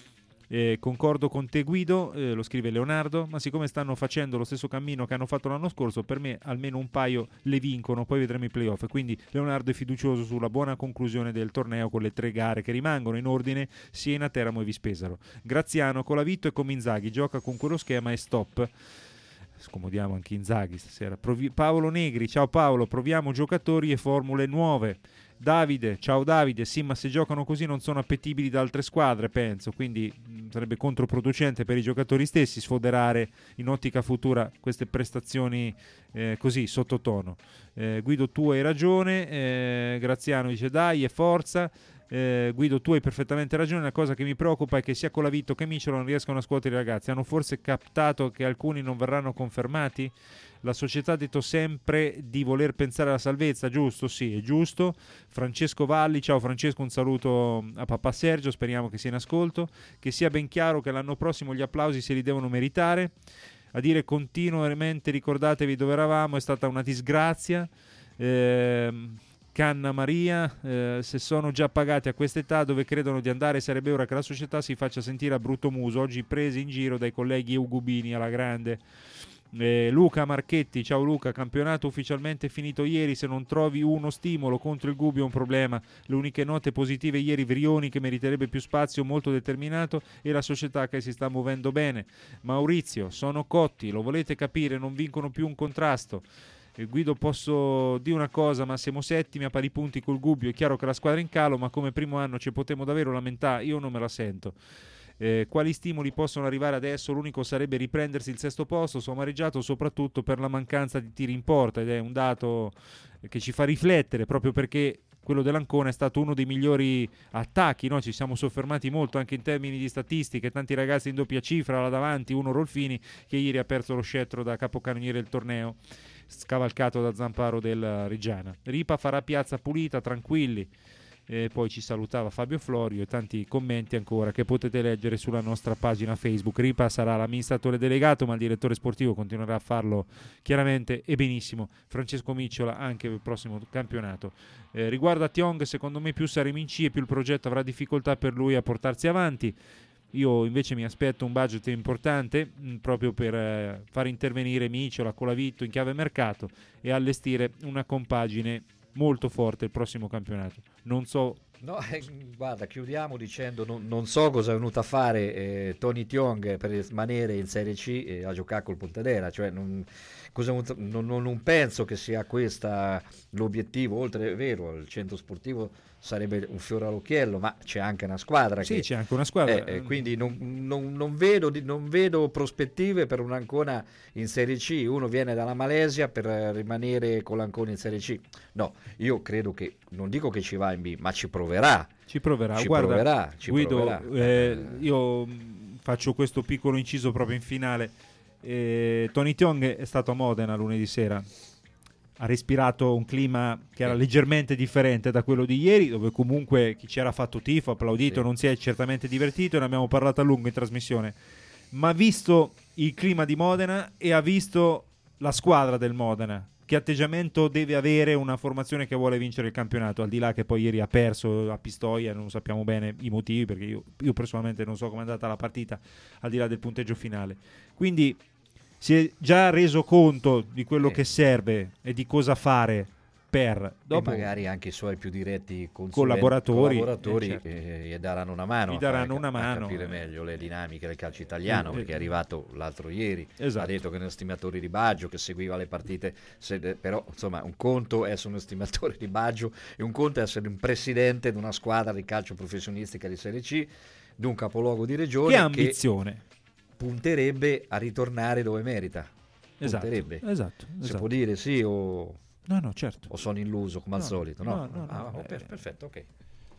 Eh, concordo con te Guido, eh, lo scrive Leonardo, ma siccome stanno facendo lo stesso cammino che hanno fatto l'anno scorso, per me almeno un paio le vincono, poi vedremo i playoff. Quindi Leonardo è fiducioso sulla buona conclusione del torneo con le tre gare che rimangono in ordine: Siena, Teramo e Vispesaro. Graziano, Colavitto e come Inzaghi, gioca con quello schema e stop. Scomodiamo anche Inzaghi stasera. Provi- Paolo Negri, ciao Paolo, proviamo giocatori e formule nuove. Davide, ciao Davide, sì, ma se giocano così non sono appetibili da altre squadre, penso, quindi mh, sarebbe controproducente per i giocatori stessi sfoderare in ottica futura queste prestazioni eh, così sottotono. Eh, Guido, tu hai ragione. eh, Graziano dice dai e forza. Eh, Guido, tu hai perfettamente ragione, la cosa che mi preoccupa è che sia Colavitto che Micelo non riescono a scuotere i ragazzi. Hanno forse captato che alcuni non verranno confermati? La società ha detto sempre di voler pensare alla salvezza, giusto? Sì, è giusto. Francesco Valli, ciao Francesco, un saluto a papà Sergio, speriamo che sia in ascolto. Che sia ben chiaro che l'anno prossimo gli applausi se li devono meritare. A dire continuamente ricordatevi dove eravamo è stata una disgrazia. Ehm... Canna Maria, eh, se sono già pagati a quest'età dove credono di andare sarebbe ora che la società si faccia sentire a brutto muso, oggi presi in giro dai colleghi eugubini alla grande. eh, Luca Marchetti, ciao Luca, campionato ufficialmente finito ieri, se non trovi uno stimolo contro il Gubbio è un problema. Le uniche note positive ieri Vrioni che meriterebbe più spazio, molto determinato, e la società che si sta muovendo bene. Maurizio, sono cotti, lo volete capire, non vincono più un contrasto. Guido, posso dire una cosa, ma siamo settimi a pari punti col Gubbio, è chiaro che la squadra è in calo, ma come primo anno ci potremmo davvero lamentare, io non me la sento. Eh, quali stimoli possono arrivare adesso? L'unico sarebbe riprendersi il sesto posto, sono amareggiato soprattutto per la mancanza di tiri in porta ed è un dato che ci fa riflettere proprio perché quello dell'Ancona è stato uno dei migliori attacchi, no? Ci siamo soffermati molto anche in termini di statistiche, tanti ragazzi in doppia cifra là davanti, uno Rolfini che ieri ha perso lo scettro da capocannoniere del torneo, scavalcato da Zamparo del Reggiana. Ripa farà piazza pulita, tranquilli. E poi ci salutava Fabio Florio e tanti commenti ancora che potete leggere sulla nostra pagina Facebook. Ripa sarà l'amministratore delegato, ma il direttore sportivo continuerà a farlo chiaramente e benissimo. Francesco Micciola anche per il prossimo campionato. Eh, riguardo a Tiong, secondo me più saremo in C e più il progetto avrà difficoltà per lui a portarsi avanti. Io invece mi aspetto un budget importante mh, proprio per eh, far intervenire Micciola, Colavitto in chiave mercato e allestire una compagine molto forte il prossimo campionato. Non so. No, eh, guarda, chiudiamo dicendo non, non so cosa è venuto a fare eh, Tony Tiong per rimanere in Serie C e a giocare col Pontedera, cioè non, cosa, non, non, non penso che sia questo l'obiettivo, oltre è vero il centro sportivo sarebbe un fiore all'occhiello, ma c'è anche una squadra sì, che, c'è anche una squadra eh, eh, quindi non, non, non, vedo, non vedo prospettive per un Ancona in Serie C. Uno viene dalla Malesia per rimanere con l'Ancona in Serie C, no, io credo che, non dico che ci va in B, ma ci proverà ci proverà, ci guarda proverà, ci Guido, proverà. Eh, io faccio questo piccolo inciso proprio in finale. eh, Tony Tiong è stato a Modena lunedì sera, ha respirato un clima che era leggermente differente da quello di ieri, dove comunque chi ci era fatto tifo, applaudito, sì, non si è certamente divertito, ne abbiamo parlato a lungo in trasmissione, ma ha visto il clima di Modena e ha visto la squadra del Modena, che atteggiamento deve avere una formazione che vuole vincere il campionato, al di là che poi ieri ha perso a Pistoia, non sappiamo bene i motivi, perché io, io personalmente non so come è andata la partita, al di là del punteggio finale. Quindi si è già reso conto di quello sì. che serve e di cosa fare per dopo e magari anche i suoi più diretti collaboratori, collaboratori eh, certo. che gli daranno una mano, gli a daranno fare- una a mano, capire eh. meglio le dinamiche del calcio italiano, Eh, perché eh. è arrivato l'altro ieri, Esatto. ha detto che è uno stimatore di Baggio, che seguiva le partite, se- però insomma un conto è essere uno stimatore di Baggio e un conto è essere un presidente di una squadra di calcio professionistica di Serie C, di un capoluogo di regione Che ambizione. punterebbe a ritornare dove merita. Esatto, Punterebbe. esatto, Si esatto. può dire sì o... No, no, certo. O sono illuso come No, al solito, no? no, no, Ah, no, oh, eh, per- perfetto, ok.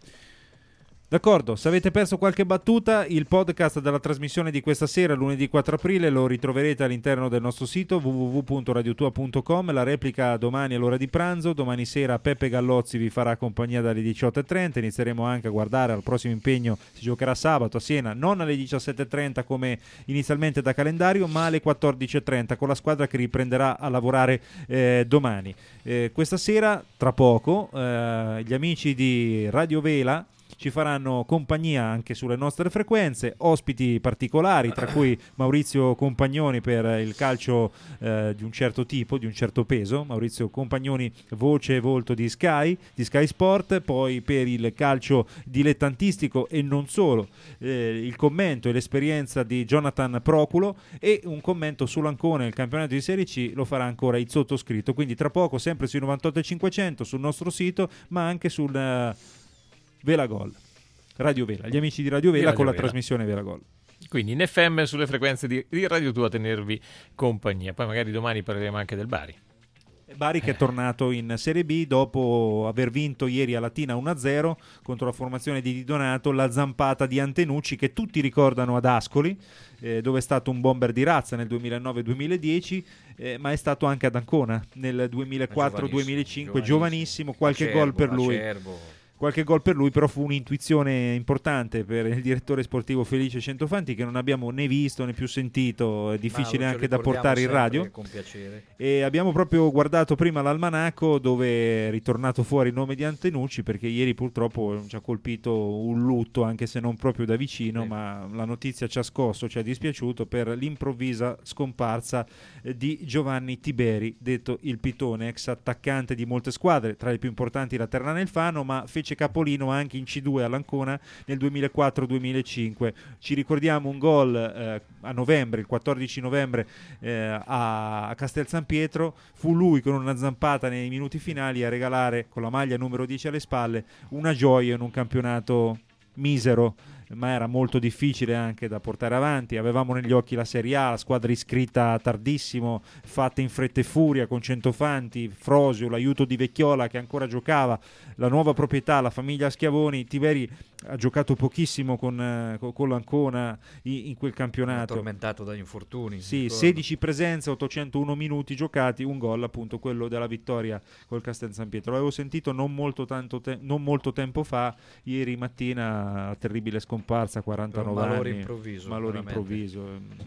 D'accordo, se avete perso qualche battuta, il podcast della trasmissione di questa sera, lunedì quattro aprile, lo ritroverete all'interno del nostro sito w w w punto radio tua punto com, la replica domani all'ora di pranzo, domani sera Peppe Gallozzi vi farà compagnia dalle diciotto e trenta, inizieremo anche a guardare al prossimo impegno, si giocherà sabato a Siena, non alle diciassette e trenta come inizialmente da calendario, ma alle quattordici e trenta con la squadra che riprenderà a lavorare eh, domani. Eh, questa sera, tra poco, eh, gli amici di Radio Vela ci faranno compagnia anche sulle nostre frequenze, ospiti particolari, tra cui Maurizio Compagnoni per il calcio eh, di un certo tipo, di un certo peso, Maurizio Compagnoni voce e volto di Sky, di Sky Sport, poi per il calcio dilettantistico e non solo, eh, il commento e l'esperienza di Jonathan Proculo e un commento sull'Ancona, il campionato di Serie C, lo farà ancora il sottoscritto, quindi tra poco sempre sui novantotto e cinquecento sul nostro sito, ma anche sul eh, Vela Gol, Radio Vela, gli amici di Radio Vela Radio con la Vela. trasmissione Vela Gol. Quindi in F M sulle frequenze di, di Radio Tua a tenervi compagnia. Poi magari domani parleremo anche del Bari. Bari che è tornato in Serie B dopo aver vinto ieri a Latina uno a zero contro la formazione di Di Donato, la zampata di Antenucci che tutti ricordano ad Ascoli, eh, dove è stato un bomber di razza nel duemilanove duemiladieci, eh, ma è stato anche ad Ancona nel duemilaquattro duemilacinque, giovanissimo, qualche Acerbo, gol per lui. Acerbo. Qualche gol per lui, però fu un'intuizione importante per il direttore sportivo Felice Centofanti, che non abbiamo né visto né più sentito, è difficile Ma lo anche da ricordiamo portare in sempre radio. con piacere. E abbiamo proprio guardato prima l'almanacco dove è ritornato fuori il nome di Antenucci, perché ieri purtroppo ci ha colpito un lutto, anche se non proprio da vicino, Sì. ma la notizia ci ha scosso, ci ha dispiaciuto per l'improvvisa scomparsa eh, di Giovanni Tiberi, detto il Pitone, ex attaccante di molte squadre, tra le più importanti la Ternana e il Fano, ma fece capolino anche in C due all'Ancona nel duemilaquattro duemilacinque. Ci ricordiamo un gol eh, a novembre, il quattordici novembre eh, a, a Castel San Pietro, fu lui con una zampata nei minuti finali a regalare con la maglia numero dieci alle spalle una gioia in un campionato misero, ma era molto difficile anche da portare avanti. Avevamo negli occhi la Serie A, la squadra iscritta tardissimo, fatta in fretta e furia con Centofanti, Frosio, l'aiuto di Vecchiola che ancora giocava, la nuova proprietà, la famiglia Schiavoni. Tiberi ha giocato pochissimo con, eh, con, con l'Ancona in, in quel campionato, Tormentato da infortuni. sì, ricordo. sedici presenze, ottocentouno minuti giocati, un gol appunto quello della vittoria col Castel San Pietro. L'avevo sentito non molto, tanto te- non molto tempo fa, ieri mattina, terribile scomparsa, quarantanove Per un malore anni, improvviso, malore veramente. improvviso.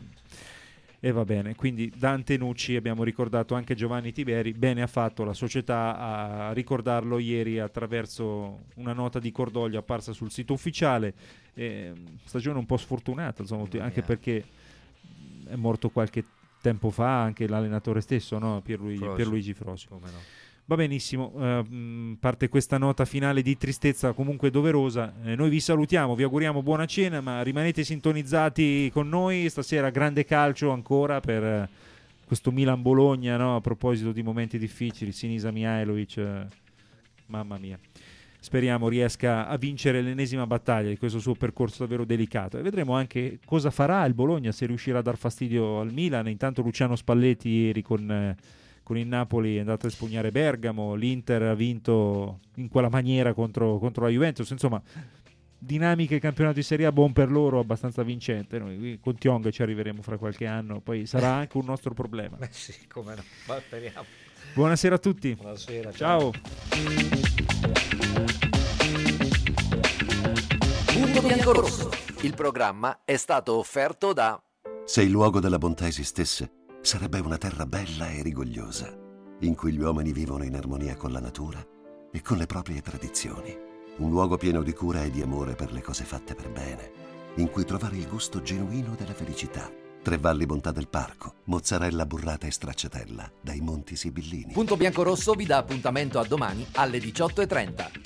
E va bene, quindi da Antenucci abbiamo ricordato anche Giovanni Tiberi, bene ha fatto la società a ricordarlo ieri attraverso una nota di cordoglio apparsa sul sito ufficiale. Eh, stagione un po' sfortunata, insomma, anche perché è morto qualche tempo fa anche l'allenatore stesso, no? Pierluigi, Frosio. Pierluigi Frosio. Come no. Va benissimo, eh, mh, parte questa nota finale di tristezza comunque doverosa. Eh, noi vi salutiamo, vi auguriamo buona cena, ma rimanete sintonizzati con noi. Stasera grande calcio ancora per eh, questo Milan-Bologna, no? A proposito di momenti difficili, Sinisa Mihajlovic, eh, mamma mia. Speriamo riesca a vincere l'ennesima battaglia di questo suo percorso davvero delicato. E vedremo anche cosa farà il Bologna, se riuscirà a dar fastidio al Milan. Intanto Luciano Spalletti ieri con... Eh, con il Napoli è andato a espugnare Bergamo, l'Inter ha vinto in quella maniera contro, contro la Juventus, insomma dinamiche campionato di Serie A, buon per loro, abbastanza vincente. Noi con Tiong ci arriveremo fra qualche anno, poi sarà anche un nostro problema. Beh sì, come no, ma speriamo. Buonasera a tutti. Buonasera, ciao. Punto Biancorosso. Il programma è stato offerto da... Se il luogo della bontà esistesse, sarebbe una terra bella e rigogliosa, in cui gli uomini vivono in armonia con la natura e con le proprie tradizioni. Un luogo pieno di cura e di amore per le cose fatte per bene, in cui trovare il gusto genuino della felicità. Tre Valli Bontà del Parco, mozzarella burrata e stracciatella dai Monti Sibillini. Punto Bianco Rosso vi dà appuntamento a domani alle diciotto e trenta.